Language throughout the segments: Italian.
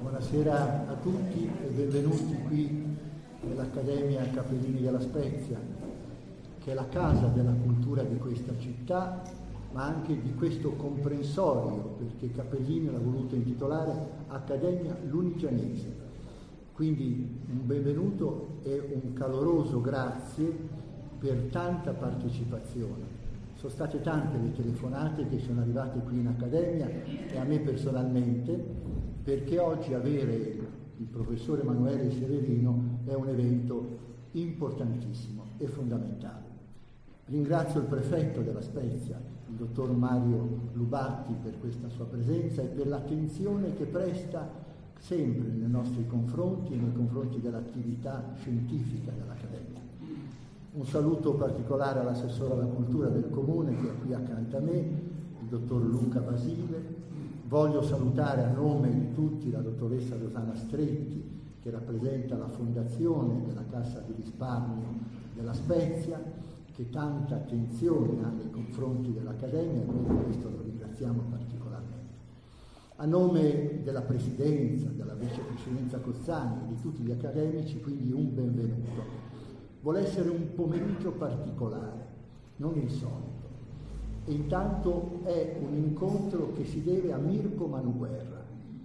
Buonasera a tutti e benvenuti qui nell'Accademia Capellini della Spezia, che è la casa della cultura di questa città, ma anche di questo comprensorio, perché Capellini l'ha voluto intitolare Accademia Lunigianese. Quindi un benvenuto e un caloroso grazie per tanta partecipazione. Sono state tante le telefonate che sono arrivate qui in Accademia e a me personalmente, perché oggi avere il professore Emanuele Severino è un evento importantissimo e fondamentale. Ringrazio il prefetto della Spezia, il dottor Mario Lubatti, per questa sua presenza e per l'attenzione che presta sempre nei nostri confronti e nei confronti dell'attività scientifica dell'Accademia. Un saluto particolare all'assessore alla cultura del Comune che è qui accanto a me, il dottor Luca Basile. Voglio salutare a nome di tutti la dottoressa Rosanna Stretti, che rappresenta la fondazione della Cassa di Risparmio della Spezia, che tanta attenzione ha nei confronti dell'Accademia e noi di questo lo ringraziamo particolarmente. A nome della Presidenza, della Vicepresidenza Cozzani e di tutti gli accademici, quindi un benvenuto. Vuole essere un pomeriggio particolare, non il solito. E intanto è un incontro che si deve a Mirko Manuguerra.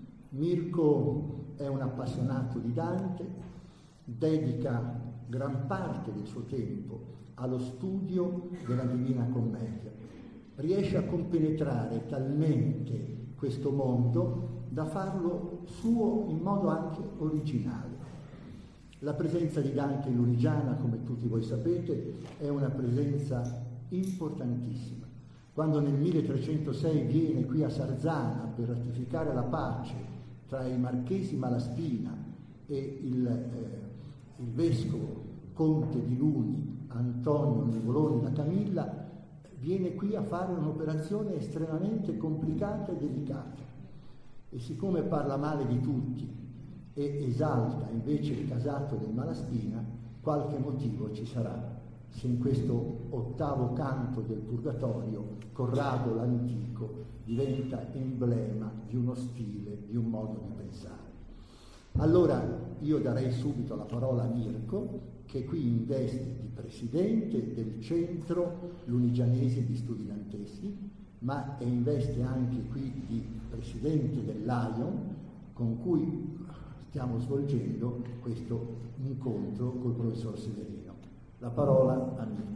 Mirko è un appassionato di Dante, dedica gran parte del suo tempo allo studio della Divina Commedia. Riesce a compenetrare talmente questo mondo da farlo suo in modo anche originale. La presenza di Dante in Lunigiana, come tutti voi sapete, è una presenza importantissima. Quando nel 1306 viene qui a Sarzana per ratificare la pace tra i marchesi Malaspina e il vescovo conte di Luni, Antonio Nivoloni da Camilla, viene qui a fare un'operazione estremamente complicata e delicata. E siccome parla male di tutti e esalta invece il casato del Malaspina, qualche motivo ci sarà se in questo ottavo canto del Purgatorio Corrado l'Antico diventa emblema di uno stile, di un modo di pensare. Allora io darei subito la parola a Mirko, che qui in veste di presidente del Centro Lunigianese di Studi Danteschi, ma è in veste anche qui di presidente dell'AION, con cui stiamo svolgendo questo incontro col professor Severino. La parola a Mirko.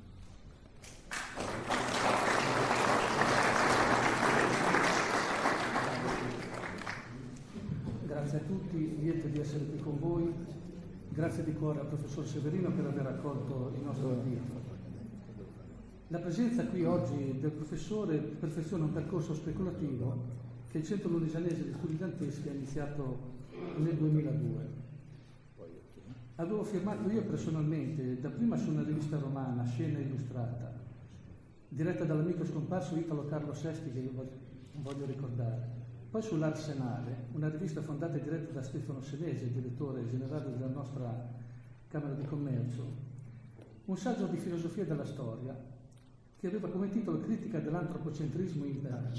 Grazie a tutti, lieto di essere qui con voi. Grazie di cuore al professor Severino per aver accolto il nostro invito. La presenza qui oggi del professore perfeziona un percorso speculativo che il Centro Lunigianese di Studi Danteschi ha iniziato nel 2002. Avevo firmato io personalmente, dapprima su una rivista romana, Scena Illustrata, diretta dall'amico scomparso Italo Carlo Sesti, che io voglio ricordare. Poi sull'Arsenale, una rivista fondata e diretta da Stefano Senese, direttore generale della nostra Camera di Commercio, un saggio di filosofia della storia che aveva come titolo Critica dell'antropocentrismo imperante.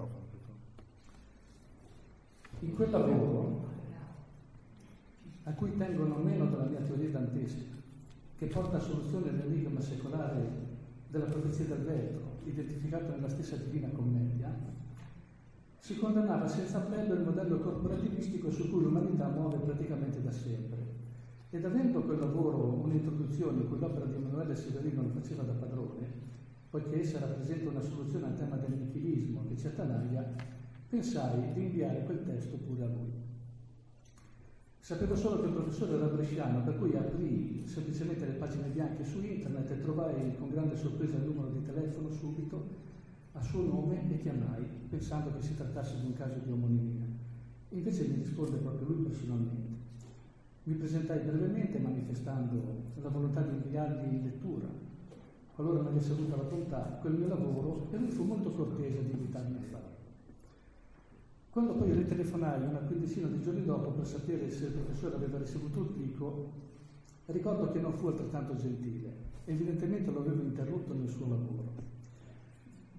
In quel lavoro, a cui tengo non meno della mia teoria dantesca, che porta a soluzione l'enigma secolare della profezia del vetro, identificato nella stessa Divina Commedia, si condannava senza appello il modello corporativistico su cui l'umanità muove praticamente da sempre. Ed avendo quel lavoro un'introduzione in cui l'opera di Emanuele Severino lo faceva da padrone, poiché essa rappresenta una soluzione al tema del nichilismo che ci attanaglia, pensai di inviare quel testo pure a lui. Sapevo solo che il professore era bresciano, per cui aprì semplicemente le pagine bianche su internet e trovai con grande sorpresa il numero di telefono subito a suo nome e chiamai, pensando che si trattasse di un caso di omonimia. Invece mi risponde proprio lui personalmente. Mi presentai brevemente manifestando la volontà di inviargli in lettura, qualora mi avesse avuta la bontà, quel mio lavoro, e lui fu molto cortese di invitarmi a farlo. Quando poi ritelefonai una quindicina di giorni dopo per sapere se il professore aveva ricevuto il plico, ricordo che non fu altrettanto gentile. Evidentemente lo avevo interrotto nel suo lavoro.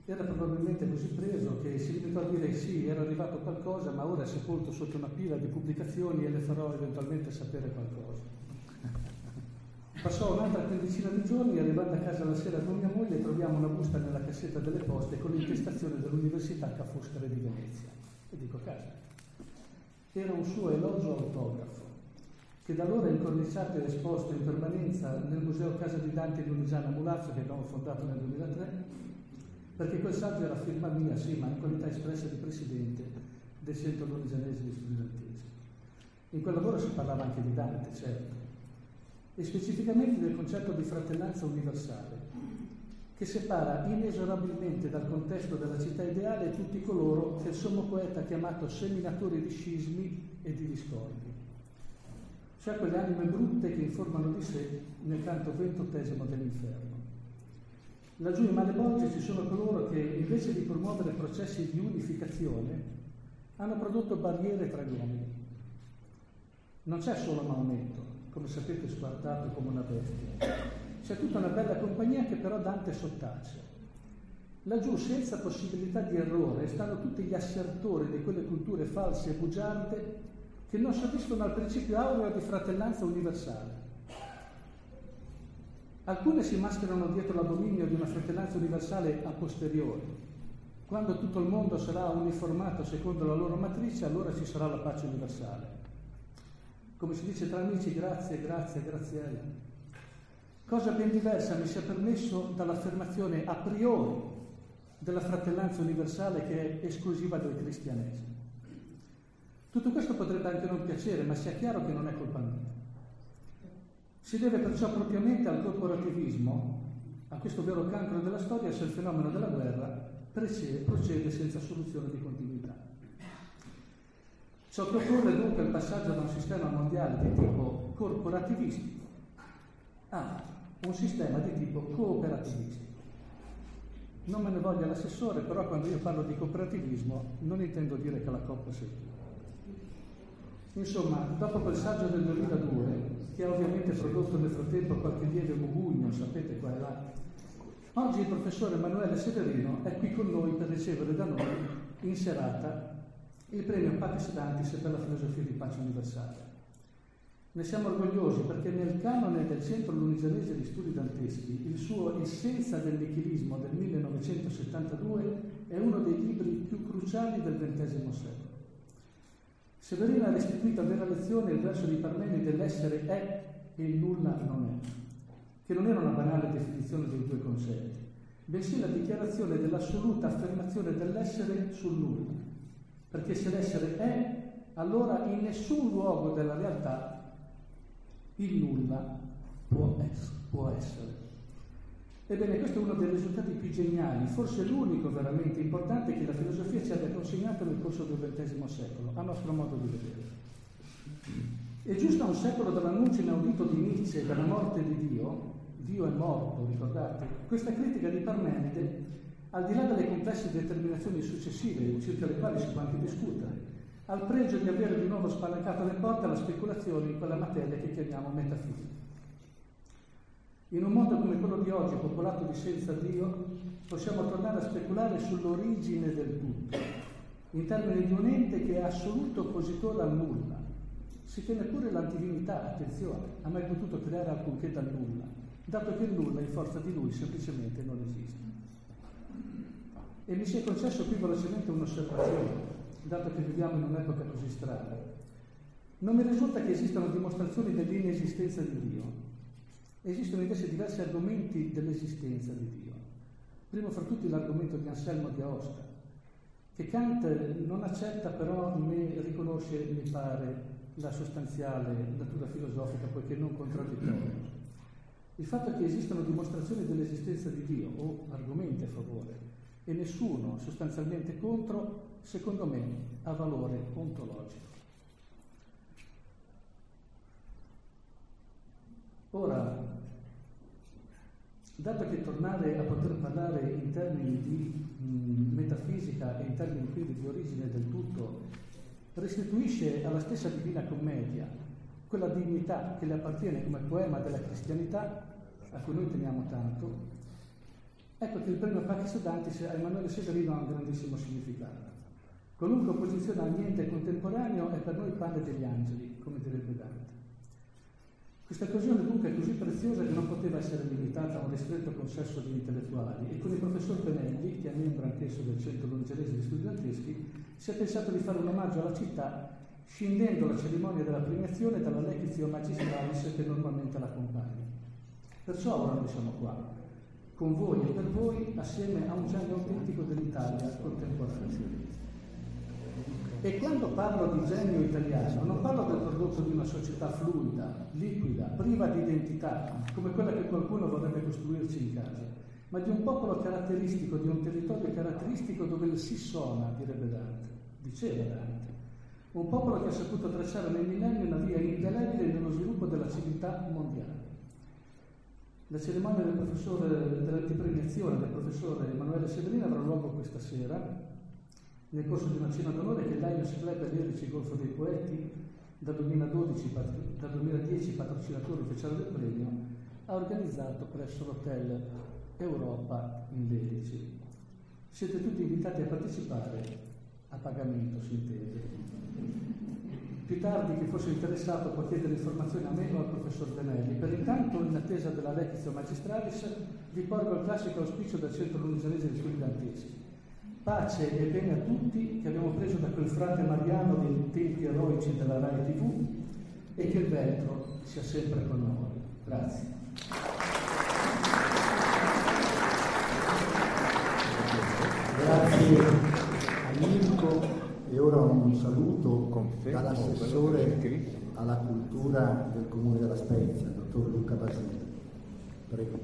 era probabilmente così preso che si limitò a dire sì, era arrivato qualcosa, ma ora è sepolto sotto una pila di pubblicazioni e le farò eventualmente sapere qualcosa. Passò un'altra quindicina di giorni, arrivando a casa la sera con mia moglie, troviamo una busta nella cassetta delle poste con l'intestazione dell'Università Ca' Foscari di Venezia. E dico, caso, era un suo elogio autografo, che da allora è incorniciato e esposto in permanenza nel Museo Casa di Dante di Lunigiana Mulazzo, che abbiamo fondato nel 2003, perché quel saggio era firma mia, sì, ma in qualità espressa di presidente del Centro Lunigianese di Studi Danteschi. In quel lavoro si parlava anche di Dante, certo, e specificamente del concetto di fratellanza universale, che separa inesorabilmente dal contesto della città ideale tutti coloro che il sommo poeta ha chiamato seminatori di scismi e di discordi, cioè quelle anime brutte che informano di sé nel canto 28° dell'inferno. Laggiù in Male Borgi ci sono coloro che, invece di promuovere processi di unificazione, hanno prodotto barriere tra gli uomini. Non c'è solo Maometto, come sapete, sguardato come una bestia. C'è tutta una bella compagnia che però Dante sottace. Laggiù, senza possibilità di errore, stanno tutti gli assertori di quelle culture false e bugiarde che non soddisfano al principio aureo di fratellanza universale. Alcune si mascherano dietro l'abominio di una fratellanza universale a posteriori. Quando tutto il mondo sarà uniformato secondo la loro matrice, allora ci sarà la pace universale. Come si dice tra amici, grazie, grazie, graziella. Cosa ben diversa mi sia permesso dall'affermazione a priori della fratellanza universale che è esclusiva del cristianesimo. Tutto questo potrebbe anche non piacere, ma sia chiaro che non è colpa mia. Si deve perciò propriamente al corporativismo, a questo vero cancro della storia, se il fenomeno della guerra procede senza soluzione di continuità. Ciò che occorre dunque il passaggio da un sistema mondiale di tipo corporativistico a un sistema di tipo cooperativistico. Non me ne voglia l'assessore, però quando io parlo di cooperativismo non intendo dire che la Coppa sei tu. Insomma, dopo quel saggio del 2002, che ha ovviamente prodotto nel frattempo qualche lieve mugugno, sapete qua e là, oggi il professore Emanuele Severino è qui con noi per ricevere da noi, in serata, il premio Pax Dantis per la filosofia di pace universale. Ne siamo orgogliosi perché nel canone del Centro Lunigianese di Studi Danteschi il suo Essenza del nichilismo del 1972 è uno dei libri più cruciali del XX secolo. Severino ha restituito a vera lezione il verso di Parmenide dell'essere è e il nulla non è, che non era una banale definizione dei due concetti, bensì la dichiarazione dell'assoluta affermazione dell'essere sul nulla, perché se l'essere è, allora in nessun luogo della realtà il nulla può essere. Ebbene, questo è uno dei risultati più geniali, forse l'unico veramente importante che la filosofia ci abbia consegnato nel corso del XX secolo, a nostro modo di vedere. E giusto a un secolo dall'annuncio inaudito di Nietzsche della morte di Dio, Dio è morto, ricordate? Questa critica di Parmenide, al di là delle complesse determinazioni successive, circa le quali si può anche discutere, ha il pregio di avere di nuovo spalancato le porte alla speculazione in quella materia che chiamiamo metafisica. In un mondo come quello di oggi, popolato di senza Dio, possiamo tornare a speculare sull'origine del tutto, in termini di un ente che è assoluto oppositore al nulla. Si tiene pure l'antidivinità, attenzione, ha mai potuto creare alcunché dal nulla, dato che il nulla in forza di lui semplicemente non esiste. E mi si è concesso qui velocemente un'osservazione, dato che viviamo in un'epoca così strana. Non mi risulta che esistano dimostrazioni dell'inesistenza di Dio. Esistono invece diversi argomenti dell'esistenza di Dio. Primo fra tutti l'argomento di Anselmo di Aosta, che Kant non accetta, però ne riconosce, mi pare, la sostanziale natura filosofica, poiché non contraddittoria. Il fatto che esistano dimostrazioni dell'esistenza di Dio, o argomenti a favore, e nessuno sostanzialmente contro, secondo me, ha valore ontologico. Ora, dato che tornare a poter parlare in termini di metafisica e in termini quindi di origine del tutto restituisce alla stessa Divina Commedia quella dignità che le appartiene come poema della cristianità, a cui noi teniamo tanto, Ecco che il premio Pacis Dantis a Emanuele Severino ha un grandissimo significato. Qualunque opposizione al niente contemporaneo è per noi pane degli angeli, come direbbe Dante. Questa occasione dunque è così preziosa che non poteva essere limitata a un ristretto consesso di intellettuali, e con il professor Penelli, che è membro anch'esso del Centro Longerese di Studenteschi, si è pensato di fare un omaggio alla città scindendo la cerimonia della premiazione dalla lectio magistralis che normalmente l'accompagna. Perciò ora noi siamo qua, con voi e per voi, assieme a un genio autentico dell'Italia contemporanea. E quando parlo di genio italiano, non parlo del prodotto di una società fluida, liquida, priva di identità, come quella che qualcuno vorrebbe costruirci in casa, ma di un popolo caratteristico, di un territorio caratteristico dove il si suona, direbbe Dante, diceva Dante. Un popolo che ha saputo tracciare nei millenni una via indelebile nello sviluppo della civiltà mondiale. La cerimonia dell'antipremiazione del professore Emanuele Severino avrà luogo questa sera, nel corso di una cena d'onore che l'Aios Club Lirici Golfo dei Poeti, dal 2010 patrocinatore ufficiale del premio, ha organizzato presso l'Hotel Europa in Lerici. Siete tutti invitati a partecipare, a pagamento si intende. Più tardi, chi fosse interessato può chiedere informazioni a me o al professor Penelli. Per intanto, in attesa della lectio magistralis, vi porgo il classico auspicio del Centro Longerese di Studenteschi. Pace e bene a tutti che abbiamo preso da quel frate Mariano dei tempi eroici della Rai TV, e che il vento sia sempre con noi. Grazie. Grazie a Mirko, e ora un saluto dall'assessore alla cultura del Comune della Spezia, dottor Luca Basile. Prego.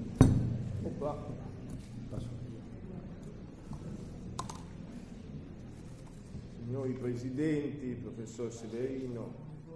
Signori Presidenti, professor Severino,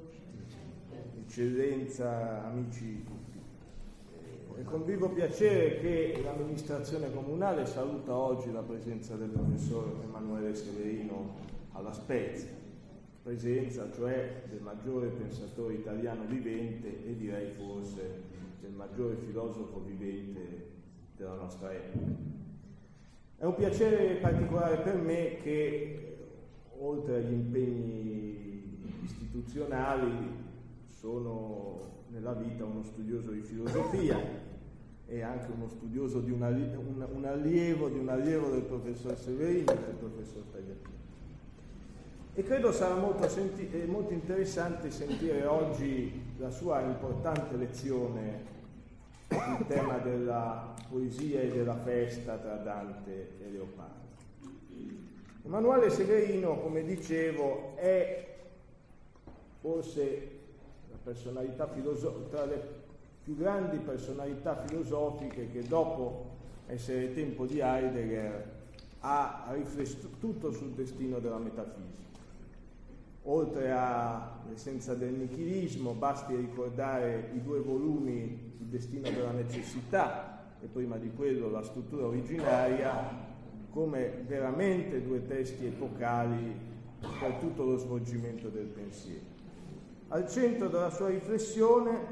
Eccellenza, amici, è con vivo piacere che l'amministrazione comunale saluta oggi la presenza del professor Emanuele Severino alla Spezia, presenza cioè del maggiore pensatore italiano vivente e direi forse del maggiore filosofo vivente della nostra epoca. È un piacere particolare per me che, oltre agli impegni istituzionali, sono nella vita uno studioso di filosofia e anche uno studioso di un allievo del professor Severino, del professor Tagliatini. E credo sarà molto interessante sentire oggi la sua importante lezione sul tema della poesia e della festa tra Dante e Leopardi. Emanuele Severino, come dicevo, è forse la personalità tra le più grandi personalità filosofiche che, dopo essere tempo di Heidegger, ha riflettuto sul destino della metafisica. Oltre all'essenza del nichilismo, basti ricordare i 2 volumi Il destino della necessità e prima di quello La struttura originaria, come veramente 2 testi epocali per tutto lo svolgimento del pensiero. Al centro della sua riflessione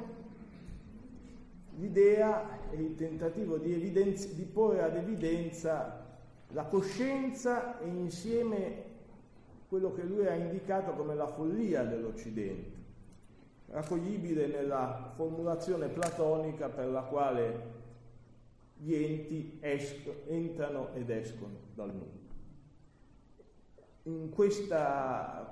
l'idea e il tentativo di porre ad evidenza la coscienza e insieme quello che lui ha indicato come la follia dell'Occidente, raccoglibile nella formulazione platonica per la quale gli enti entrano ed escono dal mondo. In questa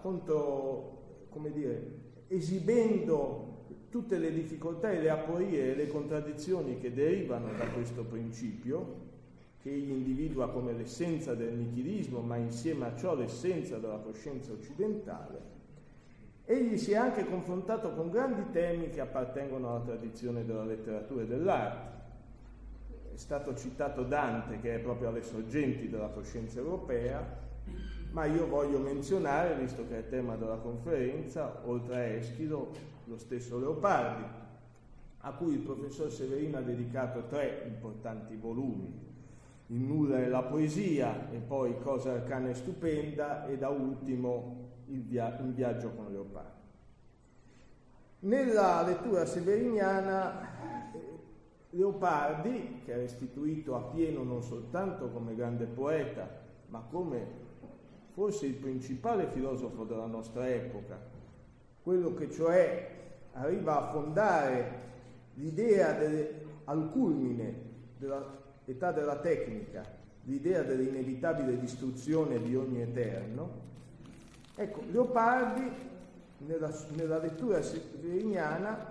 esibendo tutte le difficoltà e le aporie e le contraddizioni che derivano da questo principio, che egli individua come l'essenza del nichilismo, ma insieme a ciò l'essenza della coscienza occidentale, egli si è anche confrontato con grandi temi che appartengono alla tradizione della letteratura e dell'arte. È stato citato Dante, che è proprio alle sorgenti della coscienza europea, ma io voglio menzionare, visto che è tema della conferenza, oltre a Eschilo, lo stesso Leopardi, a cui il professor Severino ha dedicato 3 importanti volumi: Il nulla e la poesia, e poi Cosa arcana e stupenda, e da ultimo In viaggio con Leopardi. Nella lettura severiniana Leopardi, che è restituito appieno non soltanto come grande poeta, ma come forse il principale filosofo della nostra epoca, quello che cioè arriva a fondare l'idea al culmine dell'età della tecnica, l'idea dell'inevitabile distruzione di ogni eterno. Ecco, Leopardi nella lettura severiniana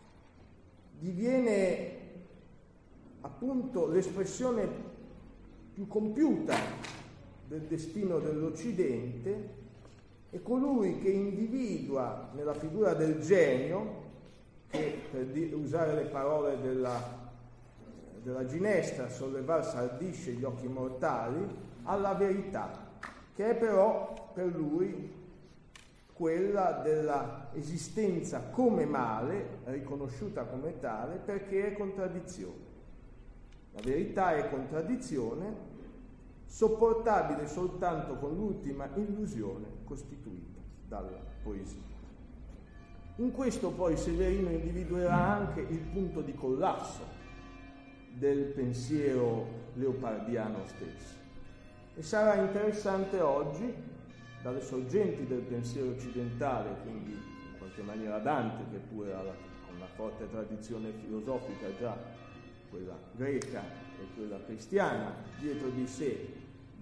diviene appunto l'espressione più compiuta del destino dell'Occidente, e colui che individua nella figura del genio, che per usare le parole della Ginestra, sollevar s'ardisce gli occhi mortali, alla verità, che è però per lui quella della esistenza come male, riconosciuta come tale, perché è contraddizione. La verità è contraddizione, sopportabile soltanto con l'ultima illusione costituita dalla poesia. In questo poi Severino individuerà anche il punto di collasso del pensiero leopardiano stesso, e sarà interessante oggi, dalle sorgenti del pensiero occidentale, quindi in qualche maniera Dante, che pure ha una forte tradizione filosofica già, quella greca e quella cristiana, dietro di sé,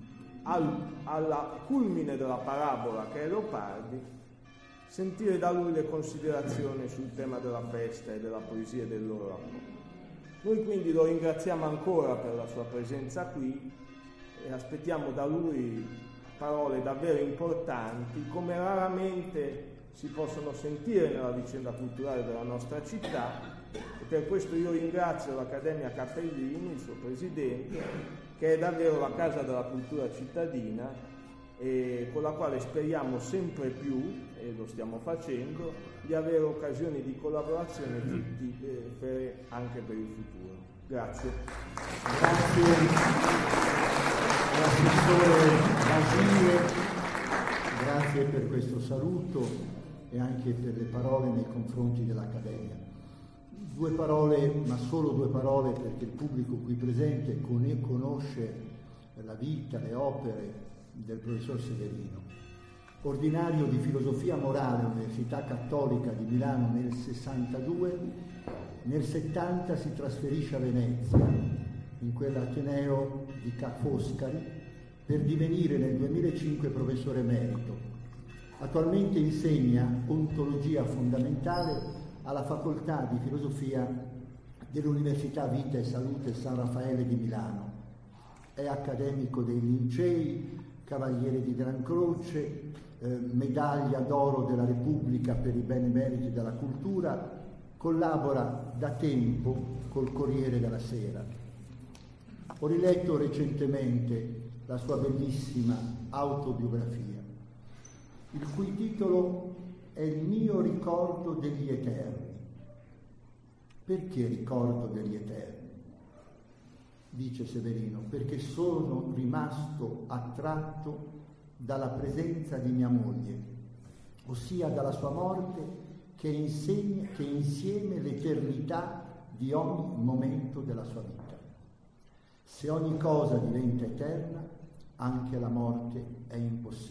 alla culmine della parabola che è Leopardi, sentire da lui le considerazioni sul tema della festa e della poesia e del loro rapporto. Noi quindi lo ringraziamo ancora per la sua presenza qui e aspettiamo da lui parole davvero importanti, come raramente si possono sentire nella vicenda culturale della nostra città, e per questo io ringrazio l'Accademia Cappellini, il suo presidente, che è davvero la casa della cultura cittadina e con la quale speriamo sempre più, e lo stiamo facendo, di avere occasioni di collaborazione fruttifere anche per il futuro. Grazie. Grazie all'assessore Basile, grazie per questo saluto e anche per le parole nei confronti dell'Accademia. 2 parole, ma solo 2 parole, perché il pubblico qui presente conosce la vita, le opere del professor Severino. Ordinario di filosofia morale all'Università Cattolica di Milano nel 62, nel 70 si trasferisce a Venezia, in quell'Ateneo di Ca' Foscari, per divenire nel 2005 professore emerito. Attualmente insegna ontologia fondamentale alla Facoltà di Filosofia dell'Università Vita e Salute San Raffaele di Milano. È accademico dei Lincei, Cavaliere di Gran Croce, Medaglia d'Oro della Repubblica per i benemeriti della cultura, collabora da tempo col Corriere della Sera. Ho riletto recentemente la sua bellissima autobiografia, il cui titolo è Il mio ricordo degli eterni. Perché ricordo degli eterni? Dice Severino, perché sono rimasto attratto dalla presenza di mia moglie, ossia dalla sua morte che insieme l'eternità di ogni momento della sua vita. Se ogni cosa diventa eterna, anche la morte è impossibile.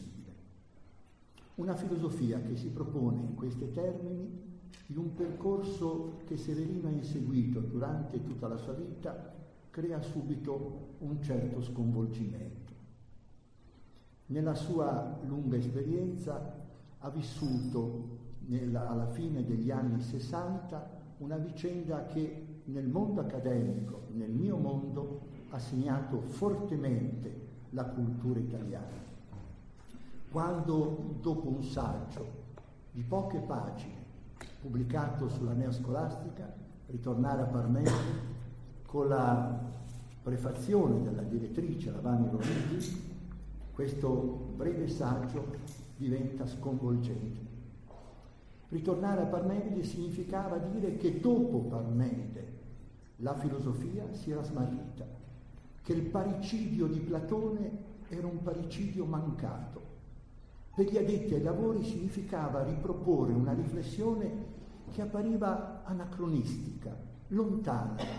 Una filosofia che si propone in questi termini in un percorso che Severino ha inseguito durante tutta la sua vita crea subito un certo sconvolgimento. Nella sua lunga esperienza ha vissuto alla fine degli anni 60 una vicenda che nel mondo accademico, nel mio mondo, ha segnato fortemente la cultura italiana. Quando, dopo un saggio di poche pagine pubblicato sulla Neoscolastica, Ritornare a Parmenide, con la prefazione della direttrice Vanni Romiti, questo breve saggio diventa sconvolgente. Ritornare a Parmenide significava dire che dopo Parmenide la filosofia si era smarrita, che il parricidio di Platone era un parricidio mancato. Per gli addetti ai lavori significava riproporre una riflessione che appariva anacronistica, lontana,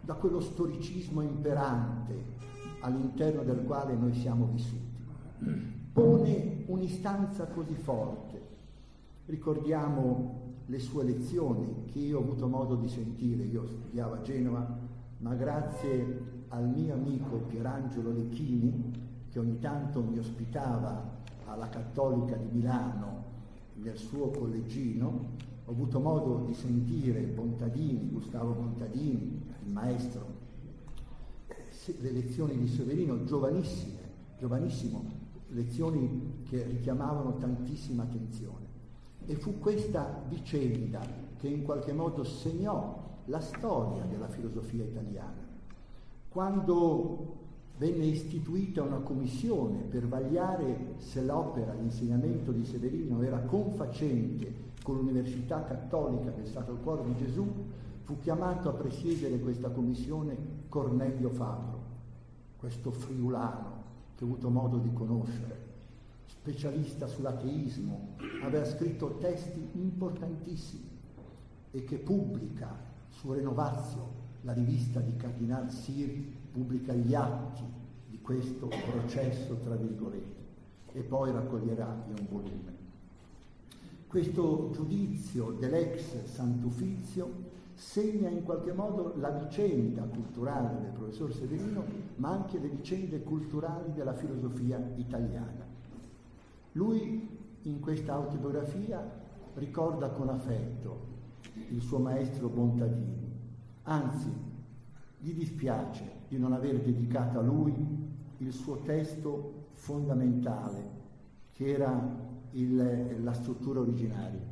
da quello storicismo imperante all'interno del quale noi siamo vissuti. Pone un'istanza così forte. Ricordiamo le sue lezioni che io ho avuto modo di sentire. Io studiavo a Genova, ma grazie al mio amico Pierangelo Lecchini, che ogni tanto mi ospitava alla Cattolica di Milano nel suo collegino, ho avuto modo di sentire Bontadini, Gustavo Bontadini, il maestro, le lezioni di Severino, giovanissimo, lezioni che richiamavano tantissima attenzione. E fu questa vicenda che in qualche modo segnò la storia della filosofia italiana. Quando venne istituita una commissione per vagliare se l'opera, l'insegnamento di Severino era confacente con l'Università Cattolica del Sacro Cuore di Gesù, fu chiamato a presiedere questa commissione Cornelio Fabro, questo friulano che ho avuto modo di conoscere, specialista sull'ateismo, aveva scritto testi importantissimi e che pubblica su Renovatio, la rivista di Cardinal Siri, pubblica gli atti di questo processo, tra virgolette, e poi raccoglierà in un volume. Questo giudizio dell'ex Sant'Uffizio segna in qualche modo la vicenda culturale del professor Severino, ma anche le vicende culturali della filosofia italiana. Lui in questa autobiografia ricorda con affetto il suo maestro Bontadini, anzi gli dispiace di non aver dedicato a lui il suo testo fondamentale, che era la struttura originaria.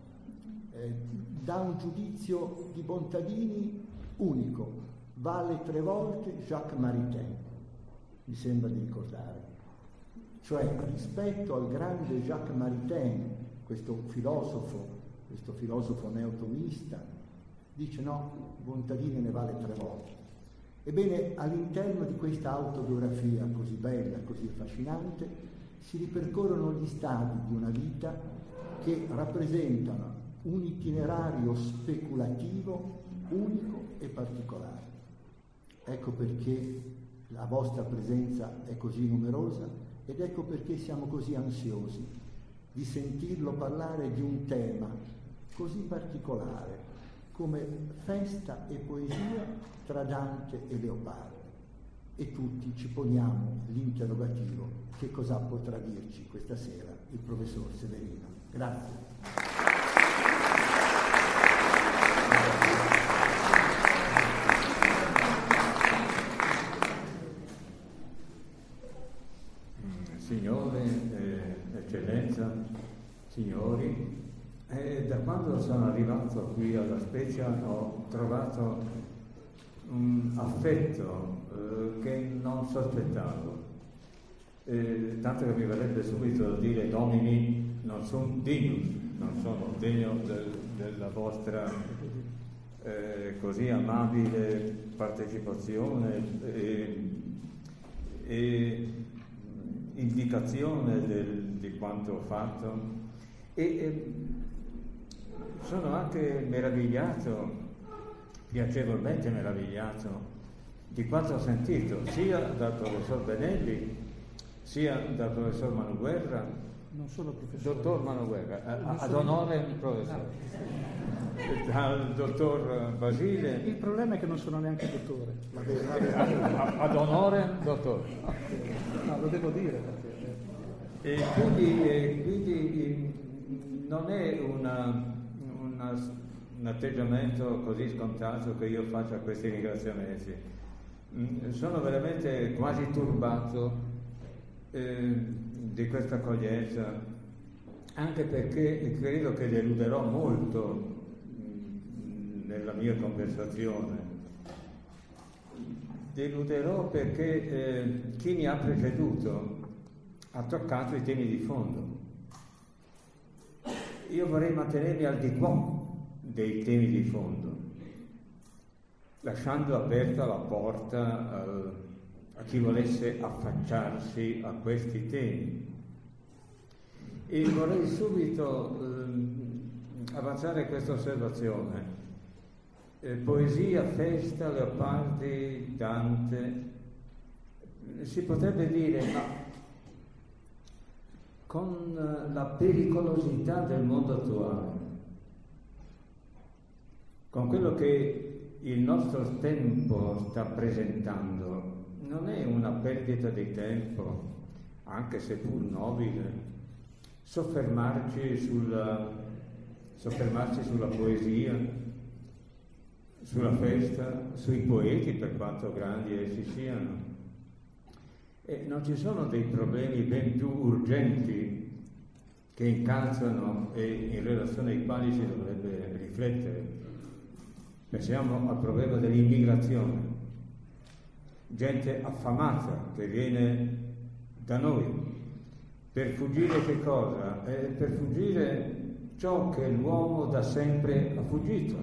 Dà un giudizio di Bontadini unico, vale 3 volte Jacques Maritain, mi sembra di ricordare. Cioè, rispetto al grande Jacques Maritain, questo filosofo neotomista, dice no, Bontadini ne vale 3 volte. Ebbene, all'interno di questa autobiografia così bella, così affascinante, si ripercorrono gli stadi di una vita che rappresentano un itinerario speculativo unico e particolare. Ecco perché la vostra presenza è così numerosa ed ecco perché siamo così ansiosi di sentirlo parlare di un tema così particolare come festa e poesia tra Dante e Leopardi. E tutti ci poniamo l'interrogativo: che cosa potrà dirci questa sera il professor Severino? Grazie. Signore, Eccellenza, signori, da quando sono arrivato qui alla Spezia ho trovato un affetto che non sospettavo, tanto che mi verrebbe subito da dire Domini non sono degno della vostra così amabile partecipazione e indicazione di quanto ho fatto, e sono anche meravigliato, piacevolmente meravigliato di quanto ho sentito sia dal professor Benelli sia dal professor Manuguerra, non solo professore, dottor Manuguerra, ad onore professore, dal dottor Basile. Il problema è che non sono neanche dottore. Ad onore dottore. No, lo devo dire perché... E quindi non è un atteggiamento così scontato che io faccia questi ringraziamenti. Sono veramente quasi turbato di questa accoglienza, anche perché credo che deluderò molto nella mia conversazione. Deluderò perché chi mi ha preceduto ha toccato i temi di fondo. Io vorrei mantenermi al di qua dei temi di fondo, lasciando aperta la porta a chi volesse affacciarsi a questi temi. E vorrei subito avanzare questa osservazione. poesia, festa, Leopardi, Dante. Si potrebbe dire, ma con la pericolosità del mondo attuale, con quello che il nostro tempo sta presentando, non è una perdita di tempo, anche se pur nobile, soffermarci sulla poesia, sulla festa, sui poeti, per quanto grandi essi siano. E non ci sono dei problemi ben più urgenti che incalzano e in relazione ai quali si dovrebbe riflettere. Pensiamo al problema dell'immigrazione, gente affamata che viene da noi per fuggire che cosa? Per fuggire ciò che l'uomo da sempre ha fuggito,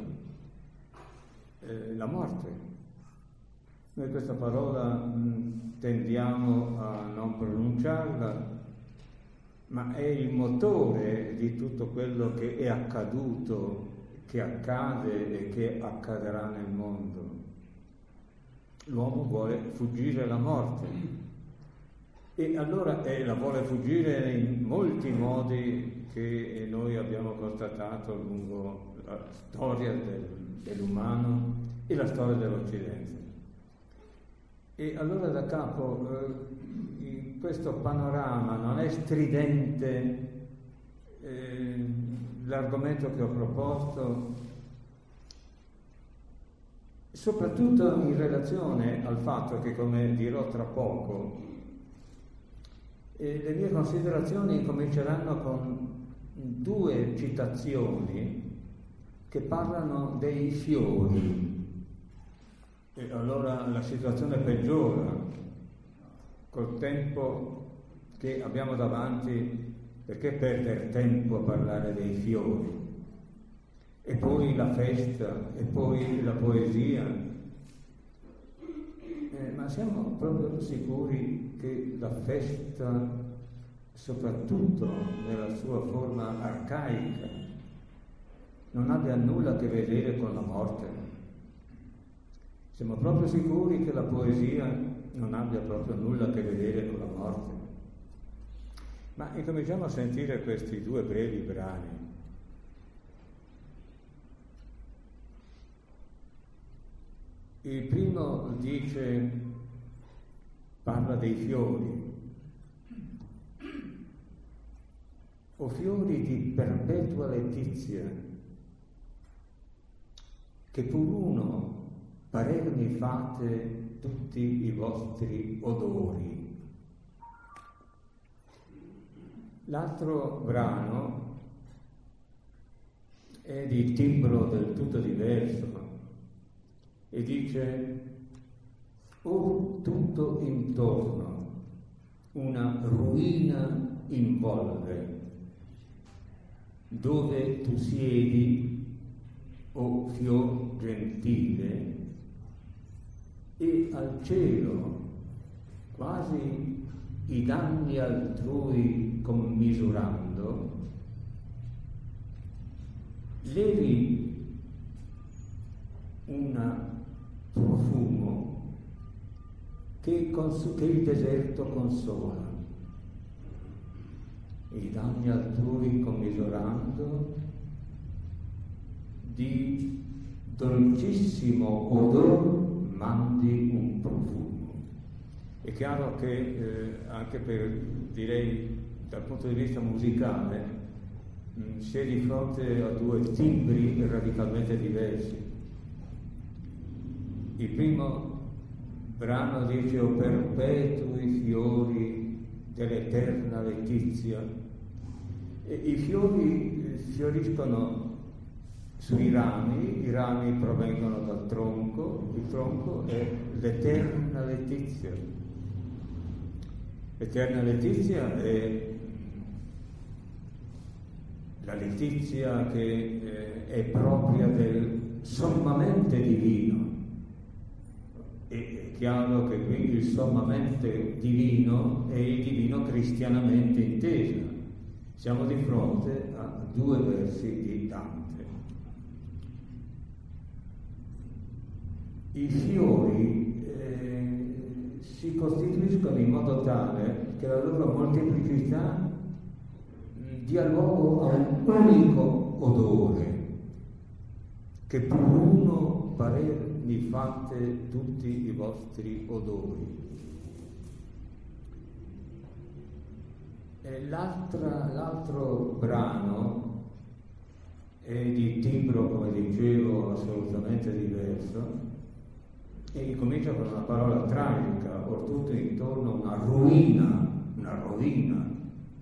la morte. Noi questa parola tendiamo a non pronunciarla, ma è il motore di tutto quello che è accaduto, che accade e che accadrà nel mondo. L'uomo vuole fuggire la morte e allora la vuole fuggire in molti modi che noi abbiamo constatato lungo la storia dell'umano e la storia dell'Occidente. E allora da capo, in questo panorama non è stridente l'argomento che ho proposto, soprattutto in relazione al fatto che, come dirò tra poco, le mie considerazioni cominceranno con due citazioni che parlano dei fiori. E allora la situazione peggiora col tempo che abbiamo davanti. Perché perdere tempo a parlare dei fiori? E poi la festa, e poi la poesia. Ma siamo proprio sicuri che la festa, soprattutto nella sua forma arcaica, non abbia nulla a che vedere con la morte? Siamo proprio sicuri che la poesia non abbia proprio nulla a che vedere con la morte? Ma incominciamo a sentire questi due brevi brani. Il primo parla dei fiori, o fiori di perpetua letizia, che pur uno parer mi fate tutti i vostri odori. L'altro brano è di timbro del tutto diverso e dice: «Or tutto intorno una ruina involve, dove tu siedi, o fior gentile, e al cielo quasi i danni altrui commisurando, levi un profumo che il deserto consola. I danni altrui commisurando, di dolcissimo odor mandi un profumo». È chiaro che anche direi dal punto di vista musicale si è di fronte a due timbri radicalmente diversi. Il primo brano dice: «O perpetui fiori dell'eterna letizia», e i fiori fioriscono sui rami, i rami provengono dal tronco, il tronco è l'eterna letizia. L'eterna letizia è la letizia che è propria del sommamente divino. È chiaro che qui il sommamente divino è il divino cristianamente inteso. Siamo di fronte a due versi di Dante. i fiori si costituiscono in modo tale che la loro molteplicità dia luogo a un unico odore, che pur uno parer mi fate tutti i vostri odori. E l'altro brano è di timbro, come dicevo, assolutamente diverso, e comincia con una parola tragica, or tutto intorno una rovina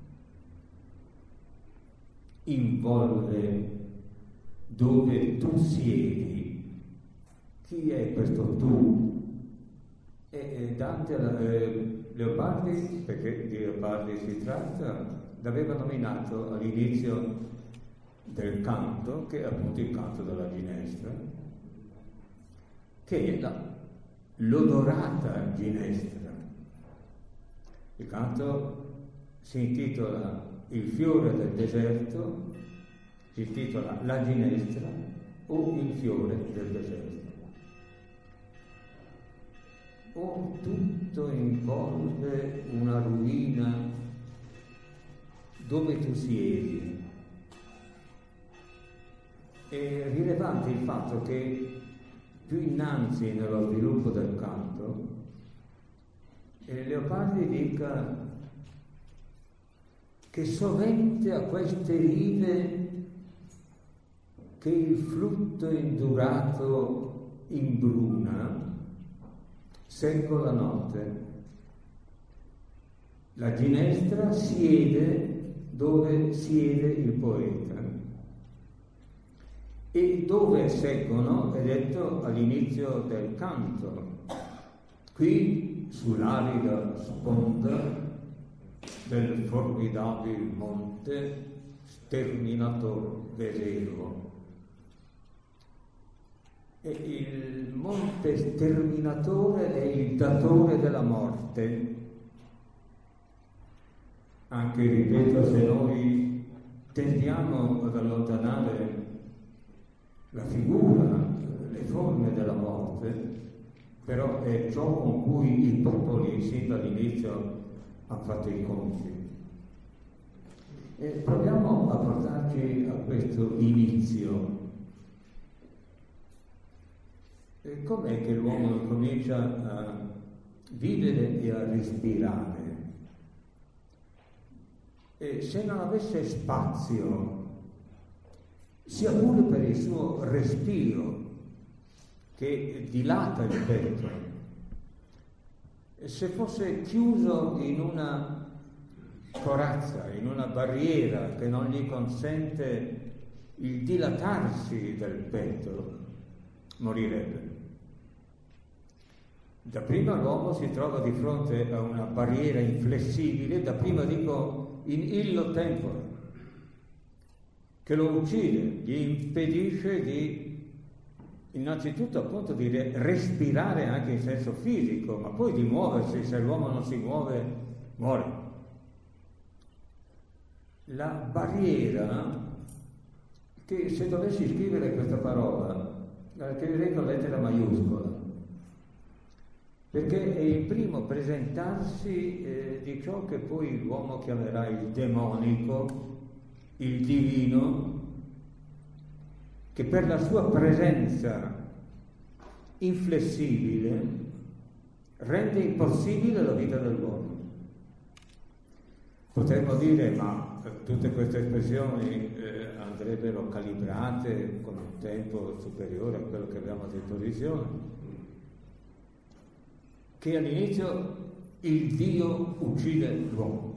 involve dove tu siedi. Chi è questo tu? E Dante Leopardi, perché di Leopardi si tratta, l'aveva nominato all'inizio del canto, che è appunto il canto della ginestra, che è l'odorata ginestra. Il canto si intitola Il fiore del deserto, si intitola La ginestra o Il fiore del deserto. O tutto involve una rovina dove tu siedi. È rilevante il fatto che più innanzi nello sviluppo del canto Leopardi dica che sovente a queste rive che il flutto indurato imbruna secco la notte. La ginestra siede dove siede il poeta, e dove seggono è detto all'inizio del canto. Qui sull'arida sponda del formidabile monte sterminator Vesero. E il monte sterminatore è il datore della morte. Anche, ripeto, se noi tendiamo ad allontanare la figura, le forme della morte, però è ciò con cui i popoli sin dall'inizio hanno fatto i conti. E proviamo a portarci a questo inizio. Com'è che l'uomo comincia a vivere e a respirare? E se non avesse spazio, sia pure per il suo respiro che dilata il petto, se fosse chiuso in una corazza, in una barriera che non gli consente il dilatarsi del petto, morirebbe. Dapprima l'uomo si trova di fronte a una barriera inflessibile, dapprima dico in illo tempore, che lo uccide, gli impedisce di, innanzitutto appunto, di respirare anche in senso fisico, ma poi di muoversi. Se l'uomo non si muove, muore. La barriera, che se dovessi scrivere questa parola, la scriverei con lettera maiuscola, perché è il primo presentarsi di ciò che poi l'uomo chiamerà il demonico, il divino, che per la sua presenza inflessibile rende impossibile la vita dell'uomo. Potremmo dire, ma tutte queste espressioni andrebbero calibrate con un tempo superiore a quello che abbiamo a disposizione, che all'inizio il Dio uccide l'uomo.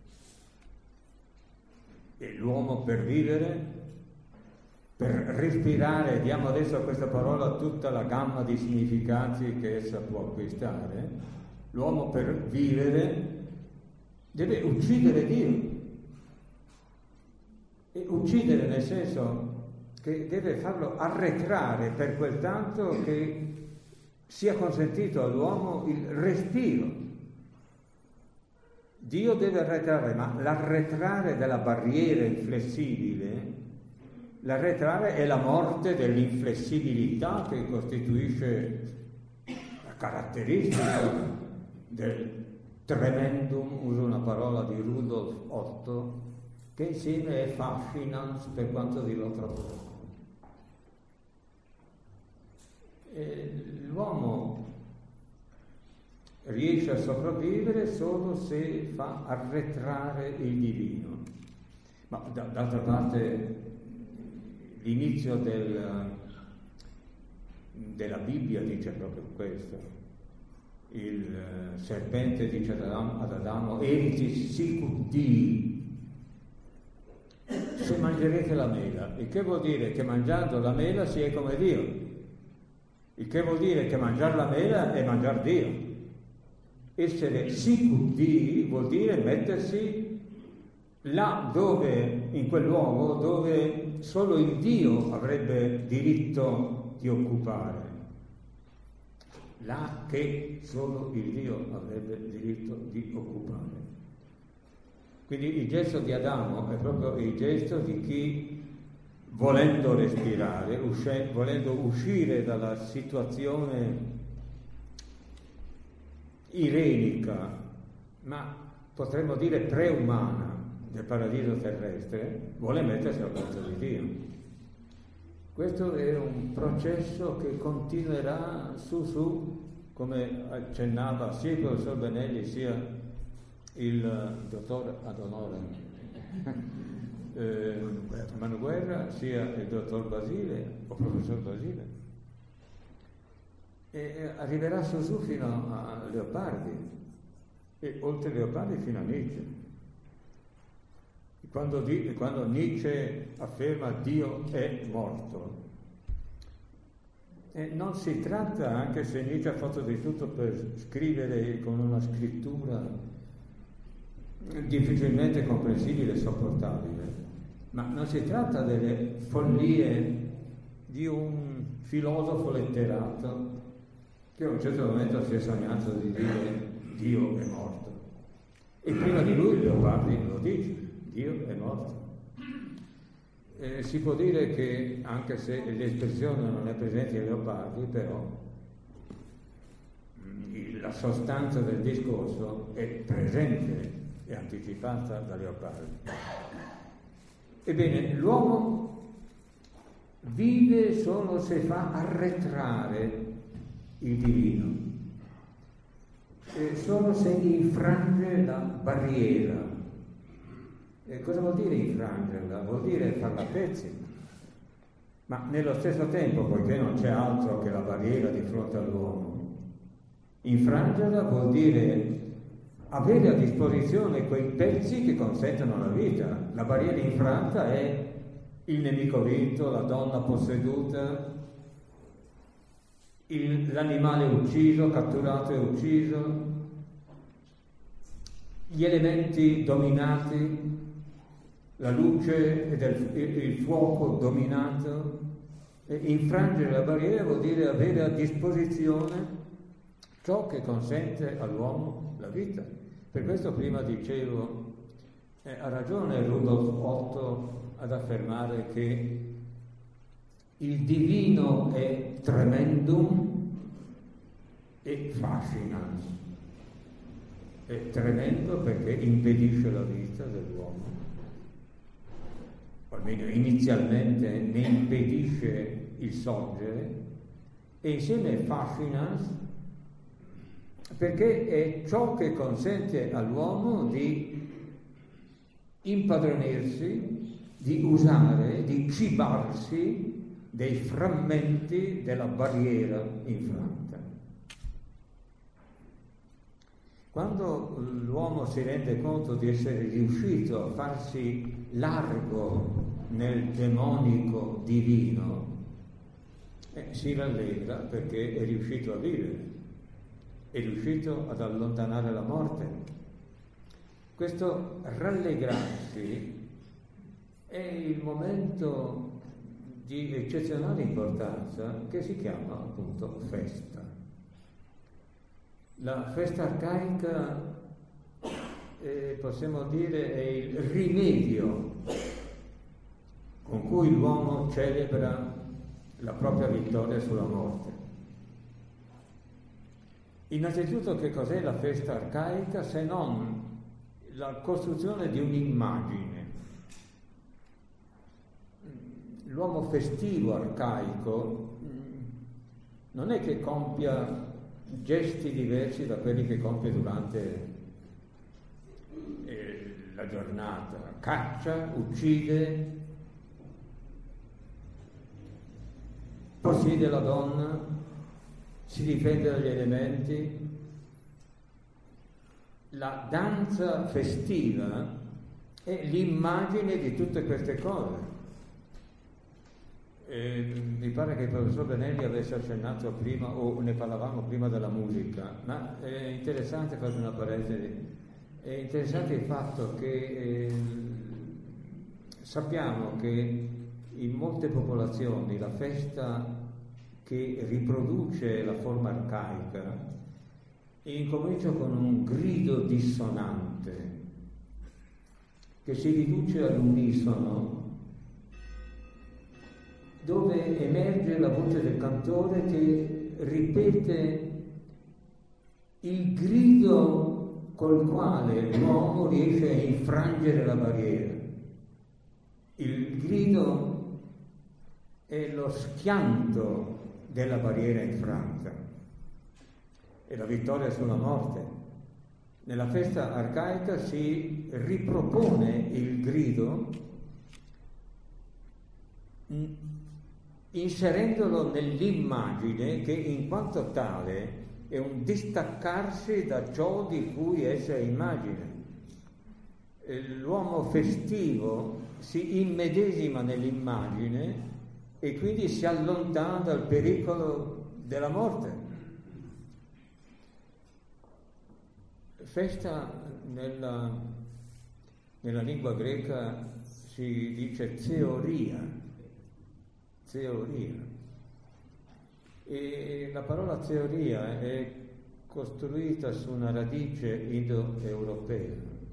E l'uomo per vivere, per respirare, diamo adesso a questa parola tutta la gamma di significati che essa può acquistare, l'uomo per vivere deve uccidere Dio. E uccidere nel senso che deve farlo arretrare per quel tanto che sia consentito all'uomo il respiro. Dio deve arretrare, ma l'arretrare della barriera inflessibile, l'arretrare è la morte dell'inflessibilità che costituisce caratteristica del tremendum, uso una parola di Rudolf Otto, che insieme è fascinans per quanto dirò tra poco. L'uomo riesce a sopravvivere solo se fa arretrare il divino. Ma d'altra parte l'inizio della Bibbia dice proprio questo. Il serpente dice ad Adamo: Eritis sicut Dii, se mangerete la mela, il che vuol dire che mangiando la mela si è come Dio, il che vuol dire che mangiare la mela è mangiare Dio. Essere sicut Dii vuol dire mettersi là dove, in quel luogo dove solo il Dio avrebbe diritto di occupare, là che solo il Dio avrebbe diritto di occupare. Quindi il gesto di Adamo è proprio il gesto di chi, volendo respirare, volendo uscire dalla situazione irenica, ma potremmo dire preumana del paradiso terrestre, vuole mettersi al posto di Dio. Questo è un processo che continuerà su, come accennava sia il professor Benelli sia il dottor Adonore Manuguerra, sia il dottor Basile o professor Basile, e arriverà su fino a Leopardi e oltre Leopardi fino a Nietzsche. Quando Nietzsche afferma Dio è morto, non si tratta, anche se Nietzsche ha fatto di tutto per scrivere con una scrittura difficilmente comprensibile e sopportabile, ma non si tratta delle follie di un filosofo letterato che a un certo momento si è sognato di dire Dio è morto, e prima di lui Leopardi lo dice: Dio è morto. Si può dire che, anche se l'espressione non è presente in Leopardi, però la sostanza del discorso è presente e anticipata da Leopardi. Ebbene, l'uomo vive solo se fa arretrare il divino, solo se infrange la barriera. Cosa vuol dire infrangerla? Vuol dire farla a pezzi, ma nello stesso tempo, poiché non c'è altro che la barriera di fronte all'uomo, infrangerla vuol dire avere a disposizione quei pezzi che consentono la vita. La barriera infranta è il nemico vinto, la donna posseduta, l'animale ucciso, catturato e ucciso, gli elementi dominati, la luce e il fuoco dominato. Infrangere la barriera vuol dire avere a disposizione ciò che consente all'uomo la vita. Per questo prima dicevo, ha ragione Rudolf Otto ad affermare che il divino è tremendum e fascinans. È tremendo perché impedisce la vita dell'uomo, o almeno inizialmente ne impedisce il sorgere, e insieme fascinans perché è ciò che consente all'uomo di impadronirsi, di usare, di cibarsi dei frammenti della barriera infranta. Quando l'uomo si rende conto di essere riuscito a farsi largo nel demonico divino, si rallegra perché è riuscito a vivere, è riuscito ad allontanare la morte. Questo rallegrarsi è il momento di eccezionale importanza che si chiama appunto festa. La festa arcaica, possiamo dire, è il rimedio con cui l'uomo celebra la propria vittoria sulla morte. Innanzitutto, che cos'è la festa arcaica se non la costruzione di un'immagine? L'uomo festivo arcaico non è che compia gesti diversi da quelli che compie durante la giornata. Caccia, uccide, possiede la donna, si difende dagli elementi. La danza festiva è l'immagine di tutte queste cose. Mi pare che il professor Benelli avesse accennato prima, o ne parlavamo prima della musica, ma è interessante, fare una parentesi, è interessante il fatto che sappiamo che in molte popolazioni la festa che riproduce la forma arcaica incomincia con un grido dissonante che si riduce all'unisono, dove emerge la voce del cantore che ripete il grido col quale l'uomo riesce a infrangere la barriera. Il grido è lo schianto della barriera infranta, è la vittoria sulla morte. Nella festa arcaica si ripropone il grido inserendolo nell'immagine che in quanto tale è un distaccarsi da ciò di cui essa è immagine. L'uomo festivo si immedesima nell'immagine e quindi si allontana dal pericolo della morte. Festa nella lingua greca si dice theoria. E la parola teoria è costruita su una radice indoeuropea,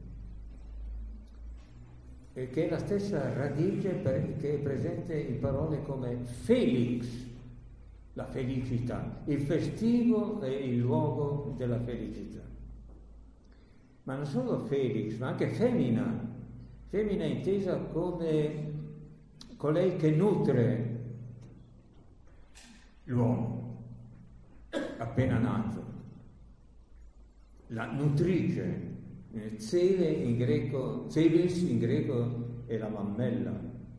e che è la stessa radice che è presente in parole come felix, la felicità. Il festivo è il luogo della felicità. Ma non solo felix, ma anche femmina intesa come colei che nutre l'uomo appena nato, la nutrice. Zele in greco, zelis in greco è la mammella.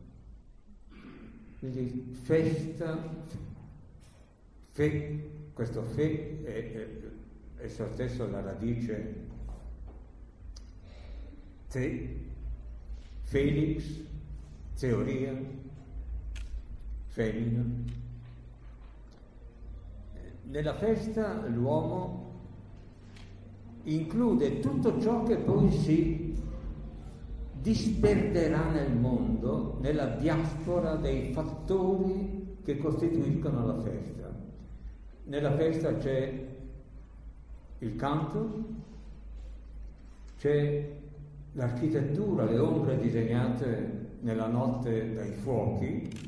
Quindi festa, questo è esso stesso la radice felix, teoria, femmina. Nella festa l'uomo include tutto ciò che poi si disperderà nel mondo, nella diaspora dei fattori che costituiscono la festa. Nella festa c'è il canto, c'è l'architettura, le ombre disegnate nella notte dai fuochi,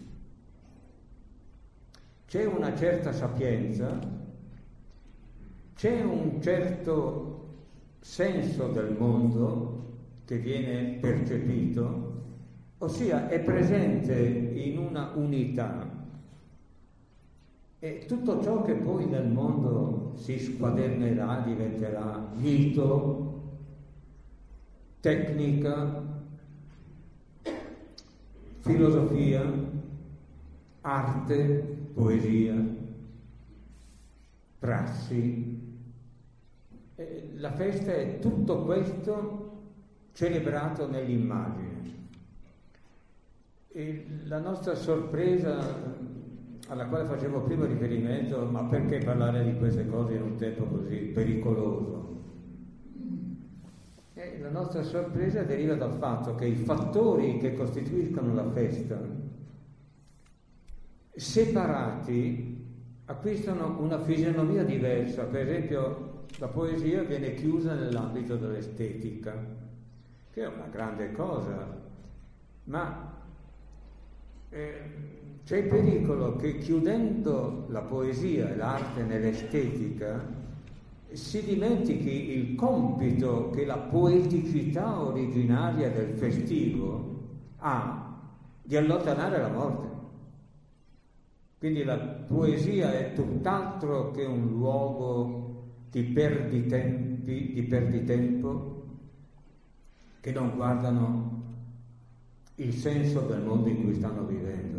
c'è una certa sapienza, c'è un certo senso del mondo che viene percepito, ossia è presente in una unità, e tutto ciò che poi nel mondo si squadernerà diventerà mito, tecnica, filosofia, arte, poesia, prassi. La festa è tutto questo celebrato nell'immagine. E la nostra sorpresa, alla quale facevo prima riferimento, ma perché parlare di queste cose in un tempo così pericoloso? La nostra sorpresa deriva dal fatto che i fattori che costituiscono la festa, separati, acquistano una fisionomia diversa. Per esempio, la poesia viene chiusa nell'ambito dell'estetica, che è una grande cosa, ma c'è il pericolo che chiudendo la poesia e l'arte nell'estetica si dimentichi il compito che la poeticità originaria del festivo ha di allontanare la morte. Quindi la poesia è tutt'altro che un luogo di perditempo che non guardano il senso del mondo in cui stanno vivendo.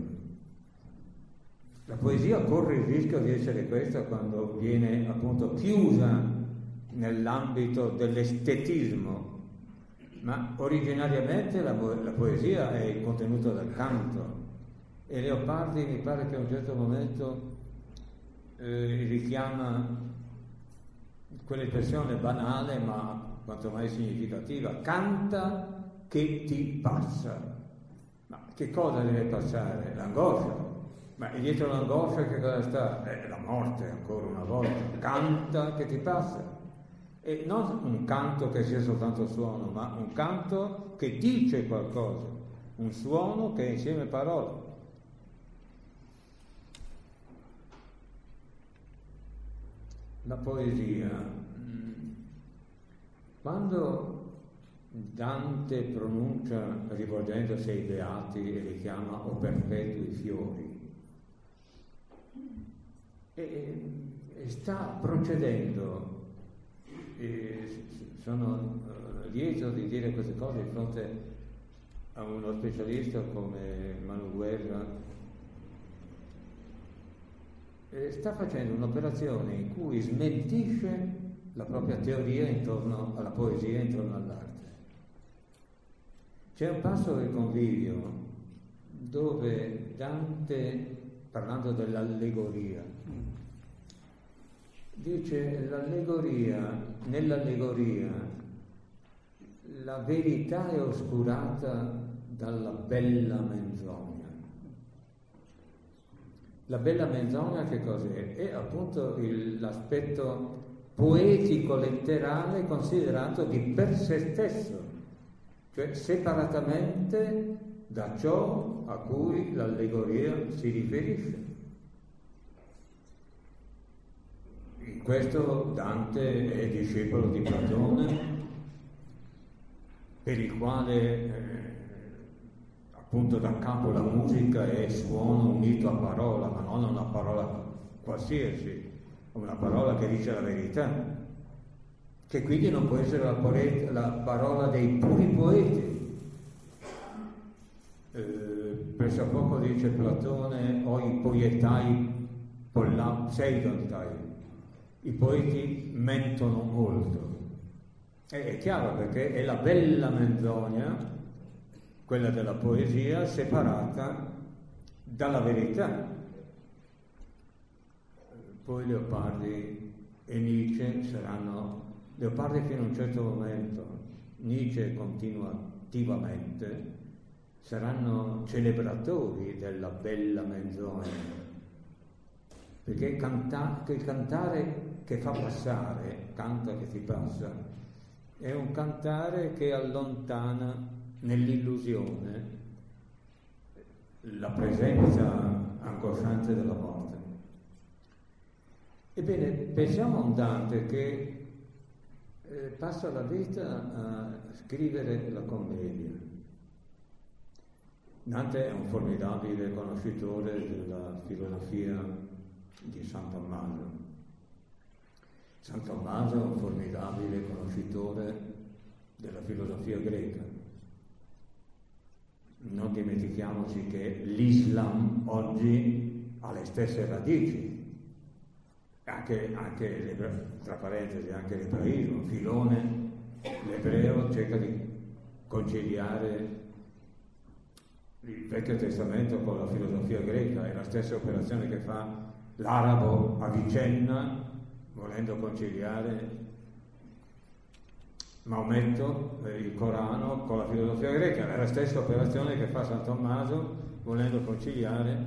La poesia corre il rischio di essere questa quando viene appunto chiusa nell'ambito dell'estetismo, ma originariamente la poesia è il contenuto del canto, e Leopardi mi pare che a un certo momento richiama quell'espressione banale ma quanto mai significativa: canta che ti passa. Ma che cosa deve passare? L'angoscia. Ma dietro l'angoscia che cosa sta? La morte, ancora una volta. Canta che ti passa. E non un canto che sia soltanto suono, ma un canto che dice qualcosa, un suono che è insieme parole. La poesia, quando Dante pronuncia, rivolgendosi ai beati, e li chiama o perpetui fiori, e sta procedendo, e sono lieto di dire queste cose di fronte a uno specialista come Manu Guerra. Sta facendo un'operazione in cui smentisce la propria teoria intorno alla poesia, intorno all'arte. C'è un passo del Convivio dove Dante, parlando dell'allegoria, dice nell'allegoria la verità è oscurata dalla bella menzogna. La bella menzogna che cos'è? È appunto l'aspetto poetico-letterale considerato di per sé stesso, cioè separatamente da ciò a cui l'allegoria si riferisce. In questo Dante è discepolo di Platone, per il quale appunto da capo la musica è suono unito a parola, ma non una parola qualsiasi, una parola che dice la verità, che quindi non può essere la parola dei puri poeti. Presso a poco dice Platone: o i poetai pseudontai, i poeti mentono molto. È chiaro, perché è la bella menzogna, quella della poesia, separata dalla verità. Poi Leopardi e Nietzsche saranno, Leopardi fino a un certo momento, Nietzsche continuativamente, saranno celebratori della bella menzogna, perché il cantare che fa passare, canta che ti passa, è un cantare che allontana nell'illusione la presenza angosciante della morte. Ebbene, pensiamo a un Dante che passa la vita a scrivere la commedia. Dante è un formidabile conoscitore della filosofia di San Tommaso. San Tommaso è un formidabile conoscitore della filosofia greca. Non dimentichiamoci che l'Islam oggi ha le stesse radici, anche tra parentesi, anche l'ebraismo. Filone, l'ebreo, cerca di conciliare il Vecchio Testamento con la filosofia greca, è la stessa operazione che fa l'arabo a Vicenna, volendo conciliare Maometto, il Corano, con la filosofia greca. È la stessa operazione che fa San Tommaso, volendo conciliare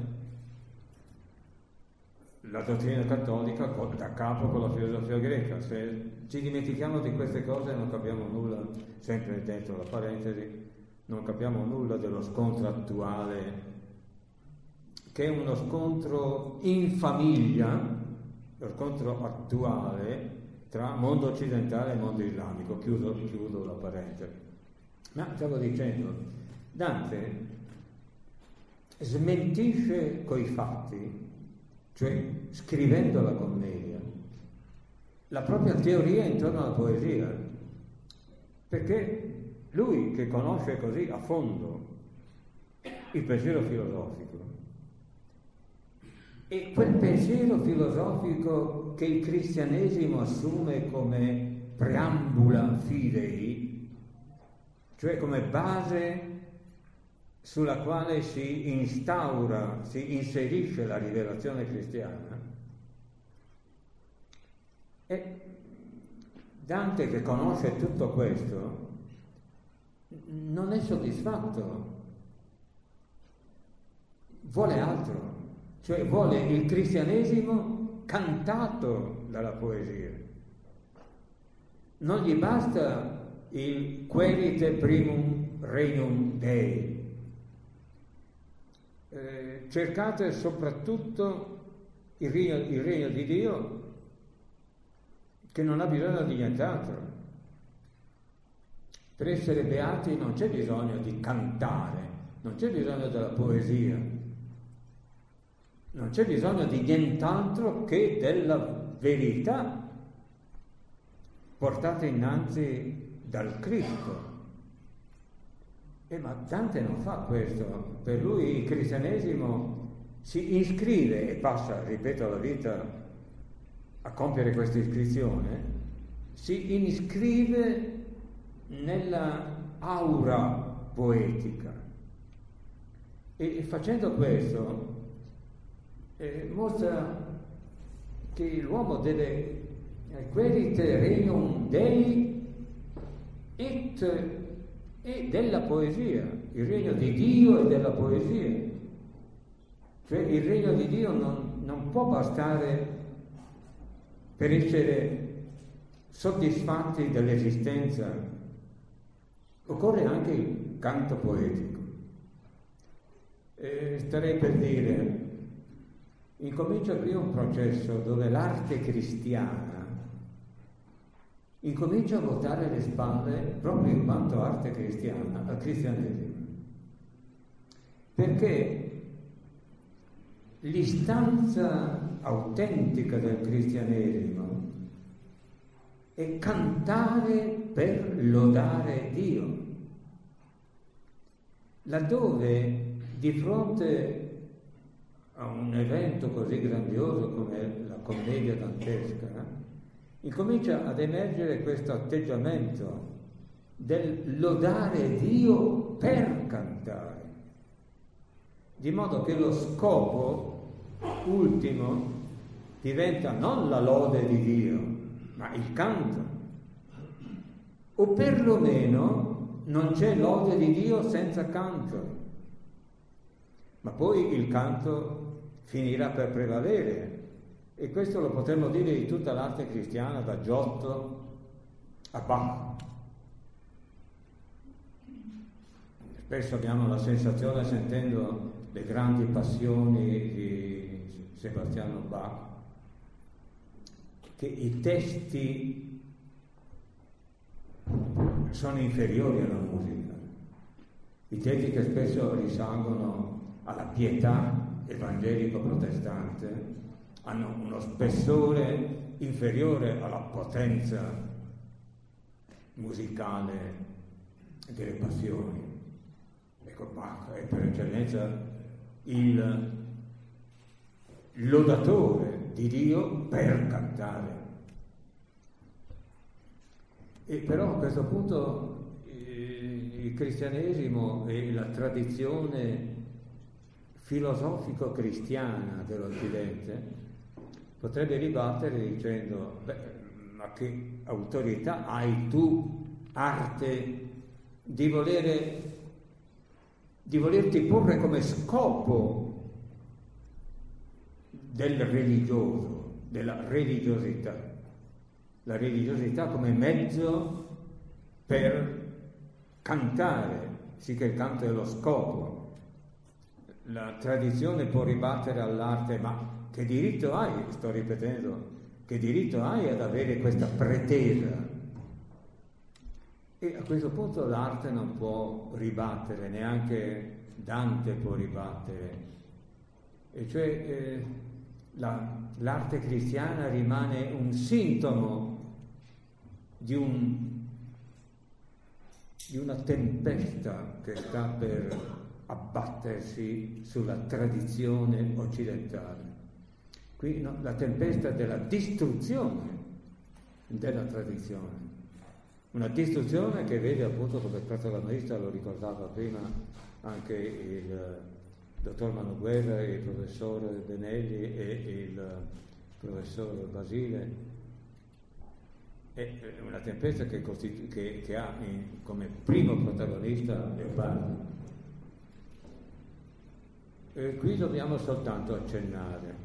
la dottrina cattolica da capo con la filosofia greca. Se ci dimentichiamo di queste cose non capiamo nulla, sempre dentro la parentesi, non capiamo nulla dello scontro attuale, che è uno scontro in famiglia, lo scontro attuale tra mondo occidentale e mondo islamico. Chiudo la parentesi. Ma stavo dicendo, Dante smentisce coi fatti, cioè scrivendo la commedia, la propria teoria intorno alla poesia, perché lui che conosce così a fondo il pensiero filosofico, e quel pensiero filosofico che il cristianesimo assume come preambula fidei, cioè come base sulla quale si instaura, si inserisce la rivelazione cristiana, e Dante, che conosce tutto questo, non è soddisfatto, vuole altro, cioè vuole il cristianesimo cantato dalla poesia. Non gli basta il querite primum regnum Dei. Cercate soprattutto il regno di Dio, che non ha bisogno di nient'altro. Per essere beati non c'è bisogno di cantare, non c'è bisogno della poesia, non c'è bisogno di nient'altro che della verità portata innanzi dal Cristo. Ma Dante non fa questo. Per lui il cristianesimo si iscrive e passa, ripeto, la vita a compiere questa iscrizione, si iscrive nella aura poetica, e facendo questo mostra che l'uomo deve querite regnum Dei e della poesia, il regno di Dio e della poesia. Cioè il regno di Dio non può bastare per essere soddisfatti dell'esistenza, occorre anche il canto poetico. Starei per dire, incomincia prima un processo dove l'arte cristiana incomincia a voltare le spalle, proprio in quanto arte cristiana, al cristianesimo. Perché l'istanza autentica del cristianesimo è cantare per lodare Dio. Laddove di fronte a un evento così grandioso come la commedia dantesca, incomincia ad emergere questo atteggiamento del lodare Dio per cantare, di modo che lo scopo ultimo diventa non la lode di Dio, ma il canto. O perlomeno non c'è lode di Dio senza canto, ma poi il canto finirà per prevalere. E questo lo potremmo dire di tutta l'arte cristiana, da Giotto a Bach. Spesso abbiamo la sensazione, sentendo le grandi passioni di Sebastiano Bach, che i testi sono inferiori alla musica. I testi che spesso risalgono alla pietà evangelico-protestante hanno uno spessore inferiore alla potenza musicale delle passioni. Ecco, Bach è per eccellenza il lodatore di Dio per cantare. E però a questo punto il cristianesimo e la tradizione filosofico-cristiana dell'Occidente potrebbe ribattere dicendo: ma che autorità hai tu, arte, di volerti porre come scopo del religioso, della religiosità, la religiosità come mezzo per cantare, sì che il canto è lo scopo. La tradizione può ribattere all'arte: ma che diritto hai, sto ripetendo, che diritto hai ad avere questa pretesa? E a questo punto l'arte non può ribattere, neanche Dante può ribattere, e cioè l'arte cristiana rimane un sintomo di una tempesta che sta per abbattersi sulla tradizione occidentale. Qui la tempesta della distruzione della tradizione. Una distruzione che vede appunto, come il protagonista lo ricordava prima anche il dottor Manuguerra, il professor Benelli e il professor Basile. È una tempesta che ha come primo protagonista Leopardi. E qui dobbiamo soltanto accennare,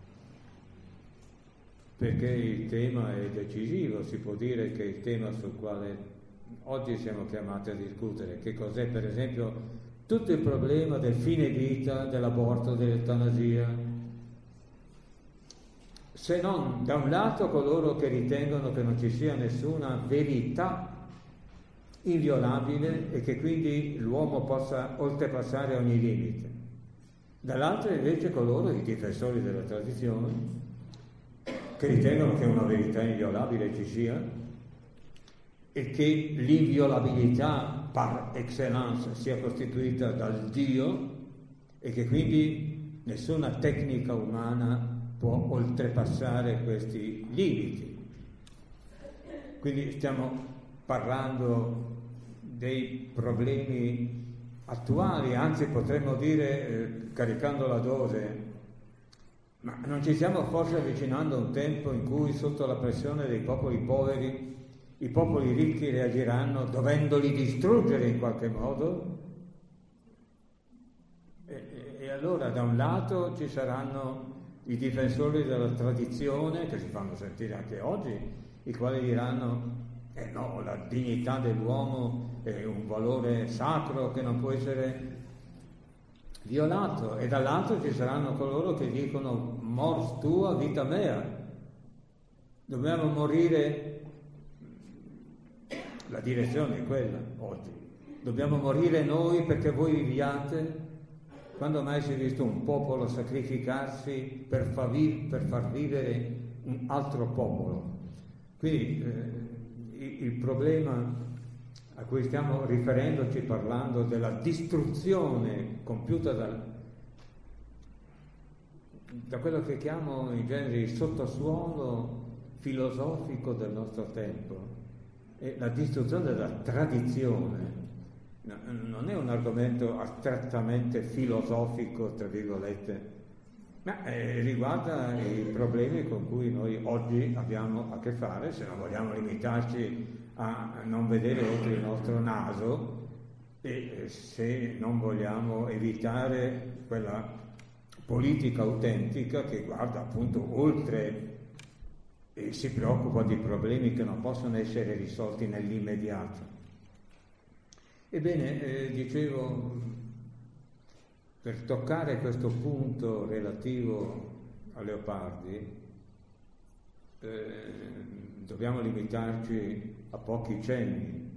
perché il tema è decisivo. Si può dire che il tema sul quale oggi siamo chiamati a discutere, che cos'è per esempio tutto il problema del fine vita, dell'aborto, dell'eutanasia, se non da un lato coloro che ritengono che non ci sia nessuna verità inviolabile e che quindi l'uomo possa oltrepassare ogni limite, dall'altro invece coloro, i difensori della tradizione, che ritengono che una verità inviolabile ci sia e che l'inviolabilità par excellence sia costituita dal Dio e che quindi nessuna tecnica umana può oltrepassare questi limiti. Quindi stiamo parlando dei problemi attuali, anzi potremmo dire, caricando la dose, ma non ci stiamo forse avvicinando a un tempo in cui sotto la pressione dei popoli poveri i popoli ricchi reagiranno dovendoli distruggere in qualche modo? E allora da un lato ci saranno i difensori della tradizione, che si fanno sentire anche oggi, i quali diranno no, la dignità dell'uomo è un valore sacro che non può essere violato, e dall'altro ci saranno coloro che dicono mors tua vita mea, dobbiamo morire. La direzione è quella oggi, dobbiamo morire noi perché voi viviate. Quando mai si è visto un popolo sacrificarsi per far vivere un altro popolo? Quindi il problema a cui stiamo riferendoci parlando della distruzione compiuta da quello che chiamo in genere il sottosuolo filosofico del nostro tempo, e la distruzione della tradizione non è un argomento astrattamente filosofico, tra virgolette, ma riguarda i problemi con cui noi oggi abbiamo a che fare, se non vogliamo limitarci a non vedere oltre il nostro naso e se non vogliamo evitare quella politica autentica che guarda appunto oltre e si preoccupa di problemi che non possono essere risolti nell'immediato. Ebbene, dicevo, per toccare questo punto relativo a Leopardi, dobbiamo limitarci a pochi cenni.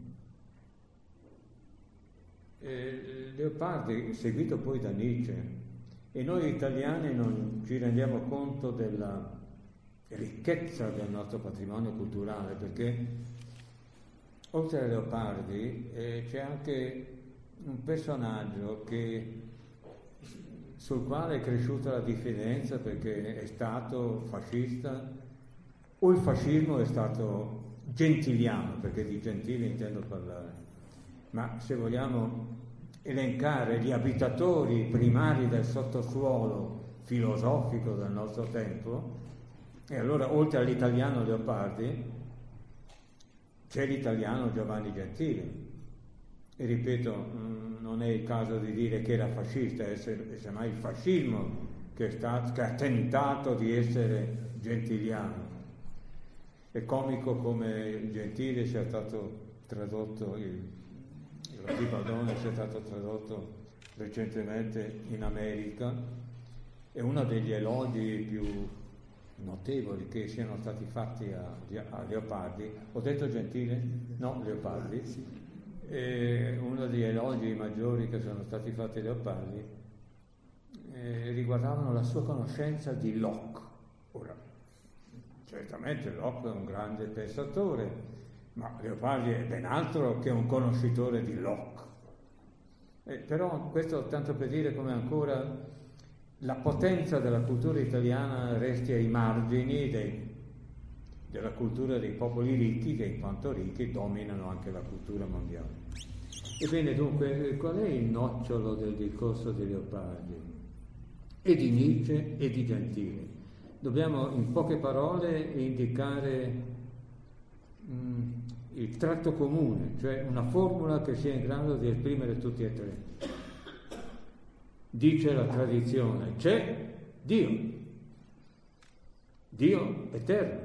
Leopardi, seguito poi da Nietzsche, e noi italiani non ci rendiamo conto della ricchezza del nostro patrimonio culturale, perché oltre a Leopardi c'è anche un personaggio sul quale è cresciuta la diffidenza perché è stato fascista, o il fascismo è stato gentiliano, perché di gentili intendo parlare, ma se vogliamo elencare gli abitatori primari del sottosuolo filosofico del nostro tempo, e allora oltre all'italiano Leopardi c'è l'italiano Giovanni Gentile, e ripeto, non è il caso di dire che era fascista, è semmai il fascismo che ha tentato di essere gentiliano. È comico come Gentile sia stato tradotto, il Ribadone sia stato tradotto recentemente in America, e uno degli elogi più notevoli che siano stati fatti a Leopardi. Ho detto Gentile? No, Leopardi. Uno degli elogi maggiori che sono stati fatti a Leopardi riguardavano la sua conoscenza di Locke. Ora, certamente Locke è un grande pensatore, ma Leopardi è ben altro che un conoscitore di Locke. Però questo tanto per dire come ancora la potenza della cultura italiana resti ai margini della cultura dei popoli ricchi, che in quanto ricchi dominano anche la cultura mondiale. Ebbene, dunque, qual è il nocciolo del discorso di Leopardi? E di Nietzsche e di Gentile. Dobbiamo in poche parole indicare il tratto comune, cioè una formula che sia in grado di esprimere tutti e tre. Dice la tradizione, c'è Dio eterno.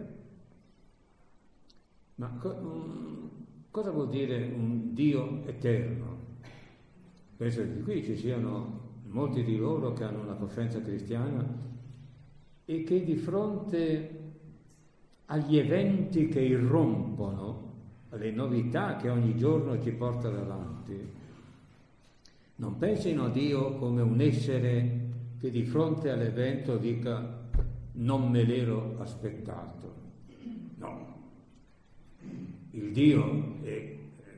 Ma cosa vuol dire un Dio eterno? Penso che qui ci siano molti di loro che hanno una coscienza cristiana e che di fronte agli eventi che irrompono, alle novità che ogni giorno ci porta davanti, non pensino a Dio come un essere che di fronte all'evento dica non me l'ero aspettato. No. Il Dio è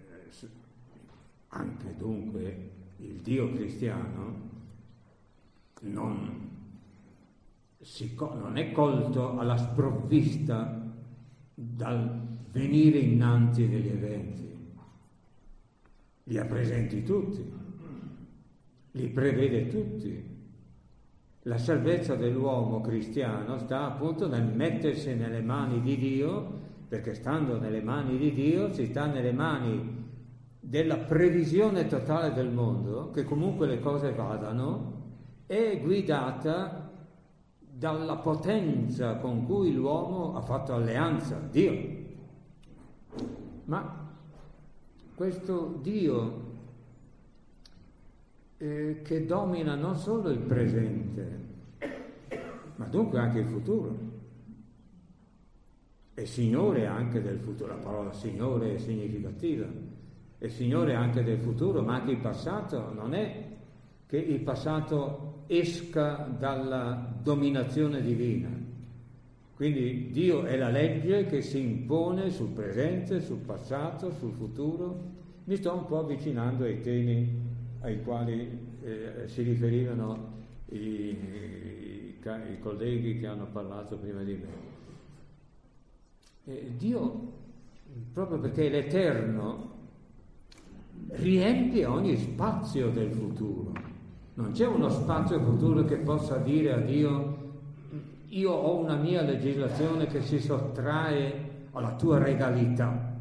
anche dunque il Dio cristiano non è colto alla sprovvista dal venire innanzi degli eventi, li ha presenti tutti, li prevede tutti. La salvezza dell'uomo cristiano sta appunto nel mettersi nelle mani di Dio, perché stando nelle mani di Dio si sta nelle mani della previsione totale del mondo, che comunque le cose vadano, è guidata dalla potenza con cui l'uomo ha fatto alleanza, Dio. Ma questo Dio che domina non solo il presente, ma dunque anche il futuro, è Signore anche del futuro. La parola Signore è significativa, è Signore anche del futuro, ma anche il passato. Non è che il passato esca dalla dominazione divina. Quindi Dio è la legge che si impone sul presente, sul passato, sul futuro. Mi sto un po' avvicinando ai temi ai quali si riferivano i colleghi che hanno parlato prima di me. Dio, proprio perché è l'Eterno, riempie ogni spazio del futuro. Non c'è uno spazio futuro che possa dire a Dio: io ho una mia legislazione che si sottrae alla tua regalità.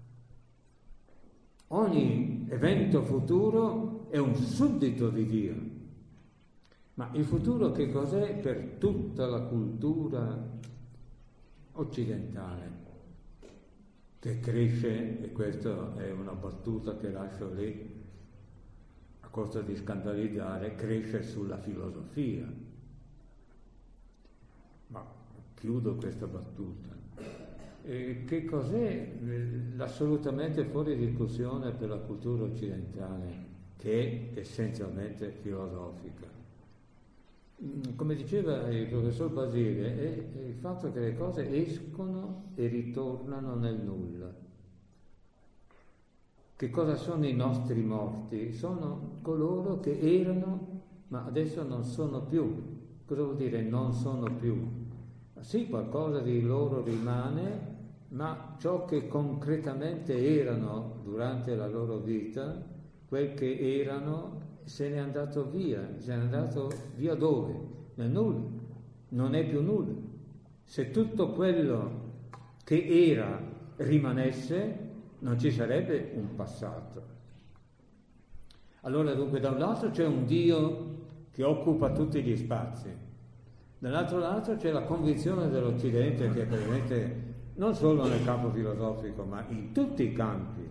Ogni evento futuro è un suddito di Dio. Ma il futuro che cos'è per tutta la cultura occidentale, che cresce, e questa è una battuta che lascio lì a costo di scandalizzare, cresce sulla filosofia. Ma chiudo questa battuta. Che cos'è l'assolutamente fuori discussione per la cultura occidentale, che è essenzialmente filosofica? Come diceva il professor Basile, è il fatto che le cose escono e ritornano nel nulla. Che cosa sono i nostri morti? Sono coloro che erano, ma adesso non sono più. Cosa vuol dire non sono più? Sì, qualcosa di loro rimane, ma ciò che concretamente erano durante la loro vita, quel che erano, se n'è andato via. Se n'è andato via dove? Nel nulla. Non è più nulla. Se tutto quello che era rimanesse, non ci sarebbe un passato. Allora dunque da un lato c'è un Dio che occupa tutti gli spazi, dall'altro lato c'è la convinzione dell'Occidente che è presente non solo nel campo filosofico ma in tutti i campi,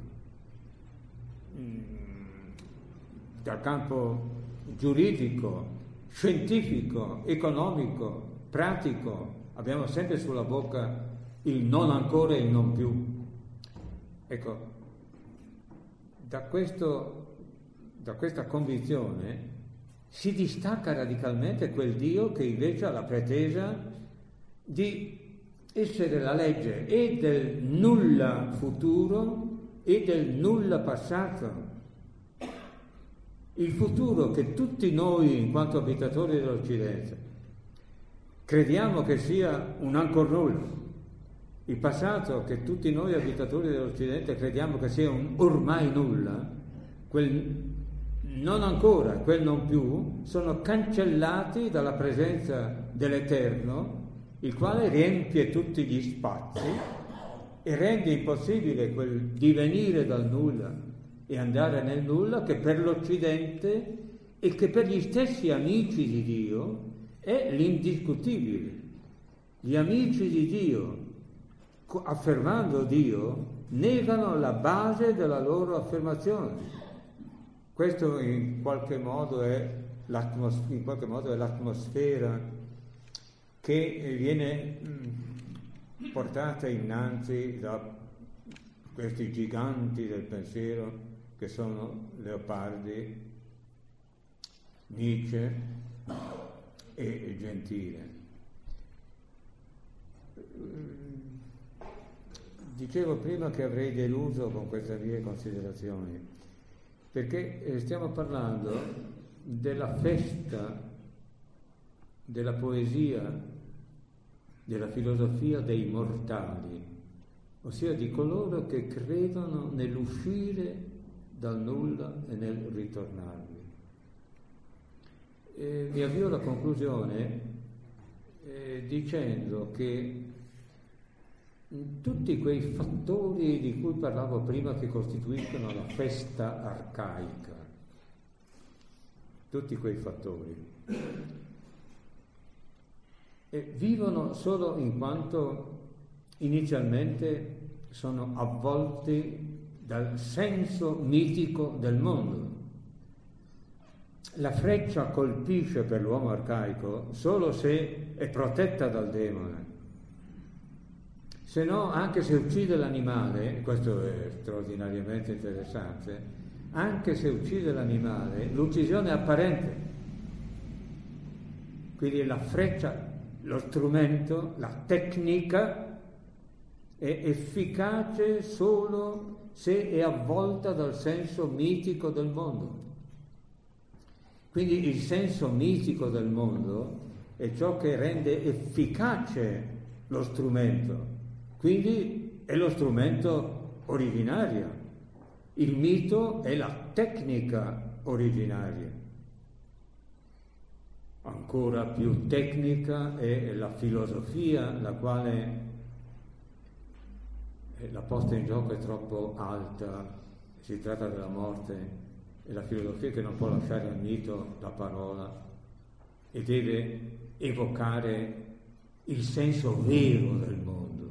dal campo giuridico, scientifico, economico, pratico, abbiamo sempre sulla bocca il non ancora e il non più. Ecco, da questa convinzione si distacca radicalmente quel Dio che invece ha la pretesa di essere la legge e del nulla futuro e del nulla passato. Il futuro che tutti noi, in quanto abitatori dell'Occidente, crediamo che sia un ancor nulla. Il passato che tutti noi, abitatori dell'Occidente, crediamo che sia un ormai nulla, quel non ancora, quel non più, sono cancellati dalla presenza dell'Eterno, il quale riempie tutti gli spazi e rende impossibile quel divenire dal nulla e andare nel nulla che per l'Occidente e che per gli stessi amici di Dio è l'indiscutibile. Gli amici di Dio, affermando Dio, negano la base della loro affermazione. Questo in qualche modo è l'atmosfera che viene portata innanzi da questi giganti del pensiero che sono Leopardi, Nietzsche e Gentile. Dicevo prima che avrei deluso con queste mie considerazioni, perché stiamo parlando della festa, della poesia, della filosofia dei mortali, ossia di coloro che credono nell'uscire dal nulla e nel ritornarvi. Mi avvio alla conclusione dicendo che tutti quei fattori di cui parlavo prima che costituiscono la festa arcaica, tutti quei fattori, vivono solo in quanto inizialmente sono avvolti dal senso mitico del mondo. La freccia colpisce per l'uomo arcaico solo se è protetta dal demone. Se no, anche se uccide l'animale, questo è straordinariamente interessante, anche se uccide l'animale, l'uccisione è apparente. Quindi la freccia, lo strumento, la tecnica è efficace solo se è avvolta dal senso mitico del mondo. Quindi il senso mitico del mondo è ciò che rende efficace lo strumento, quindi è lo strumento originario. Il mito è la tecnica originaria. Ancora più tecnica è la filosofia, la quale la posta in gioco è troppo alta, si tratta della morte, è la filosofia che non può lasciare al mito la parola e deve evocare il senso vero del mondo.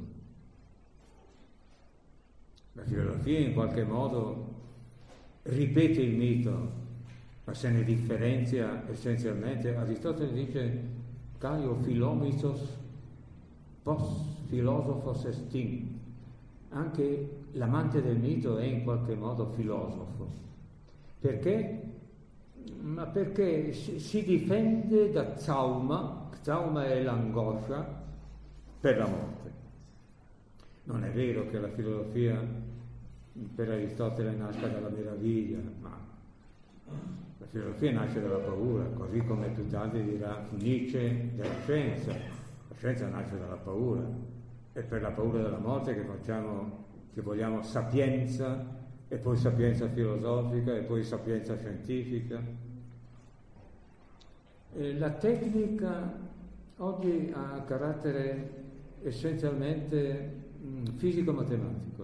La filosofia in qualche modo ripete il mito, ma se ne differenzia essenzialmente. Aristotele dice Caio Philomitos post philosophos estim. Anche l'amante del mito è in qualche modo filosofo. Perché? Ma perché si difende da Zauma è l'angoscia per la morte. Non è vero che la filosofia per Aristotele nasca dalla meraviglia, ma la filosofia nasce dalla paura, così come più tardi dirà Nietzsche della scienza. La scienza nasce dalla paura. È per la paura della morte che vogliamo sapienza, e poi sapienza filosofica, e poi sapienza scientifica. La tecnica oggi ha carattere essenzialmente fisico-matematico,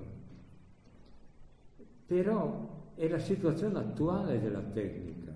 però è la situazione attuale della tecnica.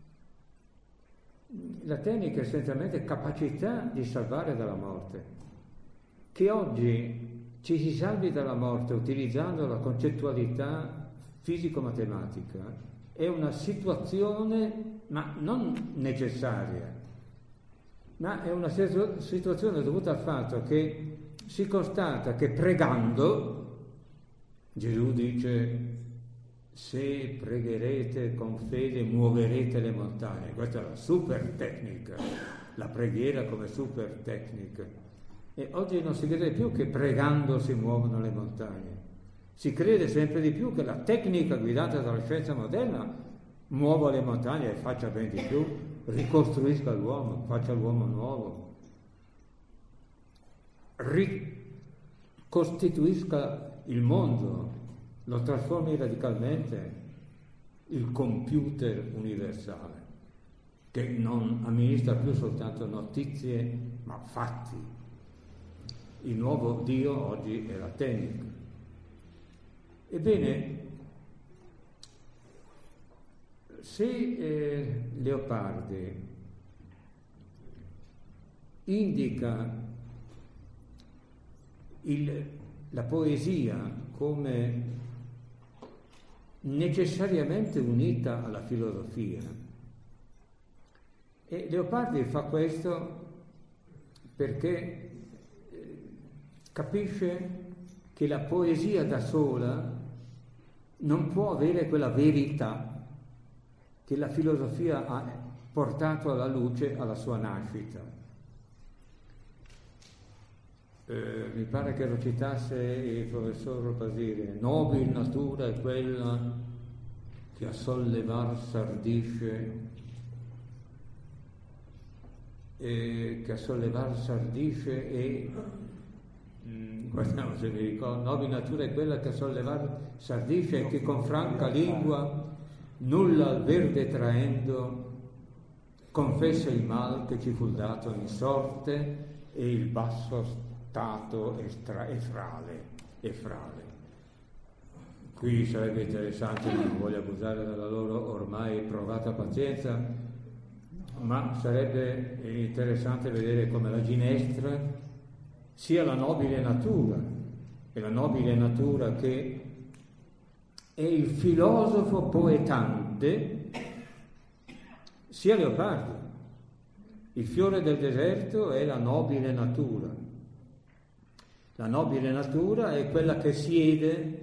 La tecnica è essenzialmente capacità di salvare dalla morte. Che oggi ci si salvi dalla morte utilizzando la concettualità fisico-matematica è una situazione, ma non necessaria, ma è una situazione dovuta al fatto che si constata che pregando, Gesù dice: se pregherete con fede muoverete le montagne. Questa è la super tecnica, la preghiera come super tecnica. E oggi non si crede più che pregando si muovono le montagne, si crede sempre di più che la tecnica guidata dalla scienza moderna muova le montagne e faccia ben di più, ricostruisca l'uomo, faccia l'uomo nuovo, ricostituisca il mondo, lo trasformi radicalmente, il computer universale, che non amministra più soltanto notizie, ma fatti. Il nuovo Dio oggi è la tecnica. Ebbene, se Leopardi indica la poesia come necessariamente unita alla filosofia, e Leopardi fa questo perché capisce che la poesia da sola non può avere quella verità che la filosofia ha portato alla luce alla sua nascita. Mi pare che lo citasse il professor Basile: nobil natura è quella che a sollevar s'ardisce, e guardiamo se mi ricordo, nobile natura è quella che a sollevar s'ardisce e che con franca lingua, nulla al verde traendo, confessa il mal che ci fu dato in sorte e il basso stato è frale. Qui sarebbe interessante, non voglio abusare della loro ormai provata pazienza, ma sarebbe interessante vedere come la ginestra sia la nobile natura, e la nobile natura che è il filosofo poetante, sia Leopardi. Il fiore del deserto è la nobile natura. La nobile natura è quella che siede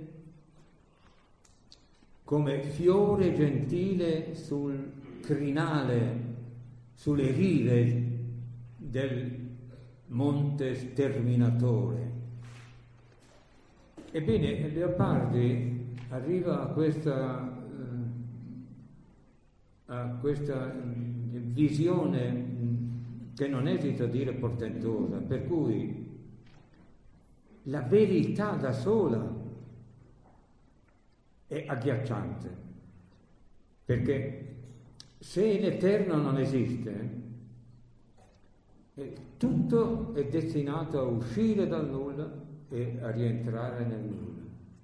come fiore gentile sul crinale, sulle rive del monte sterminatore. Ebbene, Leopardi arriva a questa visione che non esito a dire portentosa, per cui la verità da sola è agghiacciante, perché se l'Eterno non esiste, tutto è destinato a uscire dal nulla e a rientrare nel nulla.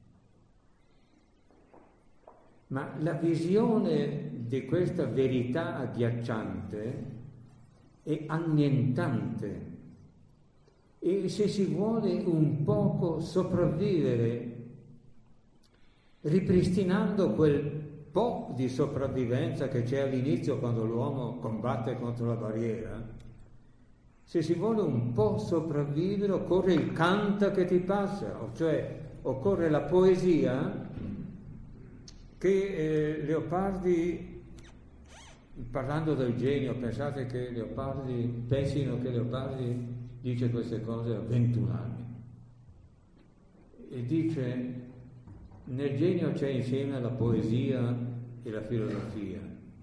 Ma la visione di questa verità agghiacciante è annientante, e se si vuole un poco sopravvivere ripristinando quel po' di sopravvivenza che c'è all'inizio quando l'uomo combatte contro la barriera, se si vuole un po' sopravvivere occorre il canta che ti passa, cioè occorre la poesia che Leopardi, parlando del genio, pensate che pensino che Leopardi dice queste cose a 21 anni e dice: nel genio c'è insieme la poesia e la filosofia,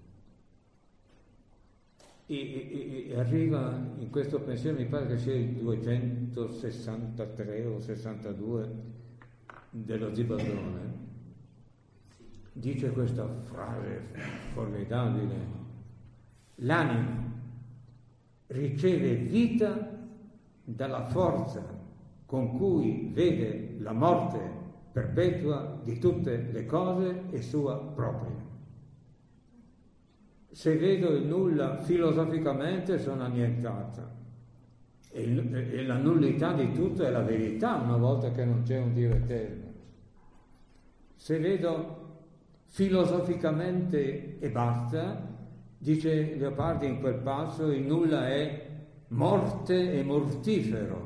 e arriva in questo pensiero, mi pare che sia il 263 o 62 dello Zibaldone, dice questa frase formidabile: l'anima riceve vita dalla forza con cui vede la morte perpetua di tutte le cose e sua propria. Se vedo il nulla filosoficamente sono annientata, e la nullità di tutto è la verità una volta che non c'è un Dio eterno. Se vedo filosoficamente e basta, dice Leopardi in quel passo, il nulla è morte e mortifero,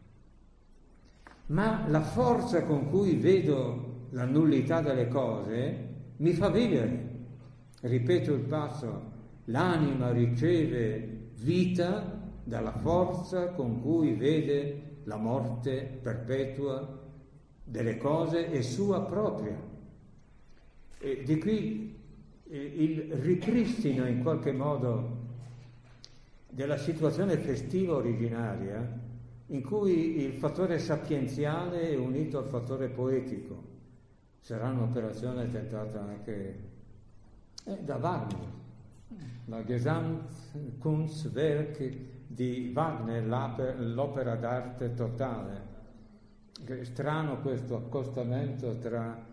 ma la forza con cui vedo la nullità delle cose mi fa vivere. Ripeto il passo: l'anima riceve vita dalla forza con cui vede la morte perpetua delle cose e sua propria. E di qui il ripristino in qualche modo della situazione festiva originaria, in cui il fattore sapienziale è unito al fattore poetico. Sarà un'operazione tentata anche da Wagner, la Gesamtkunstwerk di Wagner, l'opera d'arte totale. È strano questo accostamento tra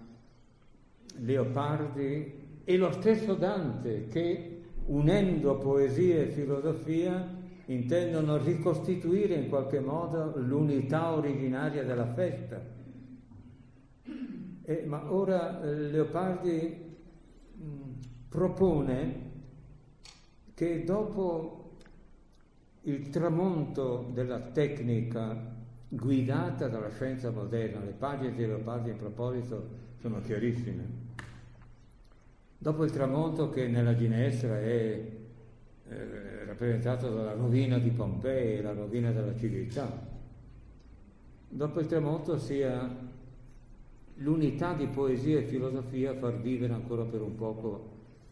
Leopardi e lo stesso Dante, che unendo poesia e filosofia intendono ricostituire in qualche modo l'unità originaria della festa. Ma ora Leopardi propone che dopo il tramonto della tecnica guidata dalla scienza moderna, le pagine di Leopardi in proposito sono chiarissime, dopo il tramonto che nella Ginestra è rappresentato dalla rovina di Pompei, la rovina della civiltà, dopo il tramonto sia l'unità di poesia e filosofia a far vivere ancora per un poco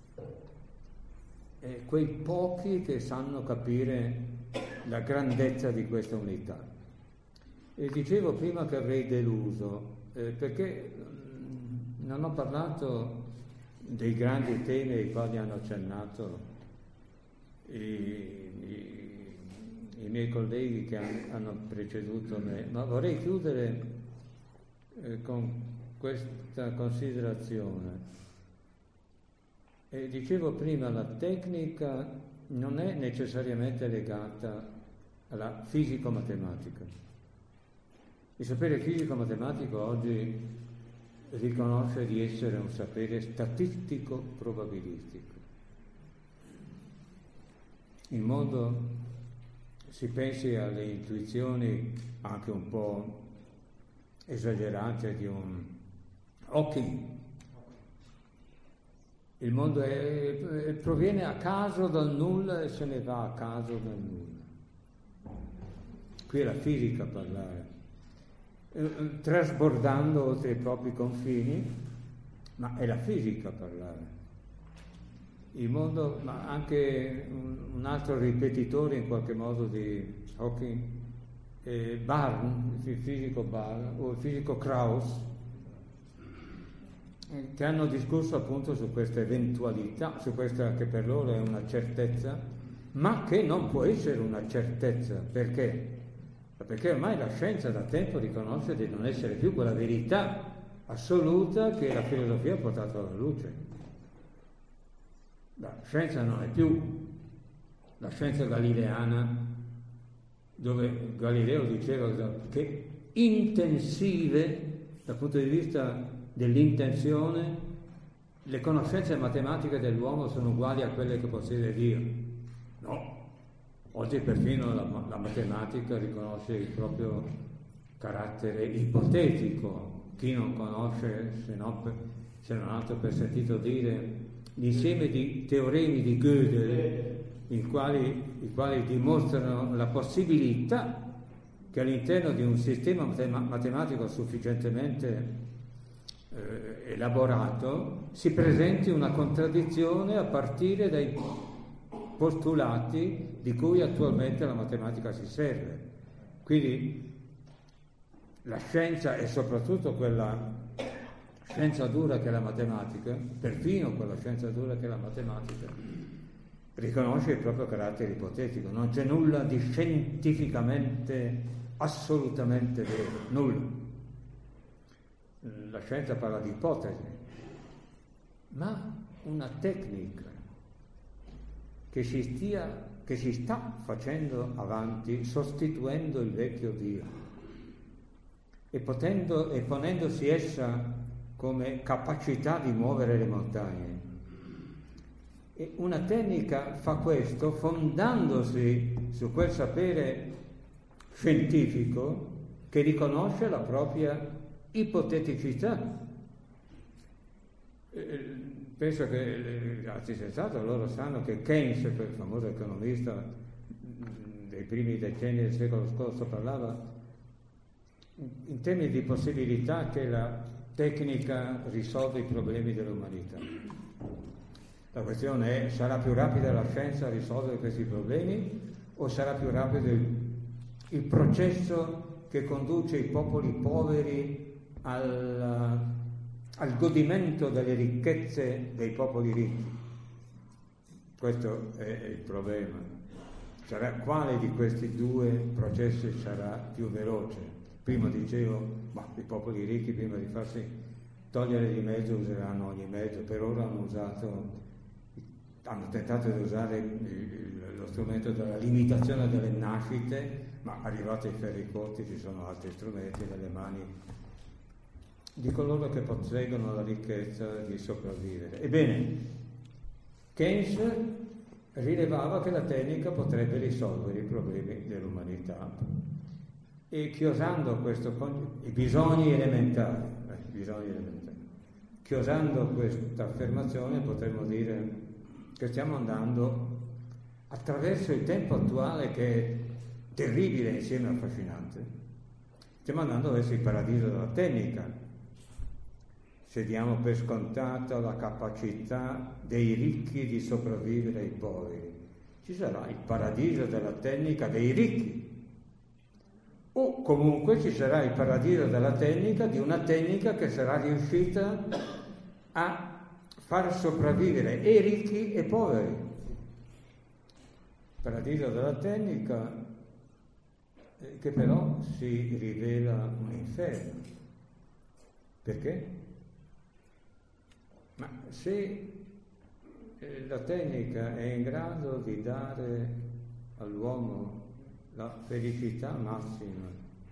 quei pochi che sanno capire la grandezza di questa unità. E dicevo prima che avrei deluso, perché non ho parlato dei grandi temi ai quali hanno accennato i miei colleghi che hanno preceduto me, ma vorrei chiudere con questa considerazione. Dicevo prima, la tecnica non è necessariamente legata alla fisico-matematica. Il sapere fisico-matematico oggi riconosce di essere un sapere statistico-probabilistico. In modo, si pensi alle intuizioni anche un po' esagerate di un Hawking. Il mondo proviene a caso dal nulla e se ne va a caso dal nulla. Qui è la fisica a parlare, trasbordando oltre i propri confini, ma è la fisica a parlare. Il mondo, ma anche un altro ripetitore in qualche modo di Hawking, Barn, il fisico Barn o il fisico Krauss, che hanno discusso appunto su questa eventualità, su questa che per loro è una certezza, ma che non può essere una certezza. Perché? Perché ormai la scienza da tempo riconosce di non essere più quella verità assoluta che la filosofia ha portato alla luce. La scienza non è più la scienza galileana, dove Galileo diceva che intensive, dal punto di vista dell'intenzione, le conoscenze matematiche dell'uomo sono uguali a quelle che possiede Dio. No, oggi perfino la matematica riconosce il proprio carattere ipotetico. Chi non conosce, se non altro per sentito dire, l'insieme di teoremi di Gödel, i quali dimostrano la possibilità che all'interno di un sistema matematico sufficientemente elaborato si presenti una contraddizione a partire dai postulati di cui attualmente la matematica si serve. Quindi la scienza, e soprattutto quella scienza dura che è la matematica, perfino quella scienza dura che è la matematica, riconosce il proprio carattere ipotetico. Non c'è nulla di scientificamente assolutamente vero, nulla. La scienza parla di ipotesi, ma una tecnica che si sta facendo avanti, sostituendo il vecchio Dio e ponendosi essa come capacità di muovere le montagne. E una tecnica fa questo fondandosi su quel sapere scientifico che riconosce la propria ipoteticità. Penso che gli altri scienziati loro sanno che Keynes, quel famoso economista dei primi decenni del secolo scorso, parlava in termini di possibilità che la tecnica risolve i problemi dell'umanità. La questione è: sarà più rapida la scienza a risolvere questi problemi o sarà più rapido il processo che conduce i popoli poveri al godimento delle ricchezze dei popoli ricchi? Questo è il problema. Quale di questi due processi sarà più veloce? Prima dicevo, i popoli ricchi prima di farsi togliere di mezzo useranno ogni mezzo. Per ora hanno tentato di usare lo strumento della limitazione delle nascite, ma arrivati ai ferri corti ci sono altri strumenti nelle mani di coloro che posseggono la ricchezza di sopravvivere. Ebbene, Keynes rilevava che la tecnica potrebbe risolvere i problemi dell'umanità e chiosando i bisogni elementari, chiosando questa affermazione potremmo dire che stiamo andando attraverso il tempo attuale, che è terribile insieme affascinante, stiamo andando verso il paradiso della tecnica. Se diamo per scontata la capacità dei ricchi di sopravvivere ai poveri, ci sarà il paradiso della tecnica dei ricchi, o comunque ci sarà il paradiso della tecnica di una tecnica che sarà riuscita a far sopravvivere e ricchi e poveri. Il paradiso della tecnica che però si rivela un inferno. Perché? Ma se la tecnica è in grado di dare all'uomo la felicità massima,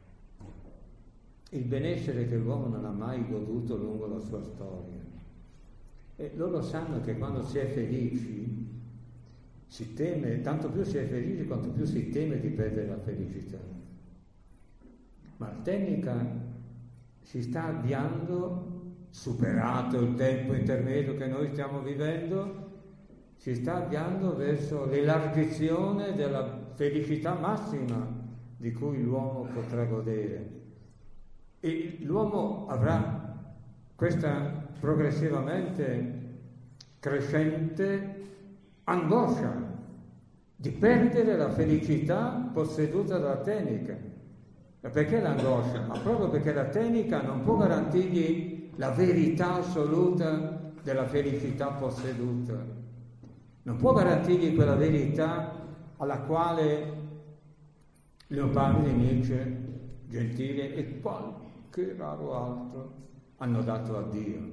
il benessere che l'uomo non ha mai goduto lungo la sua storia, e loro sanno che quando si è felici si teme, tanto più si è felici quanto più si teme di perdere la felicità. Ma la tecnica si sta avviando, superato il tempo intermedio che noi stiamo vivendo, si sta avviando verso l'elargizione della felicità massima di cui l'uomo potrà godere. E l'uomo avrà questa progressivamente crescente angoscia di perdere la felicità posseduta dalla tecnica. Ma perché l'angoscia? Ma proprio perché la tecnica non può garantirgli la verità assoluta della felicità posseduta. Non può garantirgli quella verità alla quale Leopardi, Nietzsche, Gentile e qualche raro altro hanno dato addio.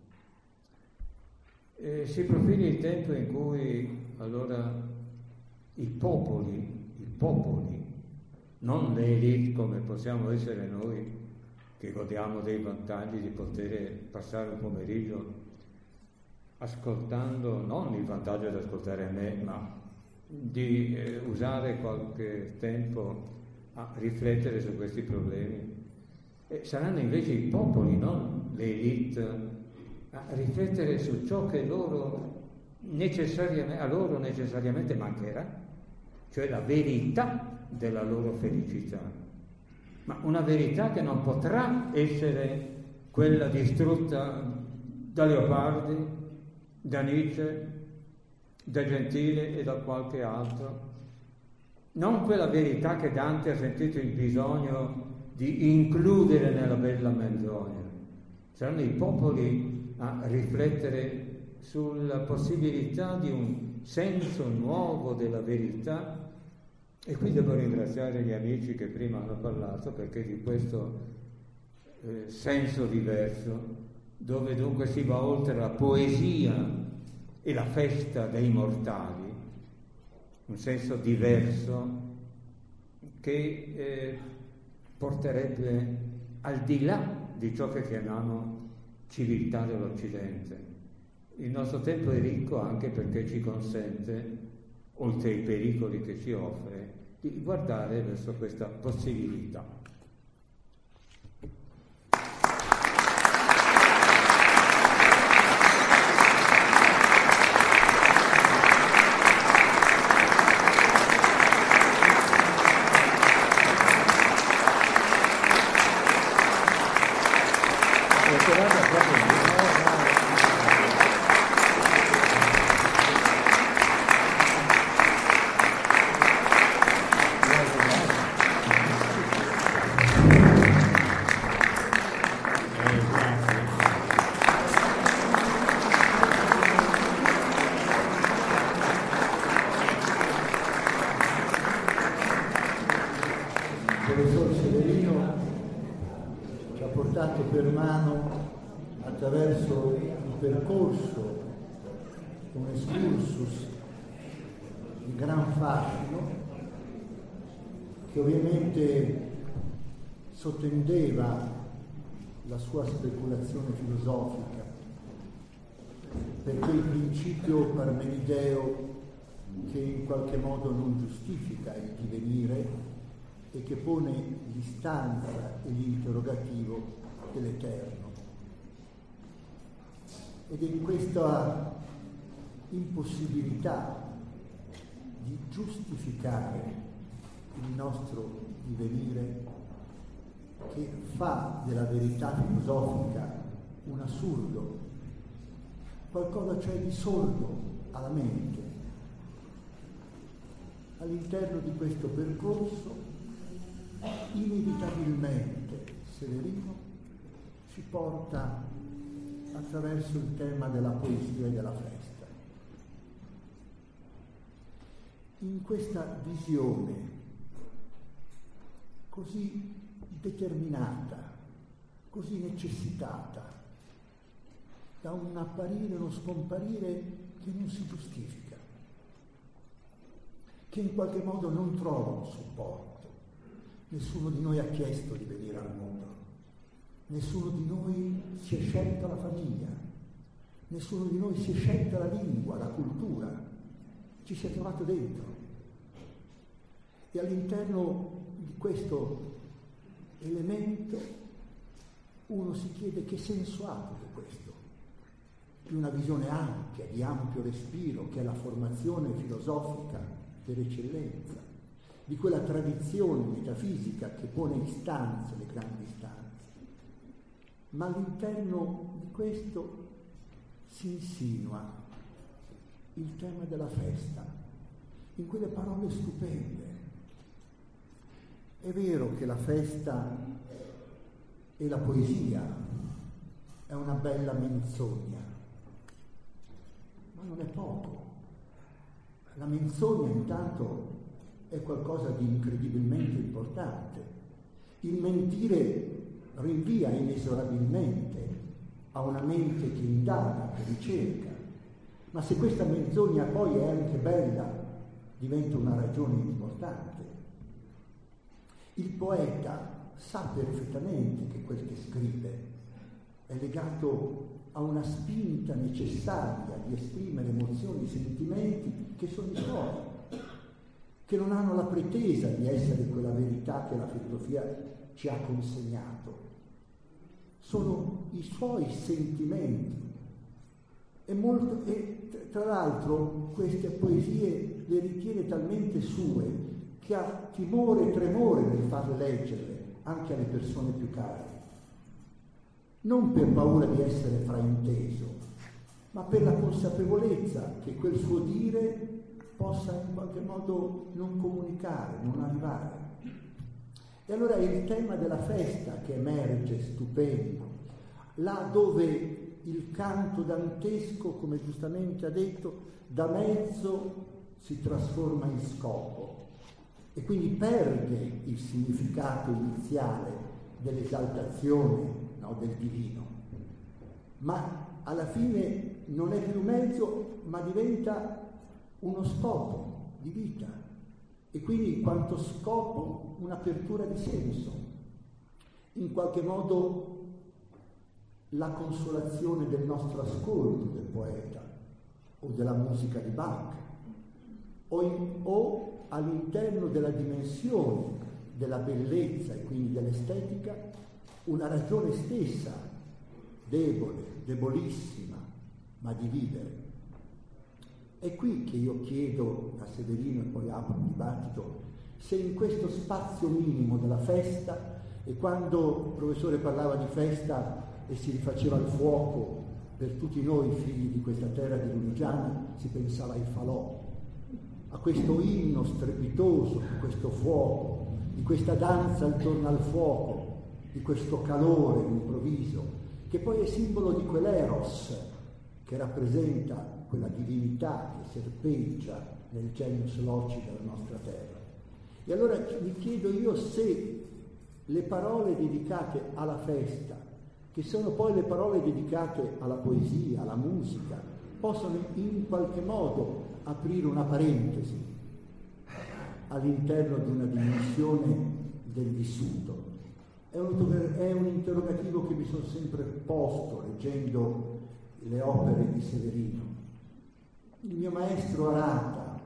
E si profila il tempo in cui allora i popoli, non le elite come possiamo essere noi, che godiamo dei vantaggi di poter passare un pomeriggio ascoltando, non il vantaggio di ascoltare me, ma di usare qualche tempo a riflettere su questi problemi. E saranno invece i popoli, non le elite, a riflettere su ciò che a loro necessariamente mancherà, cioè la verità della loro felicità, ma una verità che non potrà essere quella distrutta da Leopardi, da Nietzsche, da Gentile e da qualche altro, non quella verità che Dante ha sentito il bisogno di includere nella bella menzogna. Saranno i popoli a riflettere sulla possibilità di un senso nuovo della verità. E qui devo ringraziare gli amici che prima hanno parlato, perché di questo senso diverso, dove dunque si va oltre la poesia e la festa dei mortali, un senso diverso che porterebbe al di là di ciò che chiamiamo civiltà dell'Occidente, Il nostro tempo è ricco anche perché ci consente, oltre ai pericoli che ci offre, di guardare verso questa possibilità. Il professor Severino ci ha portato per mano attraverso un percorso, un excursus di gran fascino, che ovviamente sottendeva la sua speculazione filosofica, per quel principio parmenideo che in qualche modo non giustifica il divenire e che pone l'istanza e l'interrogativo dell'eterno. Ed è in questa impossibilità di giustificare il nostro divenire che fa della verità filosofica un assurdo, qualcosa cioè di sordo alla mente. All'interno di questo percorso inevitabilmente Severino ci porta attraverso il tema della poesia e della festa. In questa visione così determinata, così necessitata, da un apparire e uno scomparire che non si giustifica, che in qualche modo non trova un supporto. Nessuno di noi ha chiesto di venire al mondo, nessuno di noi si è scelta la famiglia, nessuno di noi si è scelta la lingua, la cultura, ci si è trovato dentro. E all'interno di questo elemento uno si chiede che senso ha tutto questo, di una visione ampia, di ampio respiro, che è la formazione filosofica per eccellenza, di quella tradizione metafisica che pone istanze, le grandi istanze. Ma all'interno di questo si insinua il tema della festa, in quelle parole stupende. È vero che la festa e la poesia è una bella menzogna, ma non è poco. La menzogna intanto è qualcosa di incredibilmente importante. Il mentire rinvia inesorabilmente a una mente che indaga, che ricerca, ma se questa menzogna poi è anche bella, diventa una ragione importante. Il poeta sa perfettamente che quel che scrive è legato a una spinta necessaria di esprimere emozioni, sentimenti che sono i suoi, che non hanno la pretesa di essere quella verità che la filosofia ci ha consegnato. Sono i suoi sentimenti. E tra l'altro queste poesie le ritiene talmente sue che ha timore e tremore nel farle leggere anche alle persone più care. Non per paura di essere frainteso, ma per la consapevolezza che quel suo dire possa in qualche modo non comunicare, non arrivare. E allora è il tema della festa che emerge stupendo, là dove il canto dantesco, come giustamente ha detto, da mezzo si trasforma in scopo e quindi perde il significato iniziale dell'esaltazione, no, del divino, ma alla fine non è più mezzo, ma diventa uno scopo di vita e quindi in quanto scopo un'apertura di senso. In qualche modo la consolazione del nostro ascolto del poeta o della musica di Bach, o all'interno della dimensione della bellezza e quindi dell'estetica una ragione stessa, debole, debolissima, ma di vivere. È qui che io chiedo a Severino, e poi apro un dibattito, se in questo spazio minimo della festa, e quando il professore parlava di festa e si rifaceva il fuoco per tutti noi figli di questa terra di Lunigiana, si pensava ai falò, a questo inno strepitoso di questo fuoco, di questa danza attorno al fuoco, di questo calore improvviso, che poi è simbolo di quell'eros che rappresenta quella divinità che serpeggia nel genius loci della nostra terra. E allora mi chiedo io se le parole dedicate alla festa, che sono poi le parole dedicate alla poesia, alla musica, possono in qualche modo aprire una parentesi all'interno di una dimensione del vissuto. È un interrogativo che mi sono sempre posto leggendo le opere di Severino. Il mio maestro Arata,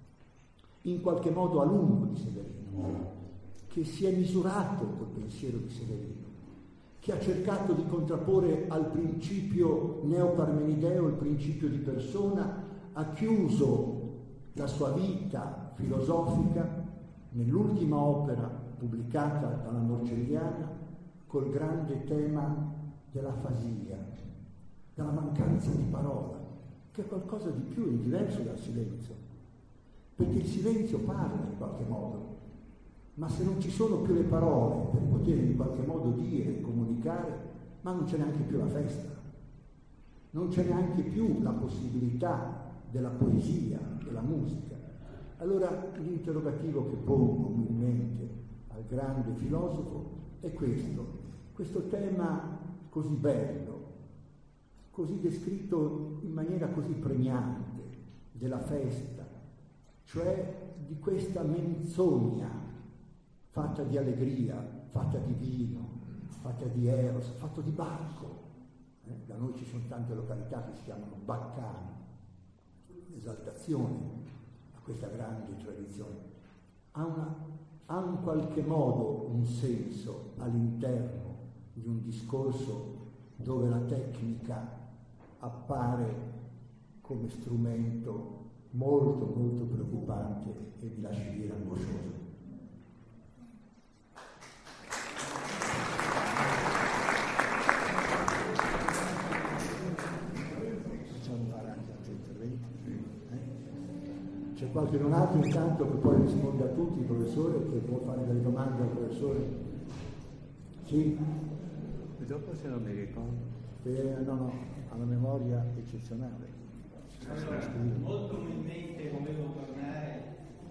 in qualche modo alunno di Severino, che si è misurato col pensiero di Severino, che ha cercato di contrapporre al principio neoparmenideo il principio di persona, ha chiuso la sua vita filosofica nell'ultima opera pubblicata dalla Morcelliana col grande tema dell'afasia, della mancanza di parola, che è qualcosa di più e di diverso dal silenzio, perché il silenzio parla in qualche modo, ma se non ci sono più le parole per poter in qualche modo dire e comunicare, ma non c'è neanche più la festa, non c'è neanche più la possibilità della poesia, della musica. Allora l'interrogativo che pongo umilmente al grande filosofo è questo tema così bello, così descritto in maniera così pregnante della festa, cioè di questa menzogna fatta di allegria, fatta di vino, fatta di eros, fatto di bacco. Da noi ci sono tante località che si chiamano baccano, esaltazione a questa grande tradizione. Ha in qualche modo un senso all'interno di un discorso dove la tecnica appare come strumento molto molto preoccupante e mi lasci dire angoscioso. C'è qualcun altro intanto che poi risponde a tutti, il professore, che può fare delle domande al professore? Sì? E dopo se non mi ricordo. No, ha una memoria eccezionale. Allora, molto umilmente volevo tornare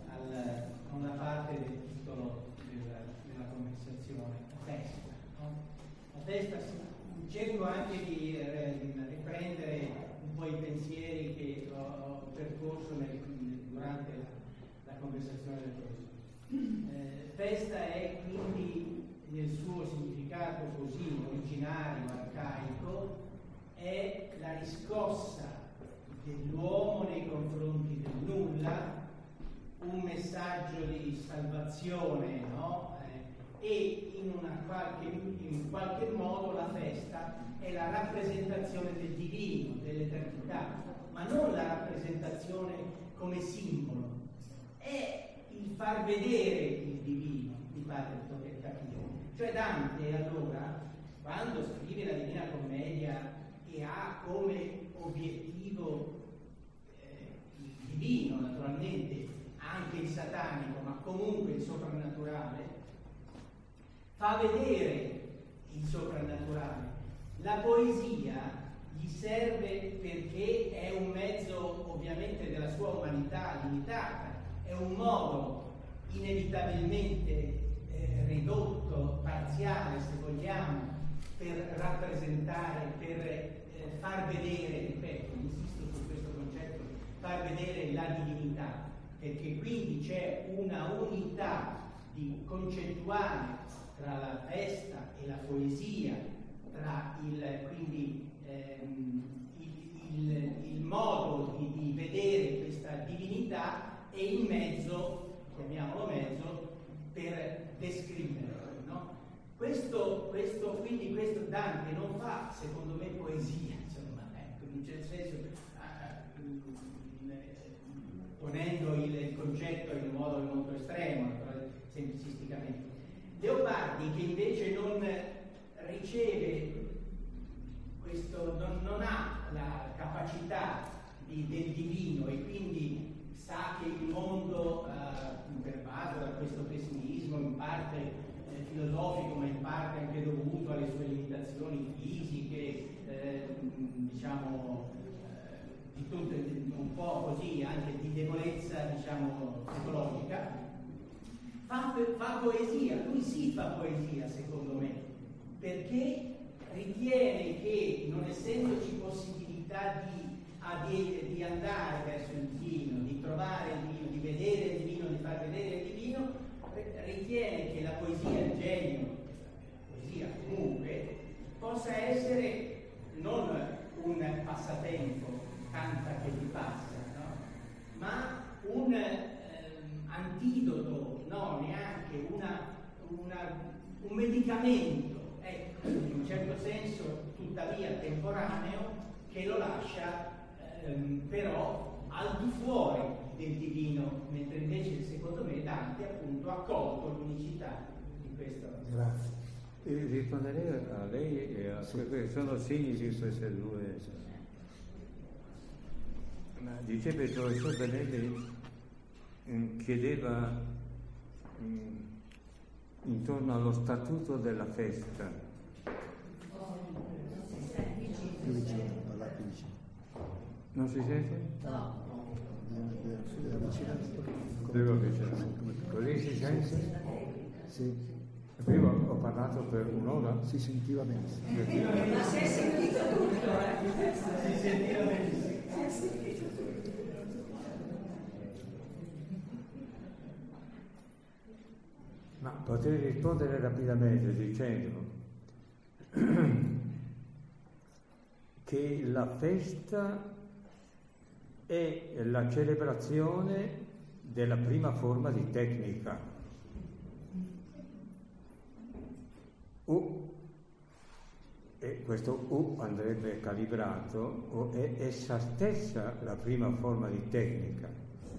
a una parte del titolo della conversazione, la festa. No? La festa, cerco anche di riprendere un po' i pensieri che ho percorso durante la conversazione del professore. Festa è quindi, nel suo significato così originario, arcaico, è la riscossa dell'uomo nei confronti del nulla, un messaggio di salvazione, no? E in qualche modo la festa è la rappresentazione del divino, dell'eternità, ma non la rappresentazione come simbolo, è il far vedere il divino, mi pare di poter capire. Cioè Dante allora, quando scrive la Divina Commedia e ha come obiettivo il divino, naturalmente anche il satanico, ma comunque il soprannaturale, fa vedere il soprannaturale. La poesia gli serve perché è un mezzo ovviamente della sua umanità limitata, è un modo inevitabilmente ridotto, parziale se vogliamo, per rappresentare, per far vedere, ripeto, insisto su questo concetto, far vedere la divinità, perché quindi c'è una unità concettuale tra la festa e la poesia, tra quindi il modo di vedere questa divinità e il mezzo, chiamiamolo mezzo, per descriverlo, no? Quindi questo Dante non fa, secondo me, poesia, insomma, ecco, in un certo senso, ponendo il concetto in un modo molto estremo, semplicisticamente. Leopardi, che invece non riceve questo, non ha la capacità del divino e quindi sa che il mondo, pervaso da questo pessimismo in parte filosofico, ma in parte anche dovuto alle sue limitazioni fisiche, diciamo di tutto, un po' così, anche di debolezza, diciamo, psicologica, fa poesia. Lui sì fa poesia, secondo me, perché ritiene che, non essendoci possibilità di andare verso il divino, di trovare il divino, di vedere il divino, di far vedere il divino, ritiene che la poesia, il genio, la poesia comunque, possa essere non un passatempo, canta che ti passa, no? Ma un antidoto, no, neanche un medicamento, ecco, in un certo senso tuttavia temporaneo, che lo lascia però al di fuori del divino, mentre invece secondo me Dante appunto ha colto l'unicità di questo. Grazie. Risponderei a lei e a sono segni di queste due. Ma diceva il professor Benelli, chiedeva intorno allo statuto della festa. Più vicino, parlare più vicino. Non si sente? No. Devo avvicinare. Così si sente? Sì. Prima ho parlato per un'ora. Si sentiva bene. Ma si è sentito tutto, Si sentiva bene. Ma potrei rispondere rapidamente dicendo che la festa è la celebrazione della prima forma di tecnica. E questo andrebbe calibrato, è essa stessa la prima forma di tecnica.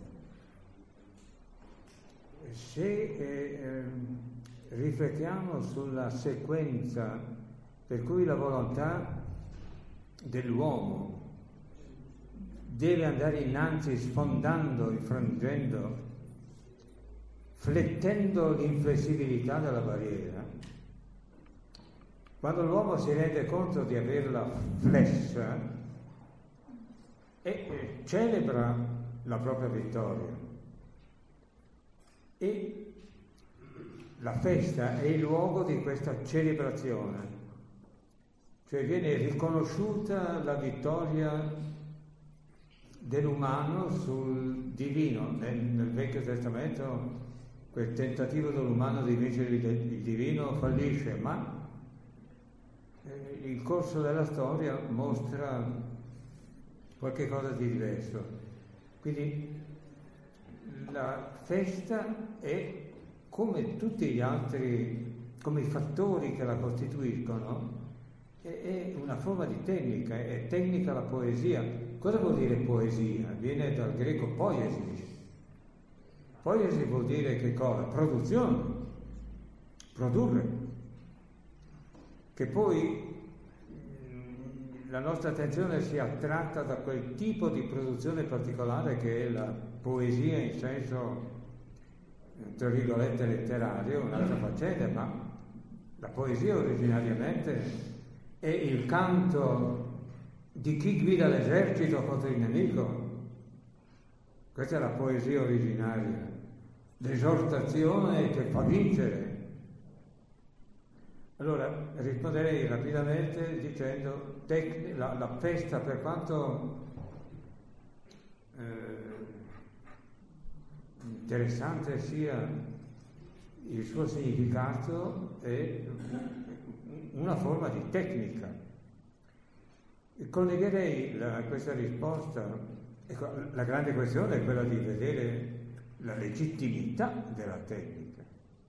Se riflettiamo sulla sequenza per cui la volontà dell'uomo deve andare innanzi sfondando, infrangendo, flettendo l'inflessibilità della barriera, quando l'uomo si rende conto di averla flessa e celebra la propria vittoria. E la festa è il luogo di questa celebrazione, cioè viene riconosciuta la vittoria dell'umano sul divino. Nel Vecchio Testamento quel tentativo dell'umano di vincere il divino fallisce, ma il corso della storia mostra qualche cosa di diverso. Quindi la festa è, come tutti gli altri, come i fattori che la costituiscono, è una forma di tecnica, è tecnica la poesia. Cosa vuol dire poesia? Viene dal greco poiesis. Poiesis vuol dire che cosa? Produzione, produrre. Che poi la nostra attenzione sia attratta da quel tipo di produzione particolare che è la poesia in senso, tra virgolette, letterario, un'altra faccenda, ma la poesia originariamente è il canto di chi guida l'esercito contro il nemico. Questa è la poesia originaria, l'esortazione che fa vincere. Allora, risponderei rapidamente dicendo la festa, per quanto interessante sia il suo significato, è una forma di tecnica. Collegherei questa risposta, ecco, la grande questione è quella di vedere la legittimità della tecnica.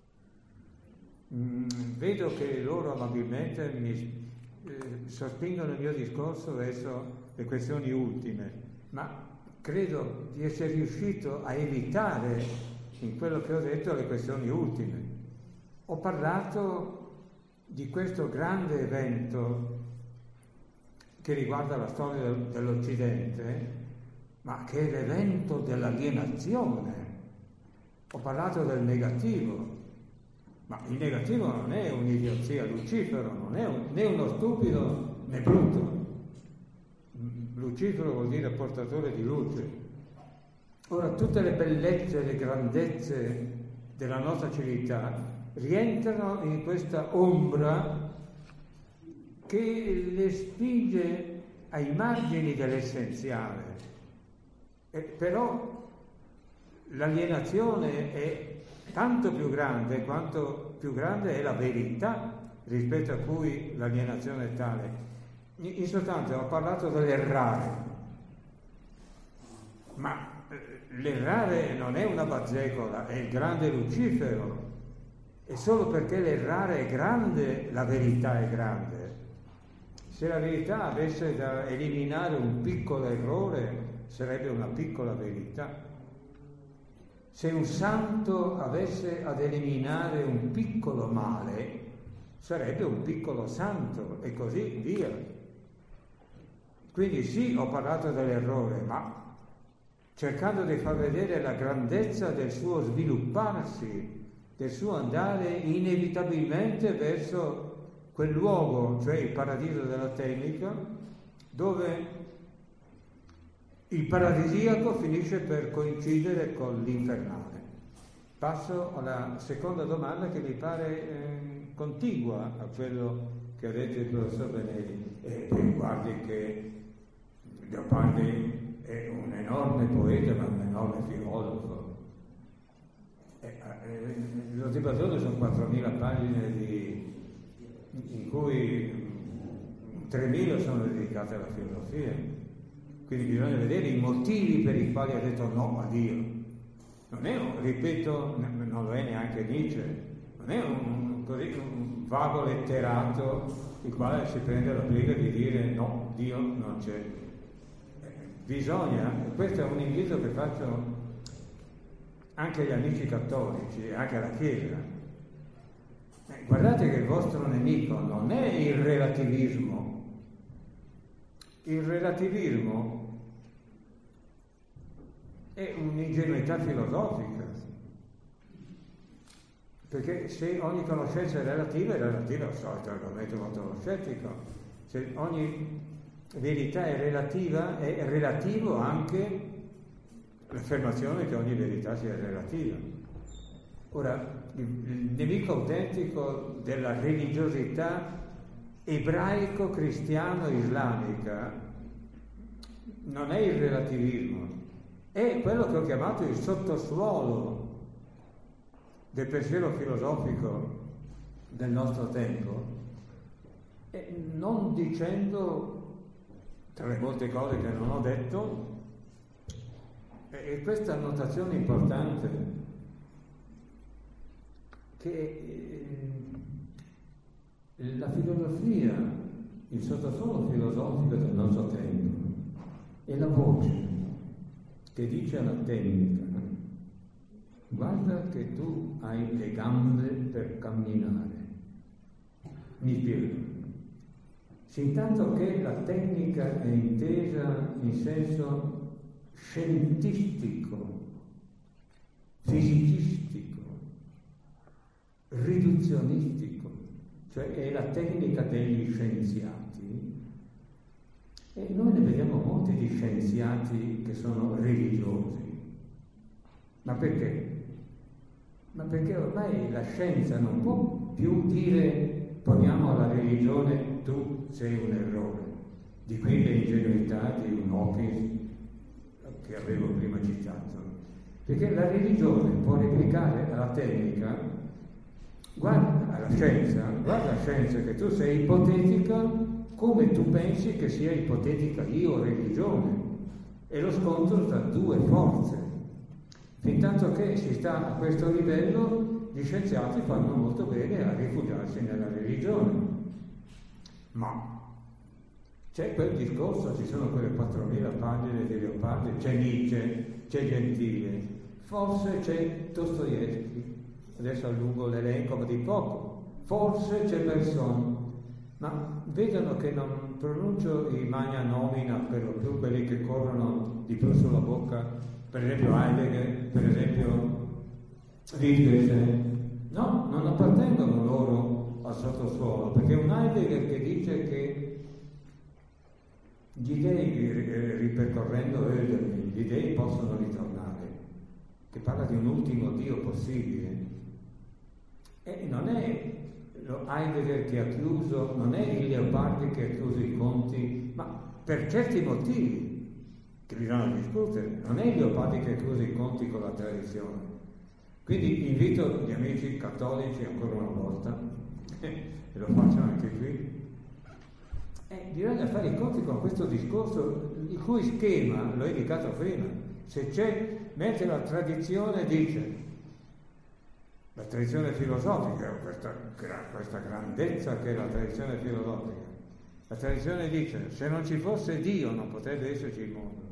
Vedo che loro amabilmente mi sospingono il mio discorso verso le questioni ultime, ma credo di essere riuscito a evitare in quello che ho detto le questioni ultime. Ho parlato di questo grande evento che riguarda la storia dell'Occidente, ma che è l'evento dell'alienazione. Ho parlato del negativo, ma il negativo non è un'idiozia. Lucifero non è né uno stupido né brutto. Lucifero vuol dire portatore di luce. Ora, tutte le bellezze e le grandezze della nostra civiltà rientrano in questa ombra che le spinge ai margini dell'essenziale. Però l'alienazione è tanto più grande quanto più grande è la verità rispetto a cui l'alienazione è tale. In sostanza ho parlato dell'errare, ma l'errare non è una bazzecola, è il grande Lucifero, e solo perché l'errare è grande la verità è grande. Se la verità avesse da eliminare un piccolo errore, sarebbe una piccola verità. Se un santo avesse ad eliminare un piccolo male, sarebbe un piccolo santo, e così via. Quindi sì, ho parlato dell'errore, ma cercando di far vedere la grandezza del suo svilupparsi, del suo andare inevitabilmente verso quel luogo, cioè il paradiso della tecnica, dove il paradisiaco finisce per coincidere con l'infernale. Passo alla seconda domanda che mi pare contigua a quello che ha detto il professor Benelli. E guardi che Leopardi è un enorme poeta, ma un enorme filosofo. Lo Zibatone sono 4.000 pagine in cui 3.000 sono dedicate alla filosofia. Quindi bisogna vedere i motivi per i quali ha detto no a Dio. Non è ripeto, non lo è neanche Nietzsche, non è un vago letterato il quale si prende la briga di dire no, Dio non c'è. Bisogna, questo è un invito che faccio anche agli amici cattolici, anche alla Chiesa. Guardate che il vostro nemico non è il relativismo. Il relativismo è un'ingenuità filosofica, perché se ogni conoscenza è relativa al solito argomento contro lo scettico. Se ogni verità è relativa, è relativo anche l'affermazione che ogni verità sia relativa. Ora, il nemico autentico della religiosità ebraico-cristiano-islamica non è il relativismo, è quello che ho chiamato il sottosuolo del pensiero filosofico del nostro tempo, e non dicendo, tra le molte cose che non ho detto, e questa annotazione importante, che la filosofia, il sottosuolo filosofico del nostro tempo, è la voce che dice alla tecnica: guarda che tu hai le gambe per camminare. Mi spiego. Fintanto che la tecnica è intesa in senso scientifico, fisicistico, riduzionistico, cioè è la tecnica degli scienziati, e noi ne vediamo molti di scienziati che sono religiosi. Ma perché? Ma perché ormai la scienza non può più dire poniamo alla religione tu sei un errore. Di qui le ingenuità di un Hawkins che avevo prima citato. Perché la religione può replicare alla tecnica, guarda, alla scienza che tu sei ipotetica come tu pensi che sia ipotetica io religione, e lo scontro tra due forze. Fintanto che si sta a questo livello, gli scienziati fanno molto bene a rifugiarsi nella religione. Ma c'è quel discorso, ci sono quelle 4.000 pagine di Leopardi, c'è Nietzsche, c'è Gentile, forse c'è Dostoevskij, adesso allungo l'elenco ma di poco, forse c'è Bergson, ma vedono che non pronuncio i magna nomina, per lo più quelli che corrono di più sulla bocca, per esempio Heidegger, per esempio Wittgenstein. No, non appartengono loro al sottosuolo, perché un Heidegger che dice che gli dei, ripercorrendo Hölderlin, gli dei possono ritornare, che parla di un ultimo Dio possibile, e non è lo Heidegger che ha chiuso, non è il Leopardi che ha chiuso i conti, ma per certi motivi che bisogna discutere, non è il Leopardi che ha chiuso i conti con la tradizione. Quindi invito gli amici cattolici ancora una volta, e lo faccio anche qui, bisogna fare i conti con questo discorso, il cui schema, l'ho indicato prima, se c'è, mentre la tradizione dice, la tradizione filosofica, questa grandezza che è la tradizione filosofica, la tradizione dice, se non ci fosse Dio non potrebbe esserci il mondo.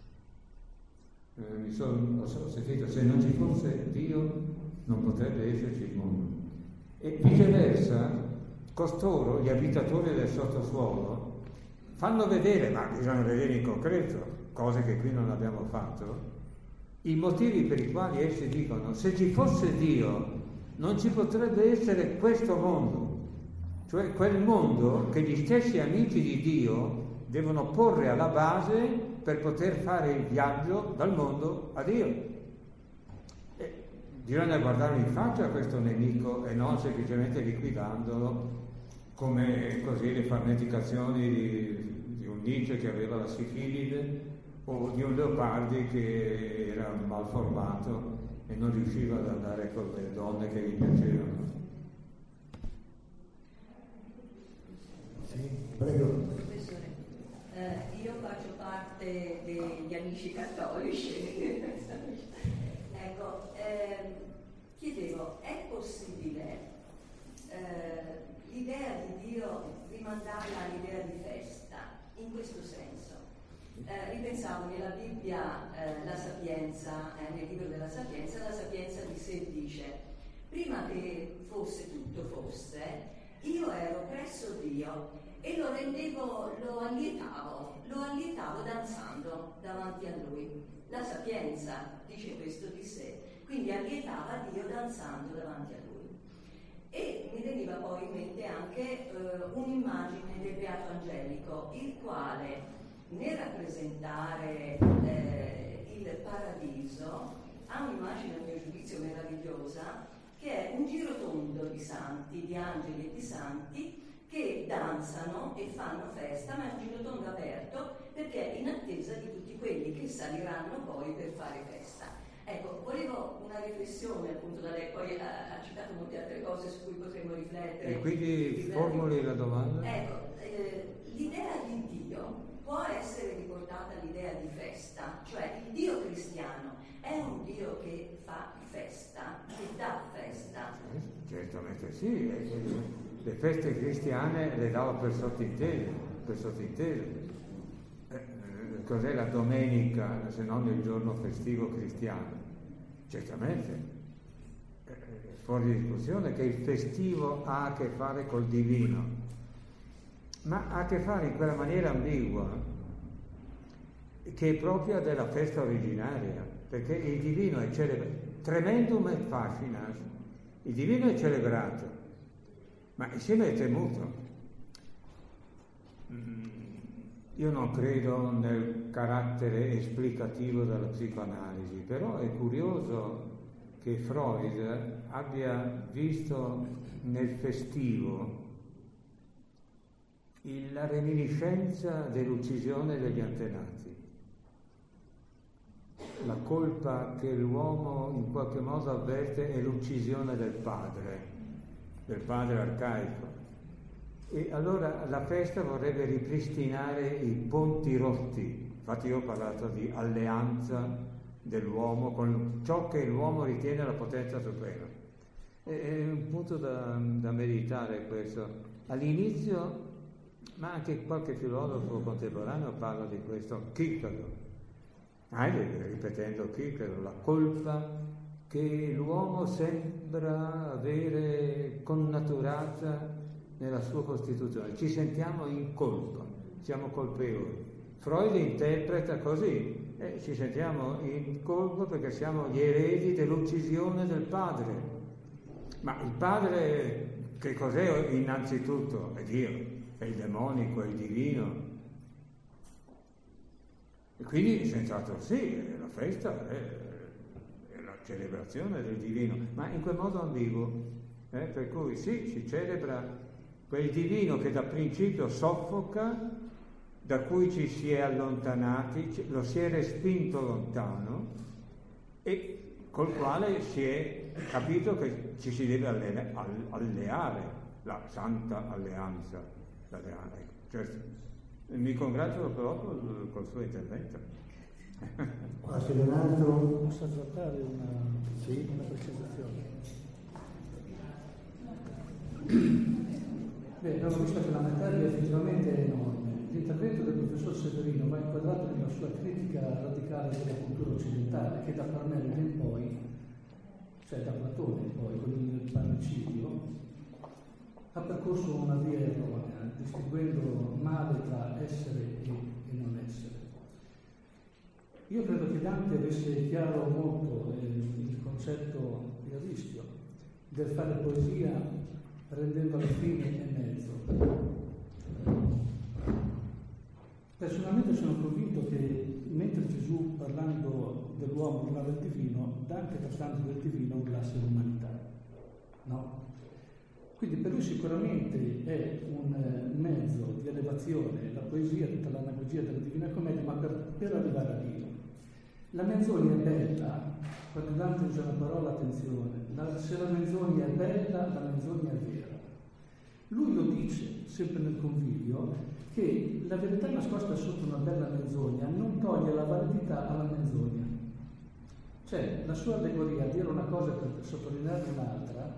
Ho sentito, se non ci fosse Dio non potrebbe esserci il mondo. E viceversa, costoro, gli abitatori del sottosuolo, fanno vedere, ma bisogna vedere in concreto, cose che qui non abbiamo fatto, i motivi per i quali essi dicono, se ci fosse Dio non ci potrebbe essere questo mondo, cioè quel mondo che gli stessi amici di Dio devono porre alla base per poter fare il viaggio dal mondo a Dio. E bisogna guardare in faccia a questo nemico e non semplicemente liquidandolo come così le farneticazioni di un Nietzsche che aveva la sifilide o di un Leopardi che era malformato e non riusciva ad andare con le donne che gli piacevano. Sì, prego. Professore, io faccio parte degli amici cattolici. Ecco, chiedevo, è possibile l'idea di Dio rimandarla all'idea di festa, in questo senso? Ripensavo nella Bibbia, la Sapienza, nel libro della Sapienza, la Sapienza di sé dice: prima che fosse tutto fosse, io ero presso Dio e lo allietavo danzando davanti a Lui. La Sapienza dice questo di sé, quindi allietava Dio danzando davanti a Lui. E mi veniva poi in mente anche un'immagine del Beato Angelico, il quale nel rappresentare il paradiso ha un'immagine, a mio giudizio, meravigliosa, che è un girotondo di santi, di angeli e di santi che danzano e fanno festa, ma è un girotondo aperto perché è in attesa di tutti quelli che saliranno poi per fare festa. Ecco, volevo una riflessione appunto da lei, poi ha citato molte altre cose su cui potremmo riflettere. E quindi formuli la domanda? Ecco, l'idea di Dio può essere riportata all'idea di festa, cioè il Dio cristiano è un Dio che fa festa, che dà festa. Certamente sì, le feste cristiane le dava per sottinteso. Cos'è la domenica se non il giorno festivo cristiano? Certamente, è fuori di discussione che il festivo ha a che fare col divino, ma ha a che fare in quella maniera ambigua che è propria della festa originaria, perché il divino è celebrato, tremendum et fascinas, il divino è celebrato, ma insieme è temuto. Io non credo nel carattere esplicativo della psicoanalisi, però è curioso che Freud abbia visto nel festivo la reminiscenza dell'uccisione degli antenati, la colpa che l'uomo in qualche modo avverte è l'uccisione del padre del padre arcaico. E allora la festa vorrebbe ripristinare i ponti rotti. Infatti io ho parlato di alleanza dell'uomo con ciò che l'uomo ritiene la potenza suprema. È un punto da meditare questo. All'inizio, ma anche qualche filosofo contemporaneo parla di questo, Kierkegaard, ripetendo Kierkegaard, la colpa che l'uomo sembra avere connaturata nella sua Costituzione. Ci sentiamo in colpa, siamo colpevoli. Freud interpreta così, ci sentiamo in colpa perché siamo gli eredi dell'uccisione del padre. Ma il padre che cos'è innanzitutto? È Dio, è il demonico, è il divino. E quindi senz'altro sì, la festa è la celebrazione del divino, ma in quel modo ambiguo, per cui sì, si celebra quel divino che da principio soffoca, da cui ci si è allontanati, lo si è respinto lontano e col quale si è capito che ci si deve alleare, la santa alleanza. Cioè, mi congratulo proprio col suo intervento. Qualche altro? Posso trattare una precisazione? Abbiamo visto che la materia effettivamente è enorme. L'intervento del professor Severino va inquadrato nella sua critica radicale della cultura occidentale, che da Parmenide in poi, cioè da Platone in poi, con il parricidio, ha percorso una via erronea, distinguendo male tra essere e non essere. Io credo che Dante avesse chiaro molto il concetto di Aristio del fare poesia rendendola fine e mezzo. Personalmente sono convinto che mentre Gesù, parlando dell'uomo, urlava il divino, Dante, trattando del divino, urlasse l'umanità. No? Quindi per lui sicuramente è un mezzo di elevazione, la poesia, tutta l'analogia della Divina Commedia, ma per arrivare a Dio. La menzogna è bella, quando Dante usa la parola, attenzione, se la menzogna è bella, la menzogna è vera. Lui lo dice, sempre nel Convivio, che la verità nascosta sotto una bella menzogna non toglie la validità alla menzogna. Cioè, la sua allegoria, dire una cosa per sottolineare un'altra,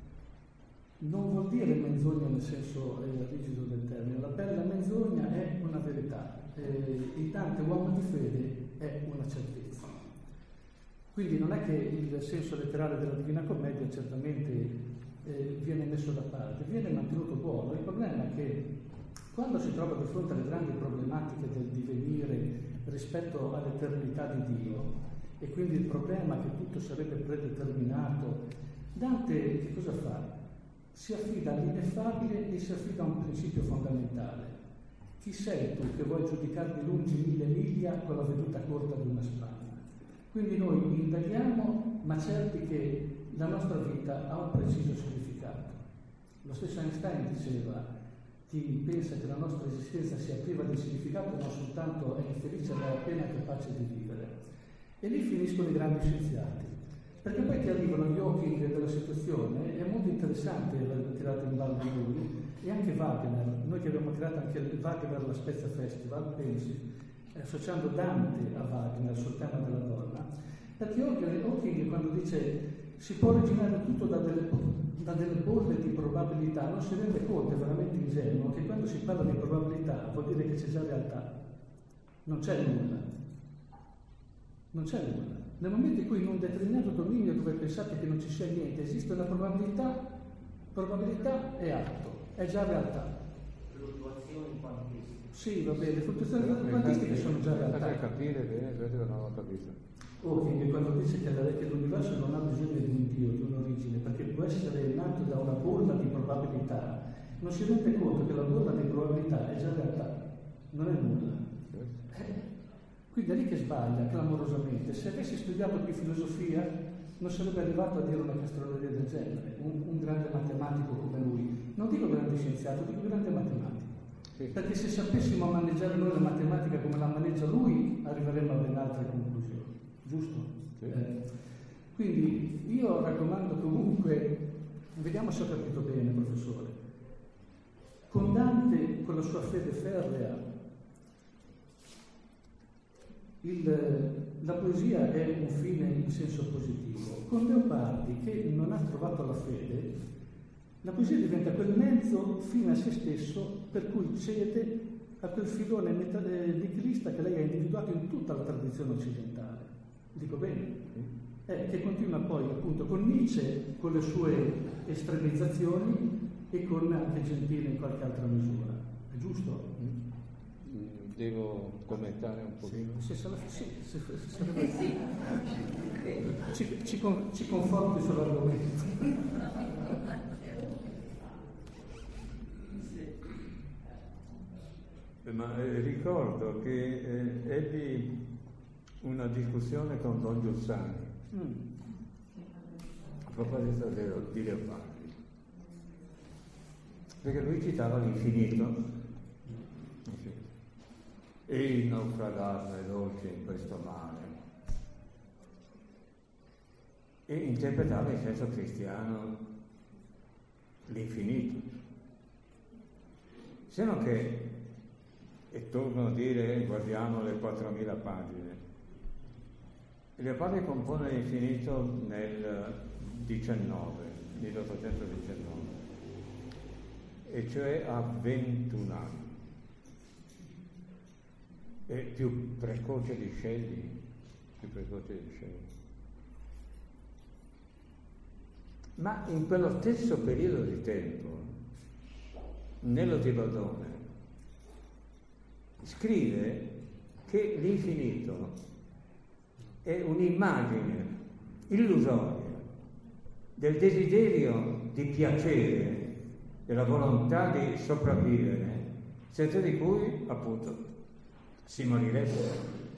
non vuol dire menzogna nel senso rigido del termine. La bella menzogna è una verità. In Dante, uomo di fede, è una certezza. Quindi non è che il senso letterale della Divina Commedia certamente viene messo da parte, viene mantenuto buono. Il problema è che quando si trova di fronte alle grandi problematiche del divenire rispetto all'eternità di Dio, e quindi il problema che tutto sarebbe predeterminato, Dante che cosa fa? Si affida all'ineffabile e si affida a un principio fondamentale. Chi sei tu che vuoi giudicarmi lungi 1000 miglia con la veduta corta di una spanna? Quindi noi indaghiamo, ma certi che la nostra vita ha un preciso significato. Lo stesso Einstein diceva: chi pensa che la nostra esistenza sia priva di significato non soltanto è infelice, ma è appena capace di vivere. E lì finiscono i grandi scienziati, perché poi ti arrivano gli Hawking della situazione. È molto interessante aver tirato in ballo lui, e anche Wagner. Noi che abbiamo creato anche il Wagner la Spezia Festival, pensi, associando Dante a Wagner sul tema della donna, perché Hawking quando dice si può originare tutto da delle bolle di probabilità, non si rende conto, è veramente ingenuo, che quando si parla di probabilità vuol dire che c'è già realtà, non c'è nulla. Non c'è nulla. Nel momento in cui in un determinato dominio dove pensate che non ci sia niente esiste una probabilità è atto, è già realtà. Fluttuazioni quantistiche. Sì, va bene, le fluttuazioni quantistiche sono già realtà. Per capire bene, credo che non ho capito. Hawking quando dice che l'universo non ha bisogno di un Dio, di un'origine, perché può essere nato da una bolla di probabilità, non si rende conto che la bolla di probabilità è già realtà, non è nulla. Quindi è lì che sbaglia clamorosamente. Se avessi studiato più filosofia non sarebbe arrivato a dire una castroneria del genere. Un grande matematico come lui, non dico grande scienziato, dico grande matematico. Sì. Perché se sapessimo maneggiare noi la matematica come la maneggia lui, arriveremmo a ben altre conclusioni, giusto? Sì. Quindi io raccomando comunque Vediamo se ho capito bene, professore. Con Dante, con la sua fede ferrea, la poesia è un fine in senso positivo. Con Leopardi, che non ha trovato la fede, la poesia diventa quel mezzo fine a se stesso per cui cede a quel filone nichilista che lei ha individuato in tutta la tradizione occidentale. Dico bene? Che continua poi appunto con Nietzsche, con le sue estremizzazioni e con anche Gentile in qualche altra misura. È giusto? Devo commentare un pochino? Ci conforti sull'argomento. Ma ricordo che ebbi una discussione con Don Giussani a proposito di Leopardi, perché lui citava l'infinito e il naufragarne dolce in questo mare e interpretava in senso cristiano l'infinito, se non che, e torno a dire, guardiamo le 4.000 pagine. Leopardi compone l'infinito nel 1819, e cioè a 21 anni. È più precoce di Shelley, Ma in quello stesso periodo di tempo, nello Zibaldone, scrive che l'infinito è un'immagine illusoria del desiderio di piacere, della volontà di sopravvivere, senza di cui appunto si morirebbe.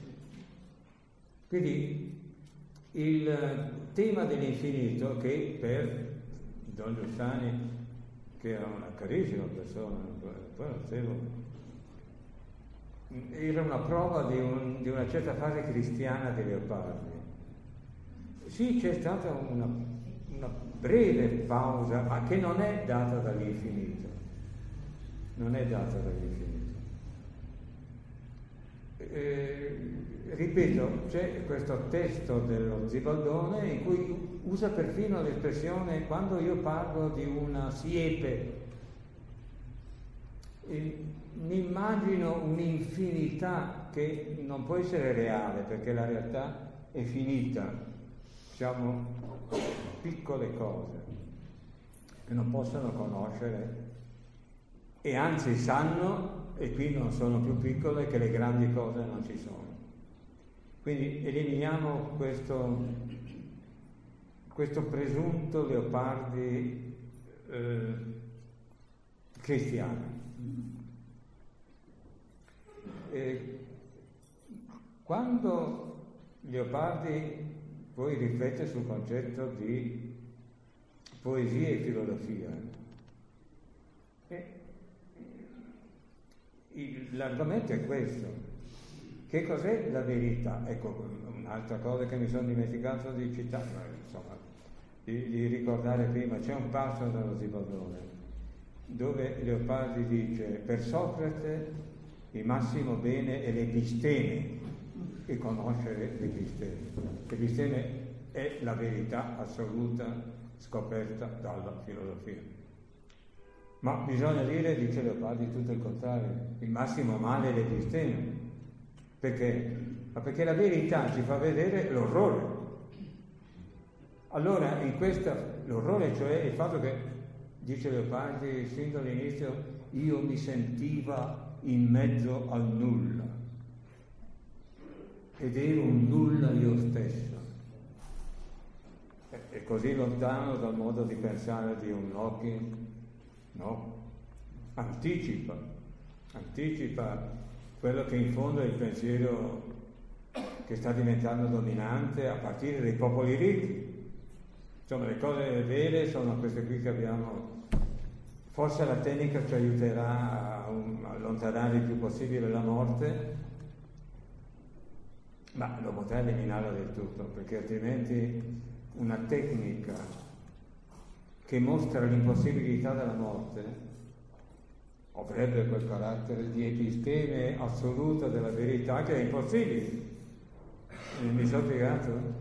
Quindi il tema dell'infinito, che per Don Giussani, che era una carissima persona, poi non sapevo, era una prova di una certa fase cristiana di Leopardi. Sì, c'è stata una breve pausa, ma che non è data dall'infinito. Ripeto, c'è questo testo dello Zibaldone in cui usa perfino l'espressione: quando io parlo di una siepe, mi immagino un'infinità che non può essere reale, perché la realtà è finita. Siamo piccole cose che non possono conoscere, e anzi sanno, e qui non sono più piccole, che le grandi cose non ci sono. Quindi eliminiamo questo presunto Leopardi cristiano. Quando Leopardi poi riflette sul concetto di poesia e filosofia, l'argomento è questo: che cos'è la verità? Ecco, un'altra cosa che mi sono dimenticato di citare, insomma, di ricordare prima, c'è un passo dello Zibaldone dove Leopardi dice: per Socrate il massimo bene è l'episteme, e conoscere l'episteme. L'episteme è la verità assoluta scoperta dalla filosofia. Ma bisogna dire, dice Leopardi, tutto il contrario: il massimo male è l'episteme. Perché? Ma perché la verità ci fa vedere l'orrore. Allora, l'orrore, cioè il fatto che, dice Leopardi sin dall'inizio, io mi sentiva in mezzo al nulla, ed ero un nulla io stesso. È così lontano dal modo di pensare di un Locke, no? Anticipa quello che in fondo è il pensiero che sta diventando dominante a partire dai popoli ricchi. Insomma, le cose vere sono queste qui che abbiamo. Forse la tecnica ci aiuterà a allontanare il più possibile la morte, ma non potrà eliminarla del tutto, perché altrimenti una tecnica che mostra l'impossibilità della morte, avrebbe quel carattere di episteme assoluto della verità che è impossibile. Mi sono spiegato?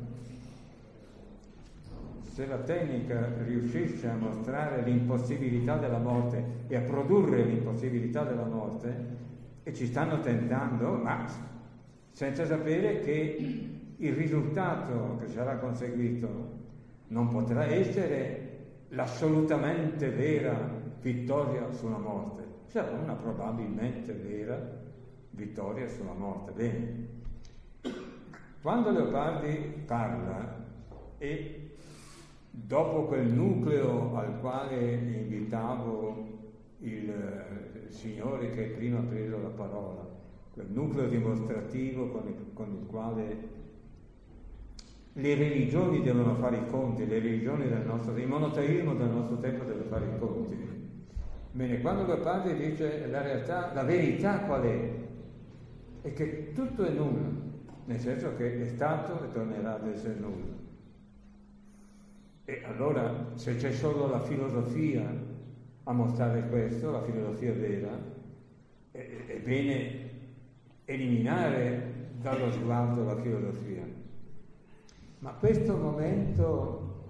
Se la tecnica riuscisse a mostrare l'impossibilità della morte e a produrre l'impossibilità della morte, e ci stanno tentando, ma senza sapere che il risultato che sarà conseguito non potrà essere l'assolutamente vera vittoria sulla morte, sarà una probabilmente vera vittoria sulla morte. Bene, quando Leopardi parla e dopo quel nucleo al quale invitavo il signore che prima ha preso la parola, quel nucleo dimostrativo con il quale le religioni devono fare i conti, le religioni del nostro, il monoteismo del nostro tempo deve fare i conti. Bene, quando Leopardi dice la realtà, la verità qual è? È che tutto è nulla, nel senso che è stato e tornerà ad essere nulla. E allora, se c'è solo la filosofia a mostrare questo, la filosofia vera, è bene eliminare dallo sguardo la filosofia. Ma questo momento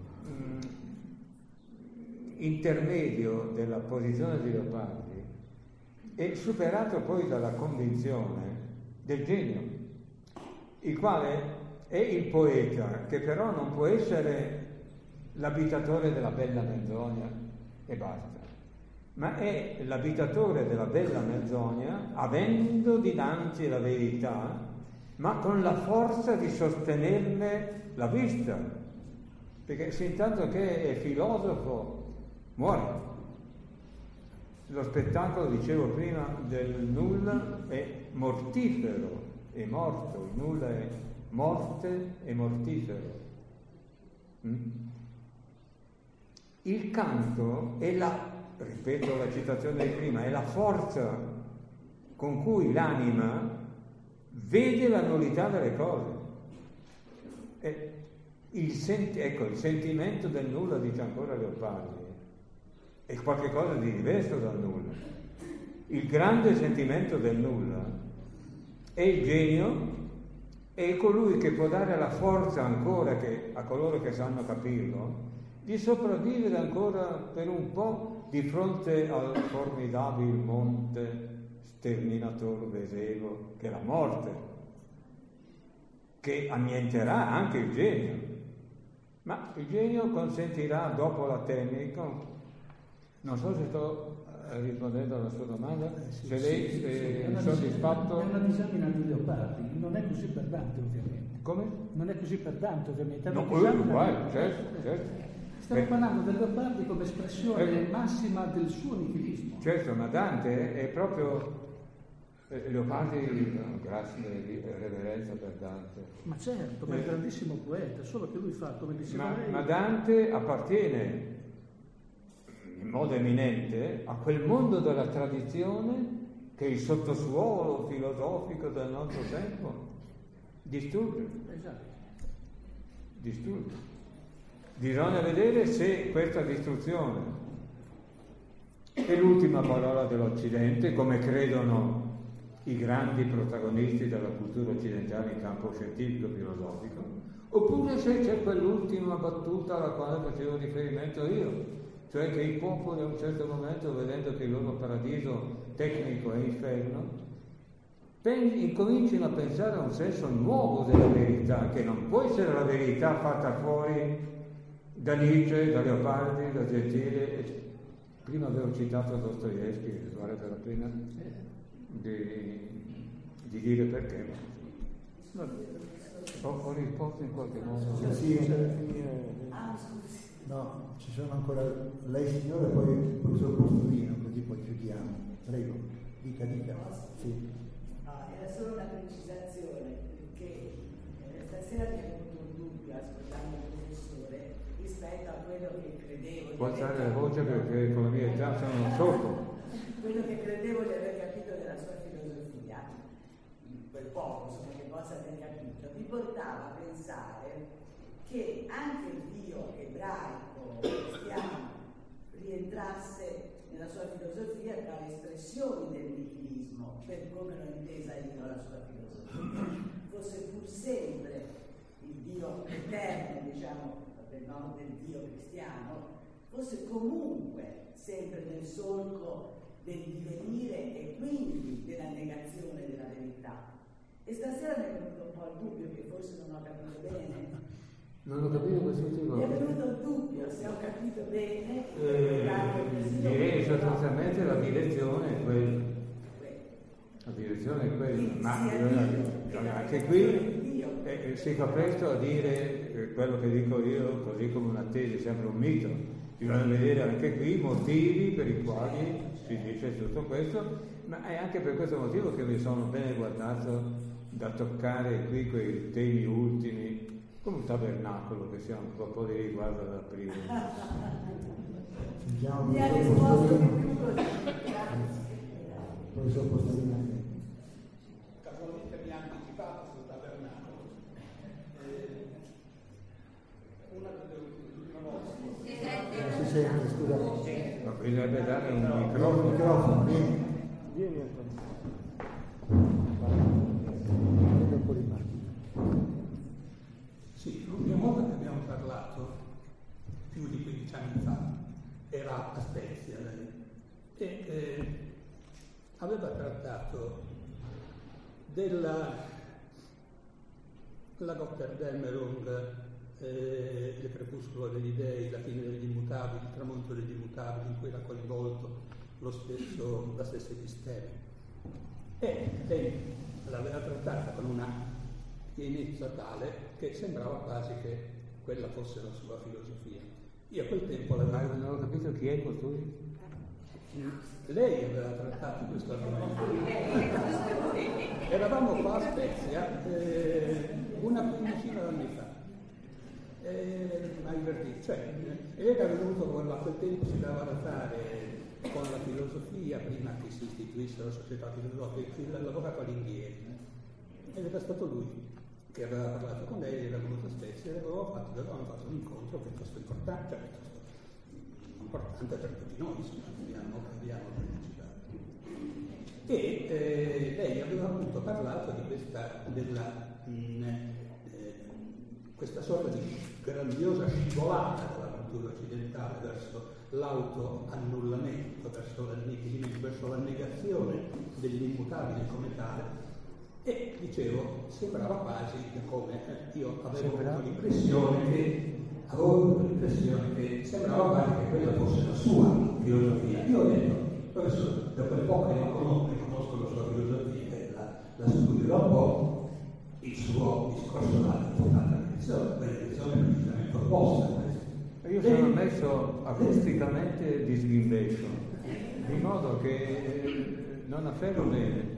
intermedio della posizione di Leopardi è superato poi dalla convinzione del genio, il quale è il poeta, che però non può essere l'abitatore della bella menzogna e basta, ma è l'abitatore della bella menzogna avendo dinanzi la verità, ma con la forza di sostenerne la vista, perché se intanto che è filosofo muore. Lo spettacolo, dicevo prima, del nulla è mortifero, è morto, il nulla è morte e mortifero. Il canto è ripeto la citazione di prima, è la forza con cui l'anima vede la nullità delle cose. Il sentimento del nulla, dice ancora Leopardi, è qualcosa di diverso dal nulla. Il grande sentimento del nulla è il genio, è colui che può dare la forza ancora a coloro che sanno capirlo di sopravvivere ancora per un po' di fronte al formidabile monte sterminator Vesevo che è la morte, che annienterà anche il genio. Ma il genio consentirà dopo la tecnica, non so se sto rispondendo alla sua domanda, se lei è soddisfatto. È una disamina di Leopardi, non è così per Dante ovviamente. Come? Non è così per Dante ovviamente. No, certo. Stiamo parlando del Leopardi come espressione massima del suo nichilismo. Certo, ma Dante è proprio Leopardi, grazie reverenza per Dante. Ma certo, ma è un grandissimo poeta, solo che lui fa, come diceva lei. Ma Dante appartiene in modo eminente a quel mondo della tradizione che il sottosuolo filosofico del nostro tempo disturba. Esatto. Disturba. Bisogna vedere se questa distruzione è l'ultima parola dell'Occidente, come credono i grandi protagonisti della cultura occidentale in campo scientifico-filosofico, oppure se c'è quell'ultima battuta alla quale facevo riferimento io, cioè che i popoli a un certo momento, vedendo che il loro paradiso tecnico è inferno, incominciano a pensare a un senso nuovo della verità, che non può essere la verità fatta fuori da Nietzsche, da Leopardi, da Gentile. Prima avevo citato Dostoevskij, varrebbe la pena di dire perché. Ho risposto in qualche modo. No, ci sono ancora lei signore e poi il professor Costurino, così poi chiudiamo. Prego, dica. Sì. Era solo una precisazione, perché stasera mi è venuto un dubbio ascoltando il professore rispetto a quello che credevo. Può alzare la voce perché con la mia età sono sordo. Quello che credevo di aver capito della sua filosofia, quel poco insomma, che possa aver capito, mi portava a pensare che anche il Dio ebraico, cristiano, rientrasse nella sua filosofia tra le espressioni del nichilismo, per come l'ho intesa io la sua filosofia, fosse pur sempre il Dio eterno, diciamo, non del Dio cristiano, fosse comunque sempre nel solco del divenire e quindi della negazione della verità. E stasera mi è venuto un po' il dubbio, che forse non ho capito bene. Non ho capito questo tipo. Mi è venuto il dubbio se ho capito bene. Direi sostanzialmente la direzione è quella. La direzione è quella, ma anche qui si fa presto a dire quello che dico io, così come una tesi, sempre un mito. Bisogna vedere anche qui i motivi per i quali si dice tutto questo, ma è anche per questo motivo che mi sono bene guardato da toccare qui quei temi ultimi, come un tabernacolo, che sia un po' di riguardo ad aprire. Mi ha risposto di più così. Professor Postalina. Casualmente mi ha anticipato sul tabernacolo. Una delle ultime volte. Si sente, scusa. Ma bisognerebbe dare un Microfono, microfono. Vieni Antonio. Un po' di macchina. Sì, l'ultima volta che abbiamo parlato, più di 15 anni fa, era a Spezia lei, e aveva trattato della Götterdämmerung, il crepuscolo degli dei, la fine degli immutabili, il tramonto degli immutabili, in cui era coinvolto la stessa episteme. E lei l'aveva trattata con una pienezza tale che sembrava quasi che quella fosse la sua filosofia. Io a quel tempo l'avevo... Non ho capito chi è costui? Lei aveva trattato questo argomento. Eravamo qua a Spezia una quindicina d'anni fa. Ai Verdì, cioè, era venuto a quel tempo, si dava da fare con la filosofia prima che si istituisse la società filosofica, l'avvocato Alighieri, ed era stato lui che aveva parlato con lei, era venuto a Spezia e avevamo fatto un incontro piuttosto importante, per tutti noi, insomma, che abbiamo partecipato. E lei aveva appunto parlato di questa sorta di grandiosa scivolata della cultura occidentale verso l'autoannullamento, verso l'annichilimento, verso la negazione dell'immutabile come tale. E dicevo, sembrava quasi come io avevo avuto l'impressione che sembrava quasi che quella fosse la sua filosofia. Io ho detto, professore, da quel poco che conosco la sua filosofia e la studierò un po', il suo discorso va in tutta quella direzione precisamente opposta. Io sono messo acusticamente di sghimbescio, di modo che non afferro bene.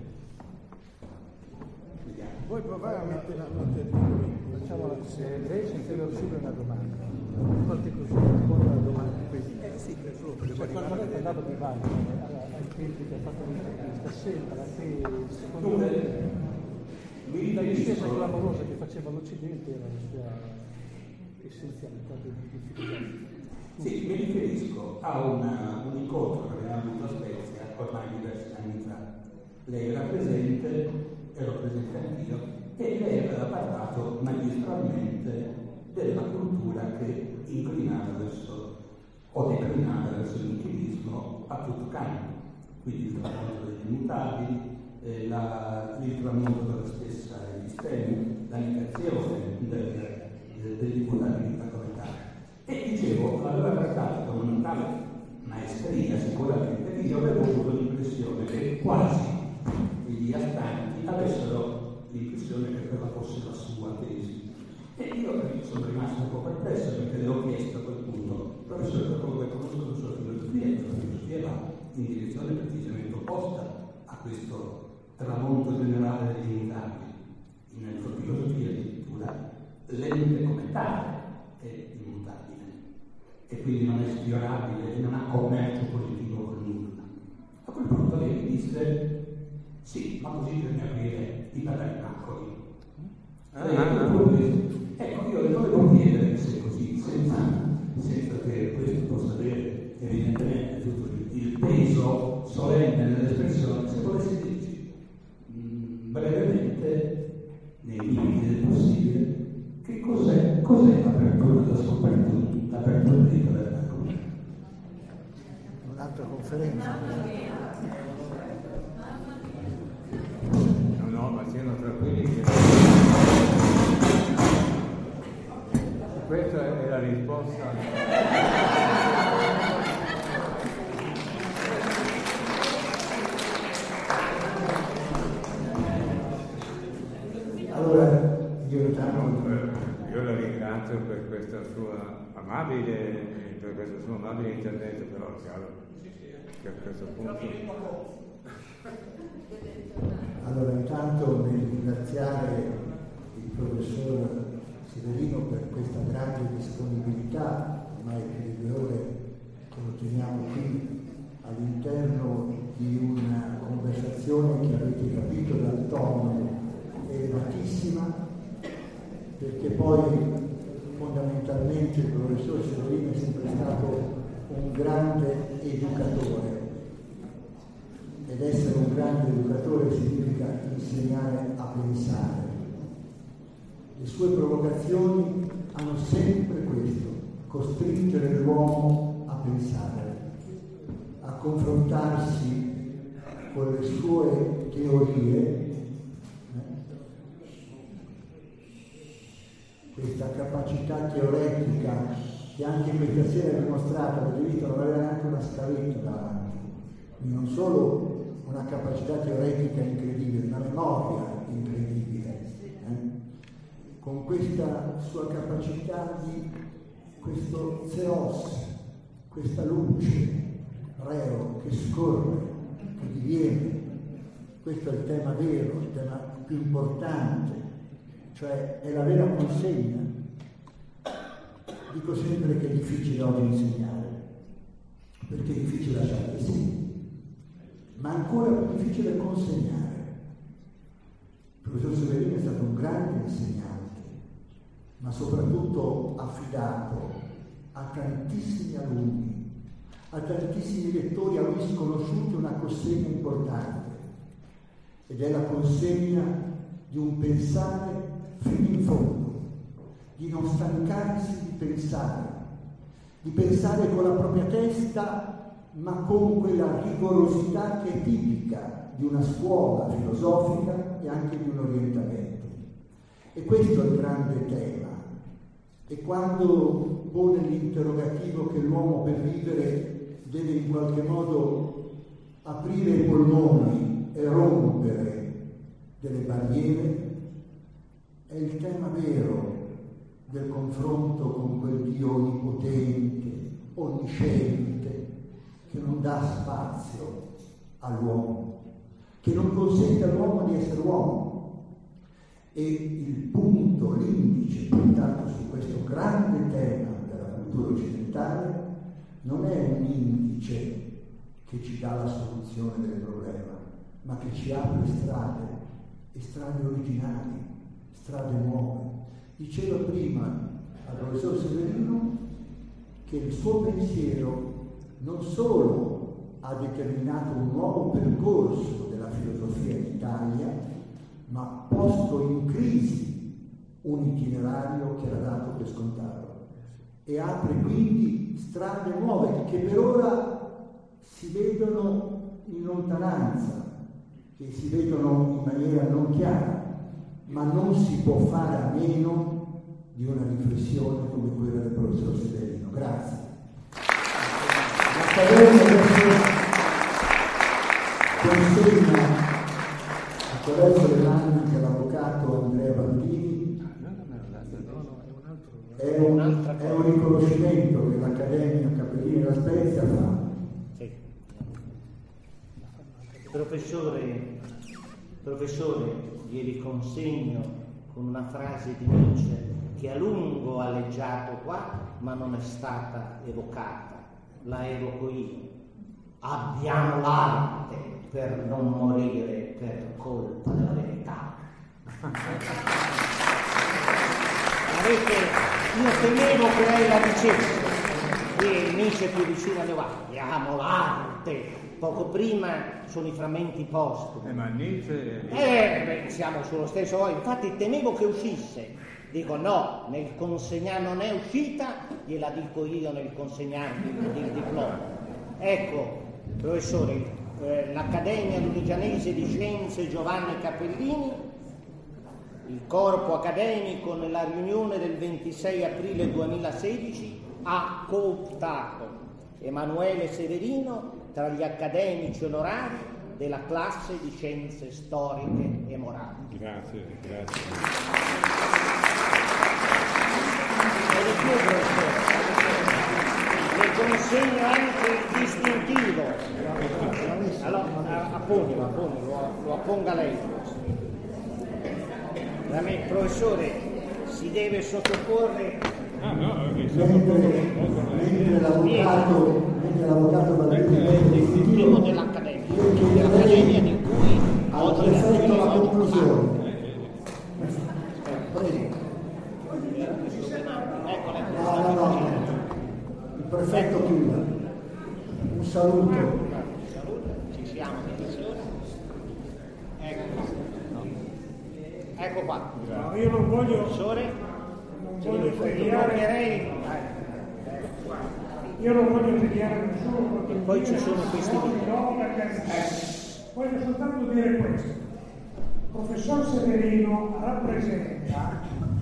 Vuoi provare a mettere Facciamo lei ci deve uscire una domanda. Qualche cosa risponde alla domanda così. Sì, per quando lei parlava di Wagner, ai tempi che ha fatto l'intervista, sembra che secondo lei la difesa clamorosa che faceva l'Occidente era la sua essenzialità di filosofia. Sì, mi riferisco a un incontro che abbiamo avuto a Spezia ormai diversi anni fa. Lei era presente, ero presente anch'io, e lei aveva parlato magistralmente della cultura che inclinava verso, o declinava verso il nichilismo a tutto campo, quindi il tramonto degli immutabili, il tramonto della stessa episteme, la negazione dell'immutabilità come tale. E dicevo, l'aveva trattato con una tale maestria sicuramente che io avevo avuto l'impressione che quasi gli astanti avessero l'impressione che quella fosse la sua tesi. E io sono rimasto un po' perplesso perché le ho chiesto a quel punto, professore, come conosco la sua filosofia, e la filosofia va in direzione precisamente opposta a questo tramonto generale degli immutabili. Nella sua filosofia addirittura l'ente come tale è immutabile e quindi non è sfiorabile e non ha commercio positivo con nulla. A quel punto lei mi disse sì, ma così bisogna aprire i tabernacoli. Ecco, io le volevo chiedere se così, senza che questo possa avere evidentemente limiti del possibile, che cos'è l'apertura della scoperta, l'apertura di libertà comune. Un'altra conferenza. No, ma siano tranquilli che questa è la risposta. Allora, io la ringrazio per questa sua amabile intervento, però è chiaro che a questo punto. Allora, intanto nel ringraziare il professor Severino per questa grande disponibilità, ormai più di 2 ore che lo teniamo qui all'interno di una conversazione che avete capito dal tono elevatissima, perché poi fondamentalmente il professor Severino è sempre stato un grande educatore, ed essere un grande educatore significa insegnare a pensare. Le sue provocazioni hanno sempre questo: costringere l'uomo a pensare, a confrontarsi con le sue teorie. Questa capacità teoretica che anche questa sera è dimostrata, avete visto, non aveva neanche una scaletta davanti, non solo una capacità teoretica incredibile, una memoria incredibile, con questa sua capacità di questo zeos, questa luce reo che scorre, che diviene. Questo è il tema vero, il tema più importante, cioè è la vera consegna. Dico sempre che è difficile oggi insegnare, perché è difficile lasciare i segni, ma ancora più difficile consegnare. Il professor Severino è stato un grande insegnante, ma soprattutto affidato a tantissimi alunni, a tantissimi lettori, a lui sconosciuti, una consegna importante, ed è la consegna di un pensare fino in fondo, di non stancarsi di pensare con la propria testa, ma con quella rigorosità che è tipica di una scuola filosofica e anche di un orientamento. E questo è il grande tema. E quando pone l'interrogativo che l'uomo per vivere deve in qualche modo aprire i polmoni e rompere delle barriere, è il tema vero del confronto con quel Dio onnipotente, onnisciente, che non dà spazio all'uomo, che non consente all'uomo di essere uomo. E il punto, l'indice puntato su questo grande tema della cultura occidentale non è un indice che ci dà la soluzione del problema, ma che ci apre strade, e strade originali, strade nuove. Diceva prima al professor Severino che il suo pensiero non solo ha determinato un nuovo percorso della filosofia in Italia, ma ha posto in crisi un itinerario che era dato per scontato, e apre quindi strade nuove che per ora si vedono in lontananza, che si vedono in maniera non chiara, ma non si può fare a meno di una riflessione come quella del professor Severino. Grazie. L'Accademia adesso consegna attraverso le mani dell'avvocato Andrea Baldini, è un riconoscimento che l'Accademia Capellini della Spezia fa. Sì. Professore, gli riconsegno con una frase di Nietzsche che a lungo ha aleggiato qua, ma non è stata evocata. La evoco io. Abbiamo l'arte per non morire per colpa della verità. Io temevo che lei la dicesse, Ieri Nietzsche più vicino alle guardie, amo l'arte. Poco prima sono i frammenti postumi. Ma Nietzsche... siamo sullo stesso. Infatti temevo che uscisse. Dico no, nel consegnare non è uscita, gliela dico io nel consegnarvi il diploma. Ecco, professore, l'Accademia Lunigianese di Scienze Giovanni Capellini, il corpo accademico nella riunione del 26 aprile 2016 ha cooptato Emanuele Severino tra gli accademici onorari della classe di Scienze Storiche e Morali. Grazie. E di più, professore, le consegno anche il distintivo. Allora, lo apponga lei. Professore, si deve sottoporre... mentre l'avvocato va il distintivo dell'Accademia di cui al prefetto la conclusione. Prego. No. Il prefetto chiuda. Un saluto. Ci siamo, ecco qua. No, io non voglio. Professore, io non voglio tediare nessuno. E poi ci sono questi voglio soltanto dire questo. Il professor Severino rappresenta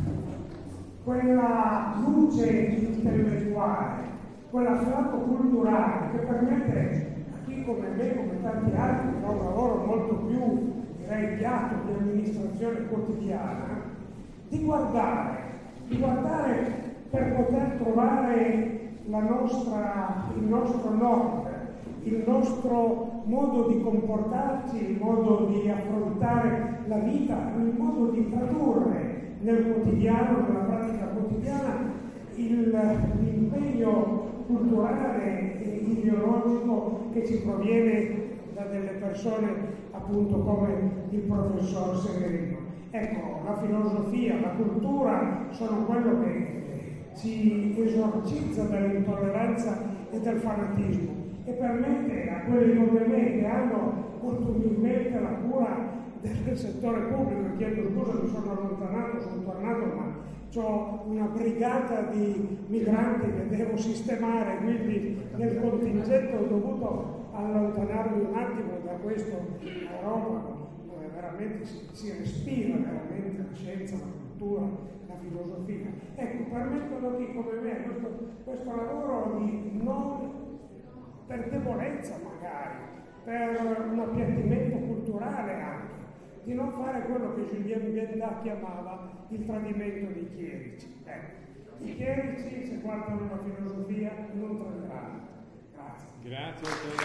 quella luce intellettuale, quell'afflato culturale che permette a chi come me, come tanti altri, che fa un lavoro molto più, direi, piatto di amministrazione quotidiana, di guardare per poter trovare il nostro nord, il nostro modo di comportarci, il modo di affrontare la vita, il modo di tradurre nel quotidiano, nella pratica quotidiana, l'impegno culturale e ideologico che ci proviene da delle persone appunto come il professor Severino. Ecco, la filosofia, la cultura sono quello che ci esorcizza dall'intolleranza e dal fanatismo e permette a quelli come me che hanno molto umilmente la cura del settore pubblico, chiedo scusa, mi sono allontanato, sono tornato, ma ho una brigata di migranti che devo sistemare, quindi nel contingente ho dovuto allontanarmi un attimo da questo aeroporto dove veramente si respira veramente la scienza, la cultura, la filosofia. Ecco, permettono a chi come me questo lavoro di non per debolezza magari, per un appiattimento culturale anche, di non fare quello che Julien Bienda chiamava il tradimento dei chierici. Ecco, i chierici, se guardano la filosofia, non tradiranno. Grazie.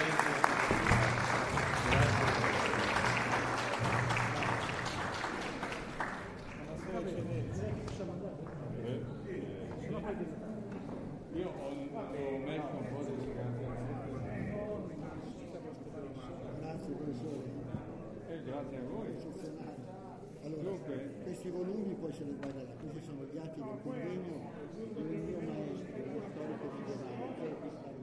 Io ho messo un po' di Grazie professore. Grazie a voi. Allora, questi volumi poi se li guarda là, questi sono gli atti del convegno di un mio maestro, uno storico medievale,